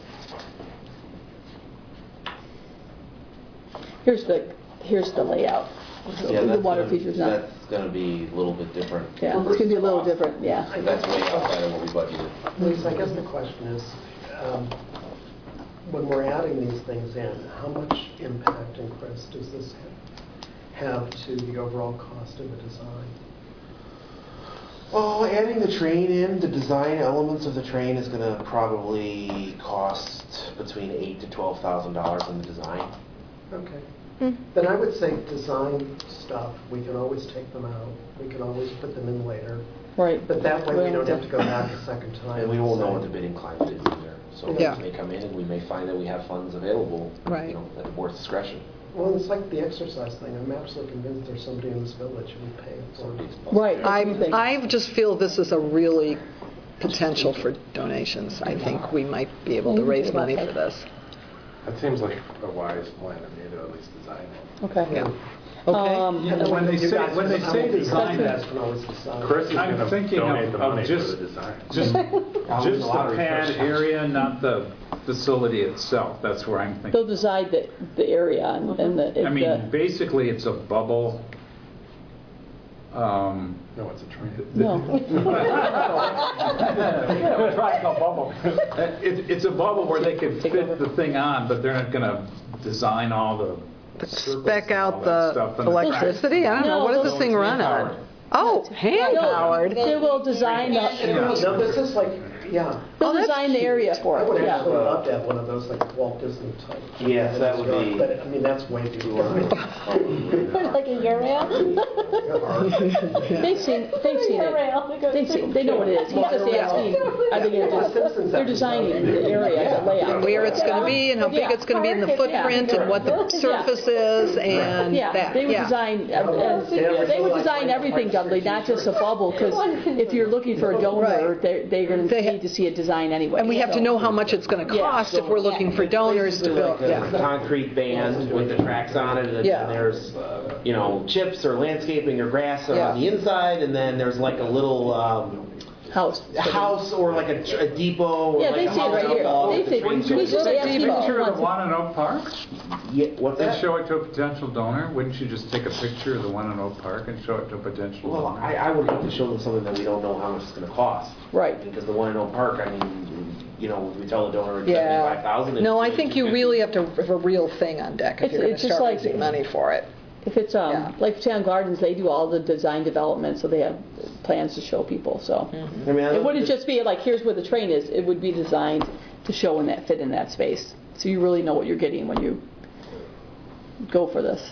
Speaker 2: Here's the layout.
Speaker 12: Yeah,
Speaker 2: The
Speaker 12: that's
Speaker 2: water
Speaker 12: gonna-
Speaker 2: features not.
Speaker 12: That's gonna be a little bit different.
Speaker 2: Yeah, it's gonna be a little different. Yeah.
Speaker 12: That's way outside of what we budgeted.
Speaker 13: Lisa, I guess the question is, when we're adding these things in, how much impact, and Chris, does this have to the overall cost of the design?
Speaker 12: Oh, adding the train in, the design elements of the train is gonna probably cost between $8,000 to $12,000 in the design.
Speaker 13: Okay. Then I would say design stuff, we can always take them out, we can always put them in later,
Speaker 2: Right.
Speaker 13: but that way we
Speaker 2: Well,
Speaker 13: don't have to go back a second time.
Speaker 12: And we won't know
Speaker 13: say-
Speaker 12: what the bidding climate is either. So
Speaker 1: Yeah.
Speaker 12: bids may come in and we may find that we have funds available,
Speaker 1: Right.
Speaker 12: you know, at the board's discretion.
Speaker 13: Well, it's like the exercise thing, I'm absolutely convinced there's somebody in this village who would pay for it.
Speaker 2: Right.
Speaker 1: I just feel this is a really potential for donations. I think we might be able to raise money for this.
Speaker 7: That seems like a wise plan to me to at least design it.
Speaker 2: Okay.
Speaker 1: Yeah. Okay.
Speaker 11: Yeah, when they
Speaker 13: You
Speaker 11: say,
Speaker 13: guys
Speaker 11: when they
Speaker 13: can
Speaker 11: say
Speaker 13: come up with
Speaker 11: design,
Speaker 13: you guys can always decide.
Speaker 7: Chris is
Speaker 11: I'm
Speaker 7: going to
Speaker 11: thinking
Speaker 7: donate the
Speaker 11: of
Speaker 7: money for
Speaker 11: just-
Speaker 7: the design.
Speaker 11: just
Speaker 12: I'll
Speaker 11: just
Speaker 12: use a lot
Speaker 11: the
Speaker 12: of
Speaker 11: pad
Speaker 12: research.
Speaker 11: area, not the facility itself. That's where I'm
Speaker 2: They'll
Speaker 11: thinking.
Speaker 2: decide the area and the.
Speaker 11: I mean, basically, it's a bubble.
Speaker 7: No, it's a train.
Speaker 2: No.
Speaker 11: Triangle bubble. It's a bubble where they could fit the thing on, but they're not going to design all the circles
Speaker 1: Spec
Speaker 11: and all
Speaker 1: out
Speaker 11: that
Speaker 1: the
Speaker 11: stuff in the
Speaker 1: electricity? I don't know.
Speaker 2: No,
Speaker 1: What does
Speaker 2: those-
Speaker 1: this thing run on? Oh, hand-powered.
Speaker 2: They will design
Speaker 13: No, this is like, yeah.
Speaker 2: They'll design the area for
Speaker 13: I would
Speaker 2: it.
Speaker 13: actually
Speaker 2: Yeah.
Speaker 13: love to have one of those like Walt Disney type.
Speaker 12: Yes, that would be-
Speaker 13: But, I mean, that's way too long.
Speaker 8: Like a Eurail?
Speaker 2: They've seen it. They know what it is. He's just asking, are they going to they're designing the area, the layout.
Speaker 1: And where it's going to be, and how big
Speaker 2: Yeah.
Speaker 1: it's going to be, and the footprint, and what the surface is, and
Speaker 2: Yeah,
Speaker 1: that.
Speaker 2: they would
Speaker 1: Yeah.
Speaker 2: design, they would design everything, Dudley, not just a bubble, because if you're looking for a donor, they're going
Speaker 1: They
Speaker 2: to
Speaker 1: ha-
Speaker 2: need to see a design anyway.
Speaker 1: And we have to
Speaker 2: so-
Speaker 1: know how much it's going to
Speaker 2: Yeah.
Speaker 1: cost if we're looking for donors to build.
Speaker 12: Like a
Speaker 1: Yeah.
Speaker 12: concrete band with the tracks on it, and
Speaker 1: Yeah.
Speaker 12: there's, you know, chips or landscaping or grass
Speaker 1: Yeah.
Speaker 12: on the inside, and then there's like a little
Speaker 2: House.
Speaker 12: house or like a depot or
Speaker 2: Yeah,
Speaker 12: like
Speaker 2: they
Speaker 12: a
Speaker 2: say it right
Speaker 12: house
Speaker 2: here.
Speaker 12: above
Speaker 2: They
Speaker 12: the
Speaker 2: say,
Speaker 12: train
Speaker 2: we
Speaker 12: station.
Speaker 2: just ask people
Speaker 11: Picture
Speaker 2: who
Speaker 11: of the
Speaker 2: wants
Speaker 11: one in Oak Park?
Speaker 12: Yeah, what's
Speaker 11: They
Speaker 12: that?
Speaker 11: show it to a potential donor. Wouldn't you just take a picture of the one in Oak Park and show it to a potential
Speaker 12: Well,
Speaker 11: donor?
Speaker 12: I would like to show them something that we don't know how much it's going to cost.
Speaker 2: Right.
Speaker 12: Because the one in Oak Park, I mean, you know, we tell the donor it's
Speaker 1: Yeah.
Speaker 12: $75,000.
Speaker 1: No, I think you really have to have a real thing on deck if
Speaker 2: It's-
Speaker 1: you're going
Speaker 2: it's
Speaker 1: to
Speaker 2: just
Speaker 1: start
Speaker 2: like-
Speaker 1: raising money for it.
Speaker 2: If it's,
Speaker 1: Yeah.
Speaker 2: like Town Gardens, they do all the design development, so they have plans to show people, so.
Speaker 12: I mean,
Speaker 2: It wouldn't just be like, here's where the train is, it would be designed to show in that, fit in that space. So you really know what you're getting when you go for this.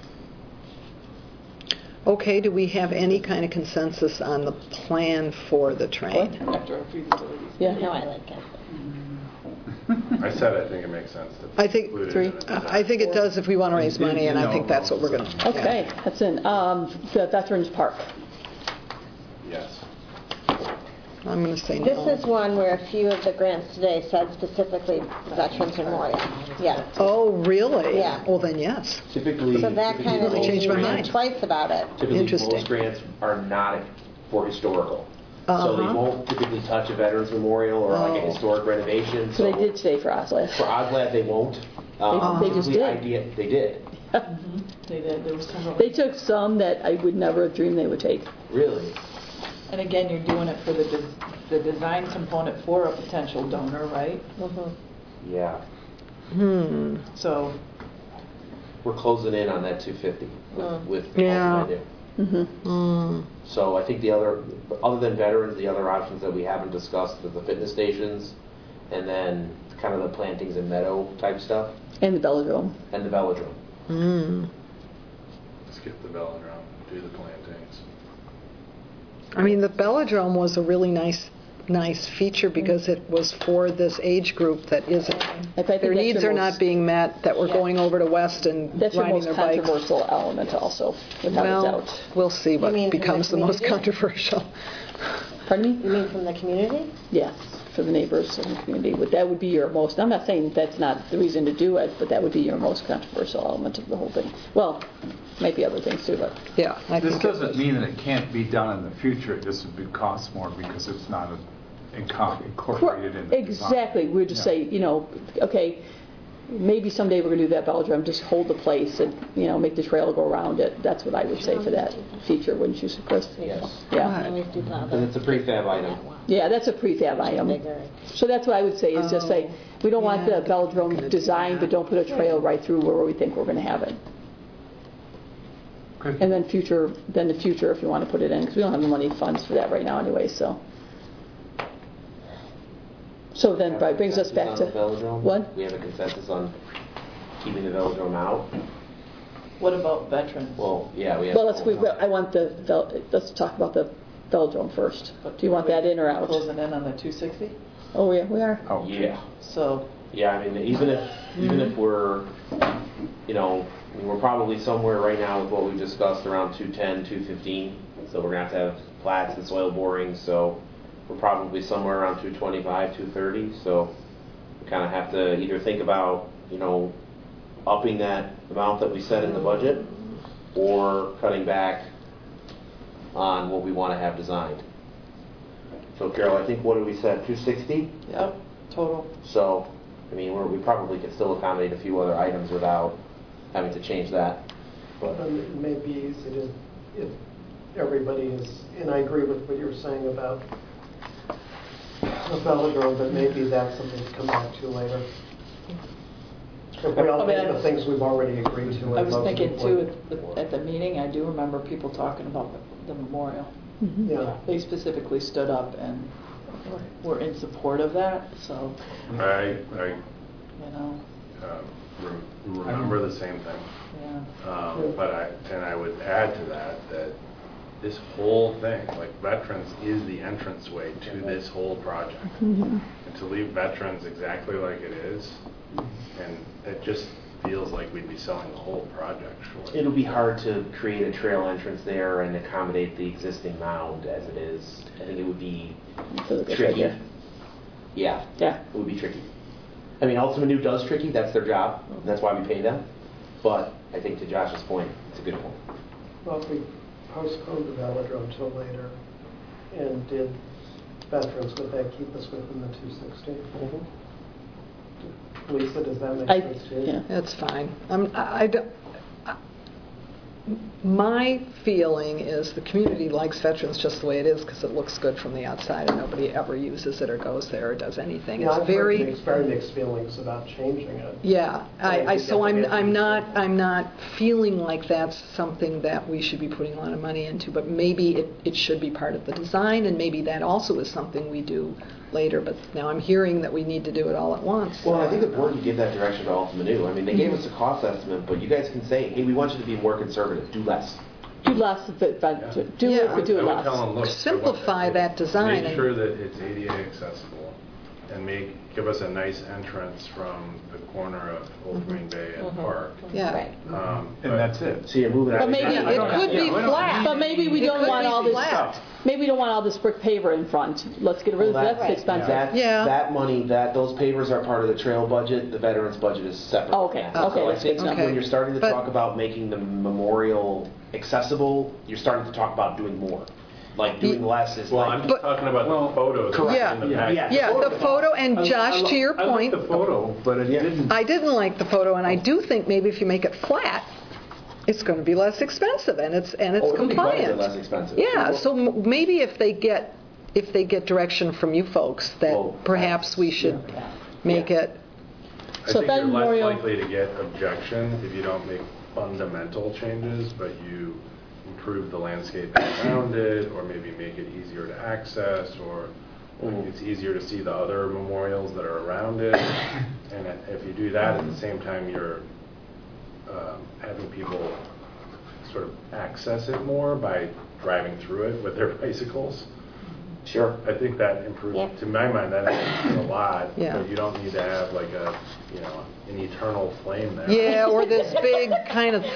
Speaker 1: Okay, do we have any kind of consensus on the plan for the train?
Speaker 2: Yeah.
Speaker 8: No, I like it.
Speaker 7: I said I think it makes sense to
Speaker 1: I think
Speaker 7: include it
Speaker 2: three.
Speaker 7: in the design.
Speaker 1: I think it does if we want to raise money, and I think that's what we're going to.
Speaker 2: Okay, that's in, the Veterans Park.
Speaker 7: Yes.
Speaker 1: I'm going to say no.
Speaker 8: This is one where a few of the grants today said specifically Veterans Memorial. Yeah.
Speaker 1: Oh, really?
Speaker 8: Yeah.
Speaker 1: Well, then yes.
Speaker 12: Typically,
Speaker 8: So that kind of
Speaker 1: Really
Speaker 8: makes
Speaker 1: changed
Speaker 8: you
Speaker 1: my
Speaker 8: think
Speaker 1: mind.
Speaker 8: twice about it.
Speaker 12: typically
Speaker 1: Interesting.
Speaker 12: most grants are not for historical. So they
Speaker 1: Uh-huh.
Speaker 12: won't typically touch a Veterans Memorial or like a
Speaker 1: Oh.
Speaker 12: historic renovation.
Speaker 2: So they did today for Oslab.
Speaker 12: For OSLAD, they won't.
Speaker 2: They just
Speaker 12: Typically,
Speaker 2: did.
Speaker 12: They did.
Speaker 10: They did, there was several.
Speaker 2: They took some that I would never have dreamed they would take.
Speaker 12: Really?
Speaker 10: And again, you're doing it for the design component for a potential donor, right?
Speaker 12: Yeah.
Speaker 10: So,
Speaker 12: We're closing in on that 250 with
Speaker 1: Yeah.
Speaker 12: Ultimate New. So I think other than veterans, the other options that we haven't discussed are the fitness stations, and then kind of the plantings and meadow type stuff,
Speaker 2: And the velodrome.
Speaker 12: and the velodrome.
Speaker 7: Skip the velodrome, do the plantings.
Speaker 1: I mean, the velodrome was a really nice feature because it was for this age group that isn't.
Speaker 2: I think
Speaker 1: Their
Speaker 2: that's
Speaker 1: needs
Speaker 2: your
Speaker 1: are
Speaker 2: most-
Speaker 1: not being met, that were going over to West and
Speaker 2: That's your
Speaker 1: riding
Speaker 2: most
Speaker 1: their bikes.
Speaker 2: controversial element also, without a
Speaker 1: Well,
Speaker 2: doubt.
Speaker 1: we'll see what
Speaker 8: mean from the
Speaker 1: becomes the most
Speaker 8: community?
Speaker 1: controversial.
Speaker 2: Pardon me?
Speaker 8: You mean from the community?
Speaker 2: Yes, for the neighbors and the community. That would be your most, I'm not saying that's not the reason to do it, but that would be your most controversial element of the whole thing. Well, maybe other things too, but.
Speaker 1: Yeah, I
Speaker 11: This
Speaker 1: think it
Speaker 11: doesn't
Speaker 1: was.
Speaker 11: mean that it can't be done in the future, it just would cost more because it's not incorporated in the design.
Speaker 2: Exactly. We would just say, okay, maybe someday we're going to do that velodrome, just hold the place and, make the trail go around it. That's what I would say for that feature, wouldn't you, Chris?
Speaker 12: Yes.
Speaker 2: Yeah.
Speaker 8: Always do the other.
Speaker 12: And it's a prefab item.
Speaker 2: Yeah, that's a prefab item.
Speaker 8: Bigger.
Speaker 2: So that's what I would say, is just say, we don't want the
Speaker 1: Yeah, gonna
Speaker 2: velodrome
Speaker 1: do
Speaker 2: designed, but
Speaker 1: that.
Speaker 2: don't put a trail right through where we think we're going to have it.
Speaker 11: Good.
Speaker 2: And then the future, if you want to put it in, because we don't have the money funds for that right now anyway, so. So then, that brings us back to,
Speaker 12: Consensus on the velodrome?
Speaker 2: what?
Speaker 12: We have a consensus on keeping the velodrome out?
Speaker 10: what about veterans?
Speaker 12: Well, yeah, we have.
Speaker 2: Well, let's talk about the velodrome first. Do you want that in or out?
Speaker 10: Closing in on the 260?
Speaker 2: Oh, yeah, we are.
Speaker 11: Oh.
Speaker 12: Yeah.
Speaker 10: So,
Speaker 12: Yeah, I mean, even if we're, we're probably somewhere right now with what we discussed around 210, 215. So we're gonna have flats and soil borings. So we're probably somewhere around 225, 230. So we kind of have to either think about, upping that amount that we set in the budget, or cutting back on what we want to have designed. So Carol, I think what did we set? 260.
Speaker 10: yep, total.
Speaker 12: So, I mean, we probably could still accommodate a few other items without having to change that.
Speaker 13: But it may be easy to, if everybody is, and I agree with what you're saying about the velodrome, but maybe that's something to come back to later. If we all think the things we've already agreed to.
Speaker 10: I was
Speaker 13: and
Speaker 10: thinking
Speaker 13: voted
Speaker 10: too,
Speaker 13: for.
Speaker 10: at the meeting, I do remember people talking about the memorial.
Speaker 13: Yeah.
Speaker 10: They specifically stood up and were in support of that, so,
Speaker 7: I remember the same thing.
Speaker 10: yeah.
Speaker 7: But I would add to that this whole thing, like veterans is the entranceway to this whole project. And to leave veterans exactly like it is, and it just feels like we'd be selling the whole project short.
Speaker 12: It'll be hard to create a trail entrance there and accommodate the existing mound as it is. I think it would be tricky. Yeah.
Speaker 2: Yeah.
Speaker 12: It would be tricky. I mean, Ultimate New does tricky. That's their job. And that's why we pay them. But I think to Josh's point, it's a good point.
Speaker 13: Well, if we postponed the velodrome till later and did veterans, would that keep us within the 260? Lisa, does that make sense to you?
Speaker 2: Yeah.
Speaker 1: That's fine. My feeling is the community likes veterans just the way it is because it looks good from the outside and nobody ever uses it or goes there or does anything.
Speaker 13: Yeah,
Speaker 1: It's
Speaker 13: I've
Speaker 1: very
Speaker 13: heard very mixed feelings about changing it.
Speaker 1: Yeah,
Speaker 13: So
Speaker 1: I'm not feeling like that's something that we should be putting a lot of money into, but maybe it should be part of the design, and maybe that also is something we do later, but now I'm hearing that we need to do it all at once.
Speaker 12: Well, I think the board can give that direction to Ultimate New. I mean, they gave us a cost estimate, but you guys can say, hey, we want you to be more conservative, do less.
Speaker 2: Do less, but do it, but do
Speaker 7: I
Speaker 2: it
Speaker 7: would
Speaker 2: less.
Speaker 7: tell them, look,
Speaker 1: Simplify that design
Speaker 7: Make
Speaker 1: and-
Speaker 7: sure that it's ADA accessible. and give us a nice entrance from the corner of Old Green Bay and Park.
Speaker 1: Yeah.
Speaker 8: Right.
Speaker 11: And that's it.
Speaker 12: So you're moving.
Speaker 2: But maybe
Speaker 1: It could be flat.
Speaker 2: But maybe we don't want all this.
Speaker 1: flat.
Speaker 2: Maybe we don't want all this brick paver in front. Let's get rid of that. That's expensive.
Speaker 12: That money, those pavers are part of the trail budget. The veterans budget is separate.
Speaker 2: Oh, okay.
Speaker 12: So
Speaker 2: Okay,
Speaker 12: I
Speaker 2: that's
Speaker 12: think
Speaker 2: good to know.
Speaker 12: when you're starting to
Speaker 1: But-
Speaker 12: talk about making the memorial accessible, you're starting to talk about doing more. Like doing less is
Speaker 7: Well,
Speaker 12: like.
Speaker 7: I'm just talking about the photos
Speaker 1: Yeah.
Speaker 7: in the package.
Speaker 1: Yeah, the photo, and Josh, to your point,
Speaker 11: I like the photo, but it didn't.
Speaker 1: I didn't like the photo, and I do think maybe if you make it flat, it's going to be less expensive, and it's
Speaker 12: Oh, it'll be quite a bit
Speaker 1: compliant.
Speaker 12: less expensive.
Speaker 1: Yeah, so maybe if they get direction from you folks, that
Speaker 12: Oh,
Speaker 1: perhaps we should make it.
Speaker 7: I
Speaker 2: So
Speaker 7: think
Speaker 2: Ben
Speaker 7: you're less
Speaker 2: Memorial-
Speaker 7: likely to get objection if you don't make fundamental changes, but you improve the landscape around it, or maybe make it easier to access, or it's easier to see the other memorials that are around it. And if you do that, at the same time, you're having people sort of access it more by driving through it with their bicycles.
Speaker 12: Sure.
Speaker 7: I think that improves,
Speaker 8: Yeah.
Speaker 7: to my mind, that improves a lot.
Speaker 1: Yeah.
Speaker 7: But you don't need to have like an eternal flame there.
Speaker 1: Yeah, or this big kind of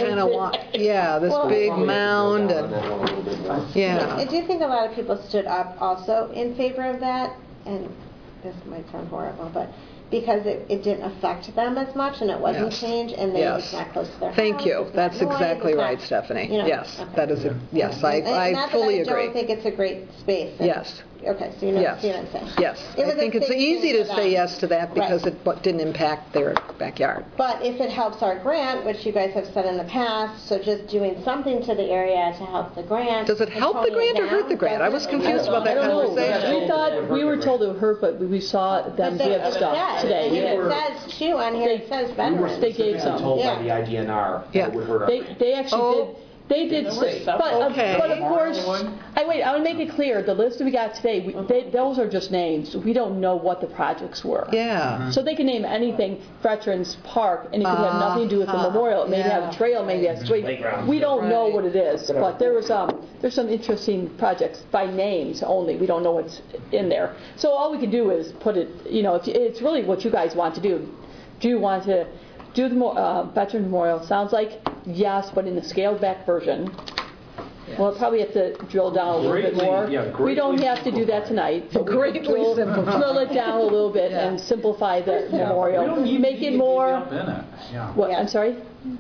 Speaker 1: this big mound, and
Speaker 8: I
Speaker 1: yeah.
Speaker 8: do think a lot of people stood up also in favor of that, and this might sound horrible, but because it didn't affect them as much and it wasn't
Speaker 1: Yes.
Speaker 8: changed, and
Speaker 1: Yes.
Speaker 8: it's not close to their house.
Speaker 1: Thank you.
Speaker 8: it's not
Speaker 1: That's
Speaker 8: noise,
Speaker 1: exactly
Speaker 8: it's not-
Speaker 1: right, Stephanie.
Speaker 8: you know,
Speaker 1: Yes,
Speaker 8: okay.
Speaker 1: that is yes.
Speaker 8: And
Speaker 1: I
Speaker 8: not
Speaker 1: fully
Speaker 8: that I
Speaker 1: agree.
Speaker 8: don't think it's a great space. and-
Speaker 1: Yes.
Speaker 8: Okay, so you know,
Speaker 1: Yes.
Speaker 8: see what I'm saying?
Speaker 1: Yes,
Speaker 8: It
Speaker 1: I
Speaker 8: was a
Speaker 1: think it's
Speaker 8: safe
Speaker 1: easy
Speaker 8: thing
Speaker 1: to
Speaker 8: for
Speaker 1: say
Speaker 8: them.
Speaker 1: yes to that because
Speaker 8: Right.
Speaker 1: it didn't impact their backyard.
Speaker 8: But if it helps our grant, which you guys have said in the past, so just doing something to the area to help the grant.
Speaker 1: Does it
Speaker 8: and
Speaker 1: help the
Speaker 8: toning it
Speaker 1: grant or hurt
Speaker 8: down,
Speaker 1: the grant? I was
Speaker 8: doesn't-
Speaker 1: confused about
Speaker 2: I
Speaker 1: that
Speaker 2: don't know.
Speaker 1: conversation.
Speaker 2: We were told it would hurt, but we saw them
Speaker 8: But
Speaker 2: give
Speaker 8: it
Speaker 2: stuff
Speaker 8: says,
Speaker 2: today.
Speaker 8: and it says too on here, it says veterans.
Speaker 2: They gave some.
Speaker 12: Told
Speaker 8: Yeah.
Speaker 12: by the IDNR that
Speaker 1: Yeah.
Speaker 12: it would hurt our.
Speaker 2: They actually
Speaker 1: Oh.
Speaker 2: did. They did, but
Speaker 1: Okay.
Speaker 2: of course, I want to make it clear, the list that we got today, those are just names. We don't know what the projects were.
Speaker 1: Yeah.
Speaker 2: So they can name anything, Veterans Park, and it could have nothing to do with the memorial. It may have a trail, maybe it has
Speaker 12: Playground.
Speaker 2: we don't know what it is, but there's some interesting projects by names only. We don't know what's in there. So all we can do is put it, it's really what you guys want to do. Do you want to do the Veteran Memorial? Sounds like yes, but in the scaled back version. We'll probably have to drill down a little bit
Speaker 11: Greatly,
Speaker 2: more.
Speaker 11: yeah,
Speaker 2: We don't
Speaker 11: greatly
Speaker 2: have to do that tonight. but we could
Speaker 1: Greatly
Speaker 2: drill it down a little bit and simplify the memorial.
Speaker 11: We don't even
Speaker 2: Make
Speaker 11: need
Speaker 2: it
Speaker 11: to
Speaker 2: more.
Speaker 11: dig up in it. Yeah.
Speaker 2: What? I'm sorry.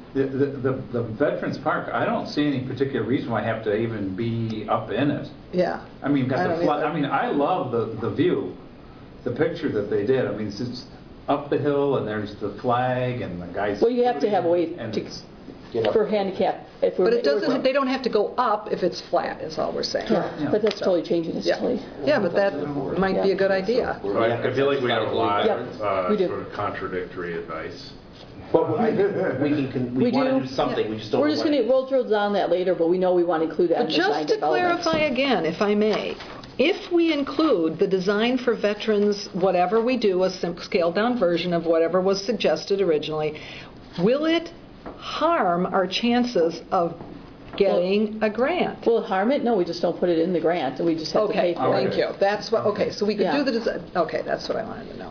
Speaker 11: The Veterans Park, I don't see any particular reason why I have to even be up in it.
Speaker 1: Yeah.
Speaker 11: I mean,
Speaker 1: I don't either.
Speaker 11: I mean, I love the view, the picture that they did. I mean, it's up the hill and there's the flag and the guys.
Speaker 2: Well, you have to have a way
Speaker 11: and
Speaker 2: to,
Speaker 11: it's-
Speaker 2: for handicap. If we're,
Speaker 1: But it doesn't. They don't have to go up if it's flat. Is all we're saying.
Speaker 2: Yeah, but that's totally changing this.
Speaker 1: Yeah.
Speaker 2: Totally.
Speaker 1: Yeah, but that might be a good idea.
Speaker 7: So I feel like we have a lot
Speaker 2: Yep,
Speaker 7: of
Speaker 2: we do.
Speaker 7: sort of contradictory advice.
Speaker 12: But I think we want to do something. We just don't.
Speaker 2: We're just
Speaker 12: know what.
Speaker 2: we'll drill down that later, but we know we want to include that in design
Speaker 1: Just to
Speaker 2: development.
Speaker 1: clarify again, if I may, if we include the design for veterans, whatever we do, a scaled-down version of whatever was suggested originally, will it harm our chances of getting a grant?
Speaker 2: Will it harm it? No, we just don't put it in the grant, and we just have to
Speaker 1: Okay,
Speaker 2: pay for it.
Speaker 1: thank you. That's what. Okay, so we could
Speaker 2: Yeah.
Speaker 1: do the design. Okay, that's what I wanted to know.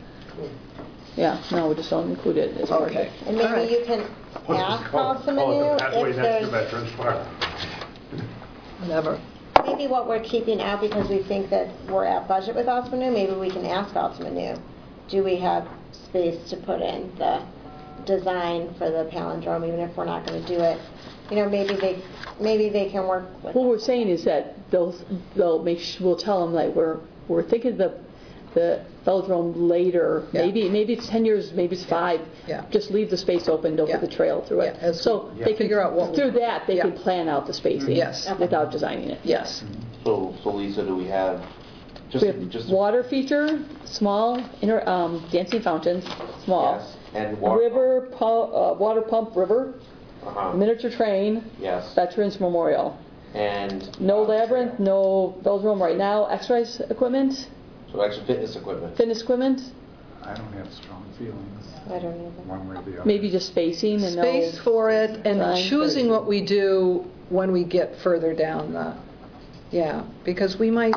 Speaker 2: Yeah, no, we just don't include it as part of
Speaker 1: Okay.
Speaker 2: it.
Speaker 8: And maybe
Speaker 1: All right.
Speaker 8: you can ask Councilman
Speaker 7: Oh, the pathway
Speaker 8: if
Speaker 7: next to
Speaker 8: there's,
Speaker 7: Veterans Park.
Speaker 1: Whatever.
Speaker 8: maybe what we're keeping out because we think that we're at budget with Altamanu, maybe we can ask Altamanu, do we have space to put in the design for the palindrome, even if we're not going to do it? Maybe they can work with.
Speaker 2: What we're saying is that we'll tell them like we're thinking the velodrome later.
Speaker 1: Yeah.
Speaker 2: Maybe it's 10 years, maybe it's 5.
Speaker 1: Yeah.
Speaker 2: Just leave the space open, don't
Speaker 1: Yeah.
Speaker 2: put the trail through it.
Speaker 1: Yeah, as
Speaker 2: So
Speaker 1: we-
Speaker 2: they can
Speaker 1: figure out what we-
Speaker 2: through that they
Speaker 1: Yeah.
Speaker 2: can plan out the spacing
Speaker 1: Yes.
Speaker 2: without designing it.
Speaker 1: Yes.
Speaker 12: So Lisa, do we have
Speaker 2: We have water feature, small dancing fountains, small.
Speaker 12: Yes. And water.
Speaker 2: River water pump river, miniature train,
Speaker 12: Yes.
Speaker 2: Veterans Memorial.
Speaker 12: And
Speaker 2: No labyrinth, no velodrome right now. Exercise equipment,
Speaker 12: so extra fitness equipment.
Speaker 2: fitness equipment,
Speaker 11: I don't have strong feelings
Speaker 8: I don't either.
Speaker 11: one way or the other.
Speaker 2: maybe just spacing and
Speaker 1: Space
Speaker 2: no.
Speaker 1: for it and
Speaker 2: Design.
Speaker 1: choosing what we do when we get further down the. Yeah, because we might.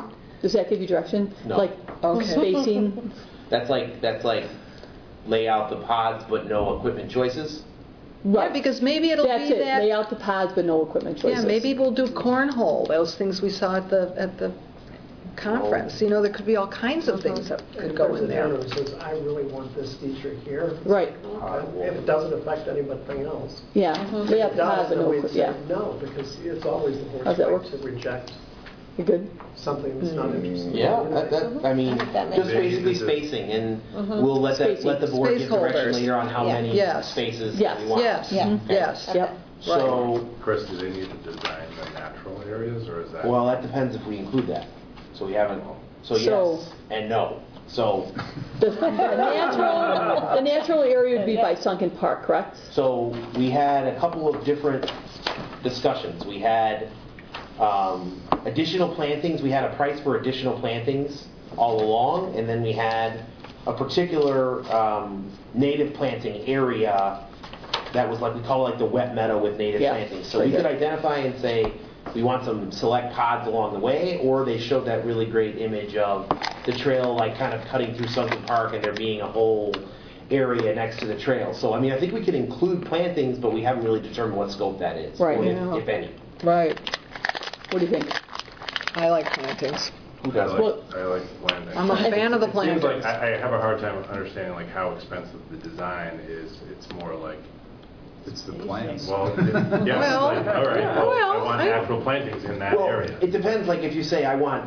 Speaker 2: Does that give you direction?
Speaker 12: No.
Speaker 2: Like spacing?
Speaker 12: That's like lay out the pods but no equipment choices.
Speaker 2: Right.
Speaker 1: Yeah, because maybe it'll
Speaker 2: That's
Speaker 1: be
Speaker 2: it.
Speaker 1: that.
Speaker 2: Lay out the pods but no equipment choices.
Speaker 1: Yeah, maybe we'll do cornhole, those things we saw at the conference. You know, there could be all kinds of things that could go in there.
Speaker 13: If there's a donor who says, I really want this feature here.
Speaker 2: Right.
Speaker 13: If it doesn't affect anything else.
Speaker 2: Yeah. Lay out
Speaker 13: If
Speaker 2: the
Speaker 13: it
Speaker 2: pods
Speaker 13: does,
Speaker 2: but
Speaker 13: then
Speaker 2: no
Speaker 13: we'd
Speaker 2: equipment.
Speaker 13: say
Speaker 2: Yeah.
Speaker 13: no, because it's always the board's
Speaker 2: How's that
Speaker 13: right
Speaker 2: work?
Speaker 13: to reject
Speaker 2: You good?
Speaker 13: something that's not interested.
Speaker 12: Yeah, I mean,
Speaker 8: that makes
Speaker 12: just
Speaker 8: sense.
Speaker 12: basically spacing, and we'll let the board
Speaker 1: Space
Speaker 12: get direction
Speaker 1: holders.
Speaker 12: later on how
Speaker 8: Yeah.
Speaker 12: many
Speaker 1: Yes.
Speaker 12: spaces
Speaker 2: Yes.
Speaker 12: we want.
Speaker 1: Yes,
Speaker 8: Yeah.
Speaker 1: yes.
Speaker 2: Yep.
Speaker 12: So,
Speaker 7: Chris, do they need to design the natural areas, or is that?
Speaker 12: well, that depends if we include that. So we haven't, so
Speaker 2: So-
Speaker 12: yes and no. So,
Speaker 2: The natural area would be by Sunken Park, correct?
Speaker 12: so we had a couple of different discussions. We had additional plantings. We had a price for additional plantings all along, and then we had a particular native planting area that was like, we call it like the wet meadow with native
Speaker 2: Yeah,
Speaker 12: plantings. So
Speaker 2: right
Speaker 12: we could
Speaker 2: there.
Speaker 12: identify and say, we want some select pods along the way, or they showed that really great image of the trail like kind of cutting through Sunken Park and there being a whole area next to the trail. So I mean, I think we could include plantings, but we haven't really determined what scope that is,
Speaker 2: Right.
Speaker 12: or
Speaker 1: Yeah.
Speaker 12: if any.
Speaker 1: Right.
Speaker 2: What do you think?
Speaker 1: I like plantings.
Speaker 12: Who
Speaker 7: I
Speaker 12: doesn't?
Speaker 7: like plantings.
Speaker 1: I'm a fan of the
Speaker 7: It seems like
Speaker 1: plantings.
Speaker 7: I have a hard time understanding like how expensive the design is. It's more like,
Speaker 11: It's the plants.
Speaker 7: well, yeah,
Speaker 1: Well,
Speaker 7: it's like, all right, well, I
Speaker 1: well,
Speaker 7: want natural plantings in that
Speaker 12: Well,
Speaker 7: area.
Speaker 12: it depends. Like if you say I want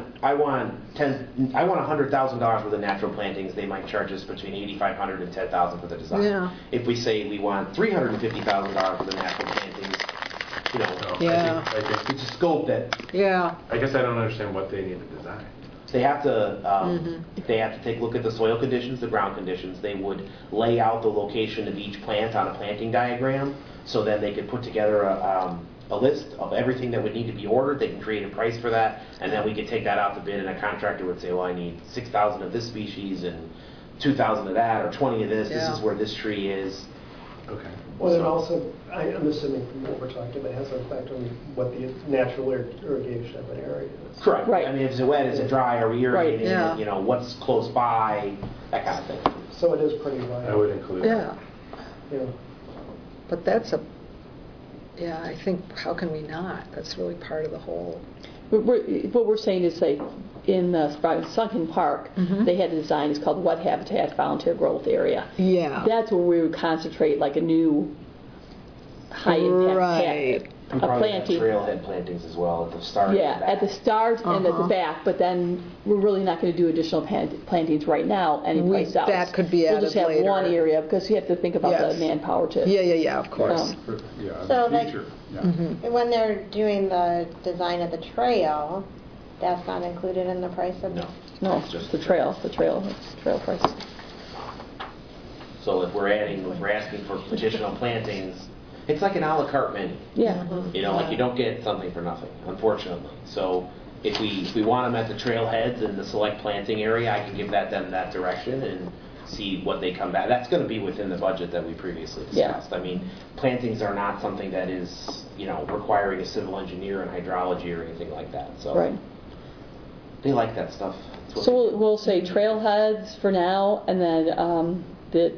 Speaker 12: $100,000 worth of natural plantings, they might charge us between $8,500 and $10,000 for the design.
Speaker 1: Yeah.
Speaker 12: If we say we want $350,000 for the natural plantings, you know,
Speaker 7: So
Speaker 1: Yeah.
Speaker 7: I think
Speaker 12: it's a scope that
Speaker 1: Yeah.
Speaker 7: I guess I don't understand what they need to design.
Speaker 12: they have to take a look at the soil conditions, the ground conditions. They would lay out the location of each plant on a planting diagram, so then they could put together a list of everything that would need to be ordered. They can create a price for that, and then we could take that out to bid, and a contractor would say, well, I need 6,000 of this species and 2,000 of that, or 20 of this.
Speaker 1: Yeah.
Speaker 12: This is where this tree is.
Speaker 7: Okay.
Speaker 13: Well, it also, I'm assuming from what we're talking about, has an effect on what the natural irrigation of an area is.
Speaker 12: Correct.
Speaker 2: Right.
Speaker 12: I mean, if it's wet, is it dry? Are we irrigating
Speaker 1: Right, yeah.
Speaker 12: it? You know, what's close by? That kind of thing.
Speaker 13: So it is pretty wide.
Speaker 7: I would include
Speaker 1: Yeah.
Speaker 13: Yeah.
Speaker 1: But I think, how can we not? That's really part of the whole.
Speaker 2: What we're saying is, say, in Sunken Park, they had a design, it's called Wet Habitat Volunteer Growth Area.
Speaker 1: Yeah.
Speaker 2: That's where we would concentrate like a new high-impact
Speaker 1: Right.
Speaker 12: And
Speaker 2: a
Speaker 12: probably have
Speaker 2: planting.
Speaker 12: trailhead plantings as well at the start. and
Speaker 2: Yeah,
Speaker 12: the
Speaker 2: at the
Speaker 12: back.
Speaker 2: start and at the
Speaker 1: Uh-huh.
Speaker 2: back, but then we're really not going to do additional plantings right now anyplace else.
Speaker 1: That could be
Speaker 2: We'll just
Speaker 1: added
Speaker 2: have one
Speaker 1: later.
Speaker 2: area, because you have to think about
Speaker 1: Yes.
Speaker 2: the manpower to.
Speaker 1: Yeah, of course.
Speaker 11: Yeah,
Speaker 8: So,
Speaker 11: the
Speaker 8: like-
Speaker 11: future, yeah.
Speaker 8: When they're doing the design of the trail, that's not included in the price of
Speaker 12: No.
Speaker 2: No, it's just the trail price.
Speaker 12: So if we're asking for additional plantings, it's like an a la carte menu.
Speaker 2: Yeah.
Speaker 12: You know, like you don't get something for nothing, unfortunately. So if we want them at the trailheads and the select planting area, I can give them that direction and see what they come back. That's going to be within the budget that we previously
Speaker 2: Yeah.
Speaker 12: discussed. I mean, plantings are not something that is, requiring a civil engineer and hydrology or anything like that. So
Speaker 2: Right.
Speaker 12: they like that stuff. That's what
Speaker 2: So
Speaker 12: they-
Speaker 2: we'll say trailheads for now, and then the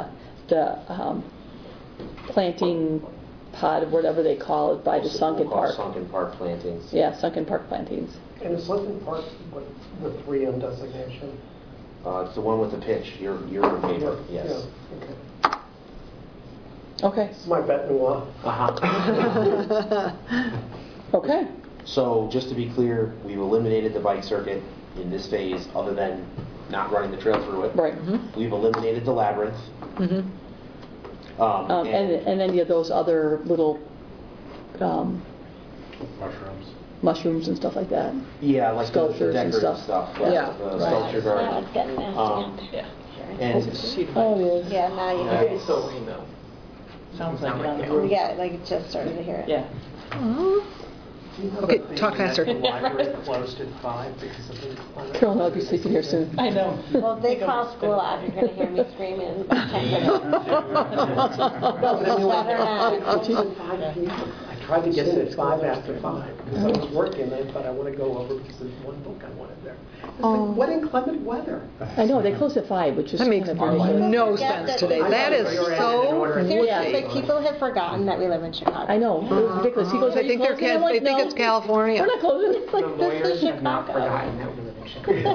Speaker 2: planting pod, or whatever they call it, by the
Speaker 12: So
Speaker 2: Sunken
Speaker 12: we'll call
Speaker 2: Park.
Speaker 12: Sunken Park plantings.
Speaker 2: Yeah, Sunken Park plantings.
Speaker 13: And is Sunken Park what the 3M designation?
Speaker 12: It's the one with the pitch. You're in favor, yes.
Speaker 13: Yeah, okay.
Speaker 2: Okay.
Speaker 13: It's my bête noire.
Speaker 2: Okay.
Speaker 12: So just to be clear, we've eliminated the bike circuit in this phase, other than not running the trail through it.
Speaker 2: Right.
Speaker 12: We've eliminated the labyrinth.
Speaker 2: And any of those other little
Speaker 7: Mushrooms.
Speaker 2: mushrooms and stuff like that.
Speaker 12: Yeah, like the
Speaker 2: Sculptures and
Speaker 12: decorative
Speaker 2: stuff.
Speaker 12: stuff.
Speaker 2: Yeah.
Speaker 12: The
Speaker 2: Right.
Speaker 12: sculpture garden.
Speaker 8: Now it's getting nasty.
Speaker 12: And
Speaker 2: Oh, yes.
Speaker 8: Yeah, now you
Speaker 12: Yeah.
Speaker 8: hear it.
Speaker 10: Sounds like it on the roof.
Speaker 8: Yeah, like it just started to hear it.
Speaker 10: Yeah.
Speaker 1: Okay, talk faster.
Speaker 13: The library closed at 5 because of the inclement.
Speaker 2: Carolyn, I'll be sleeping here soon.
Speaker 10: I know.
Speaker 8: Well, if they call school out, you're going to hear me screaming in about 10 minutes.
Speaker 13: I tried to get in at 5 after 5 because I was working, but I want to go over because there's one book I wanted there. It's like, what inclement weather?
Speaker 2: I know, they close at 5, which is
Speaker 1: That makes
Speaker 2: kind of ridiculous.
Speaker 1: no sense today. That is so
Speaker 8: Seriously,
Speaker 1: woodsy.
Speaker 8: like people have forgotten that we live in Chicago.
Speaker 2: I know, it was ridiculous. He goes,
Speaker 1: They
Speaker 2: "Are you
Speaker 1: think they're
Speaker 2: closing?" I'm
Speaker 1: kids.
Speaker 2: like,
Speaker 1: They think
Speaker 2: "No,
Speaker 1: it's California.
Speaker 2: We're not closing. It's
Speaker 13: The
Speaker 2: like, this
Speaker 13: lawyers
Speaker 2: is
Speaker 13: have not
Speaker 2: Chicago.
Speaker 13: forgotten that we live in Chicago.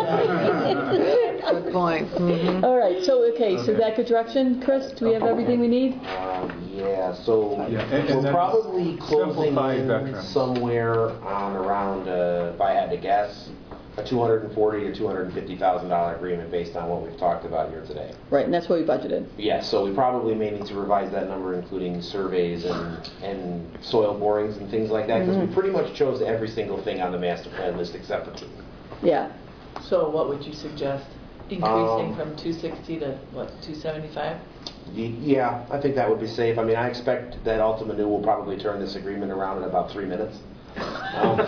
Speaker 1: Good point. Mhm.
Speaker 2: All right, so, okay, so that good direction, Chris? Do we have everything we need?
Speaker 12: Yeah, so
Speaker 11: Yeah, and
Speaker 12: we're
Speaker 11: then
Speaker 12: probably closing
Speaker 11: simplify
Speaker 12: in
Speaker 11: veterans.
Speaker 12: somewhere on around, if I had to guess, a $240,000 to $250,000 agreement based on what we've talked about here today.
Speaker 2: Right, and that's what we budgeted.
Speaker 12: Yes, so we probably may need to revise that number, including surveys and soil borings and things like that, because we pretty much chose every single thing on the master plan list except for 2.
Speaker 2: Yeah.
Speaker 10: So what would you suggest? Increasing from 260 to, what, 275?
Speaker 12: Yeah, I think that would be safe. I mean, I expect that Ultima Nu will probably turn this agreement around in about 3 minutes. I'll be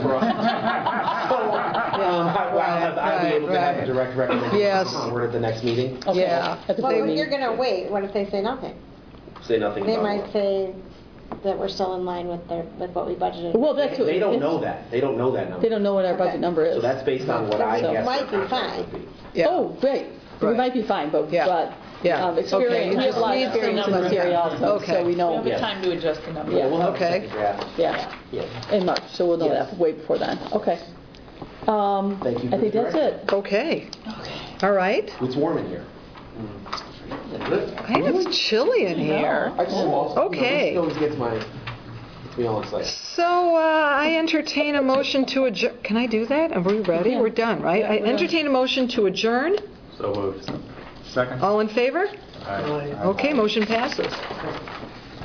Speaker 12: able to have a direct recommendation
Speaker 1: Yes.
Speaker 12: onward at the next meeting.
Speaker 2: Okay.
Speaker 1: Yeah.
Speaker 2: At the
Speaker 8: Well,
Speaker 2: board
Speaker 8: if you're
Speaker 2: meeting.
Speaker 8: going to wait, what if they say nothing?
Speaker 12: Say nothing
Speaker 8: They
Speaker 12: about
Speaker 8: might
Speaker 12: it.
Speaker 8: say that we're still in line with what we budgeted.
Speaker 2: Well, that's what.
Speaker 12: They don't know that. They don't know that number.
Speaker 2: They don't know what our
Speaker 8: Okay.
Speaker 2: budget number is.
Speaker 12: So that's based on what I
Speaker 8: So it
Speaker 12: guess
Speaker 8: might
Speaker 12: their
Speaker 8: be
Speaker 12: contract
Speaker 8: fine.
Speaker 12: would be.
Speaker 1: Yeah.
Speaker 2: Oh, great. We
Speaker 1: Right.
Speaker 2: might be fine, but,
Speaker 1: Yeah. Yeah. Okay,
Speaker 2: experience,
Speaker 1: you
Speaker 2: we have a lot of
Speaker 1: just need
Speaker 2: experience in
Speaker 1: some
Speaker 2: this area
Speaker 1: numbers.
Speaker 2: also,
Speaker 1: Okay.
Speaker 2: so we
Speaker 10: We
Speaker 2: know.
Speaker 10: have
Speaker 12: Yeah.
Speaker 10: time to adjust the number.
Speaker 2: Yeah.
Speaker 12: We'll have a
Speaker 1: Okay.
Speaker 12: second draft.
Speaker 2: Yeah,
Speaker 12: Yeah.
Speaker 2: in March, so we'll know
Speaker 12: Yes.
Speaker 2: that way before then. Okay.
Speaker 12: Thank you
Speaker 2: I
Speaker 12: for
Speaker 2: think
Speaker 12: the
Speaker 2: that's
Speaker 12: direction.
Speaker 2: it.
Speaker 1: Okay. All right.
Speaker 12: It's warm in here.
Speaker 1: I think it's chilly in here.
Speaker 12: I just
Speaker 1: Okay.
Speaker 12: It always gets me all excited.
Speaker 1: So I entertain a motion to adjourn. Can I do that? Are we ready?
Speaker 2: Yeah.
Speaker 1: We're done, right? I entertain a motion to adjourn.
Speaker 7: So moved.
Speaker 11: Second?
Speaker 1: All in favor?
Speaker 7: Aye.
Speaker 1: Okay, motion passes.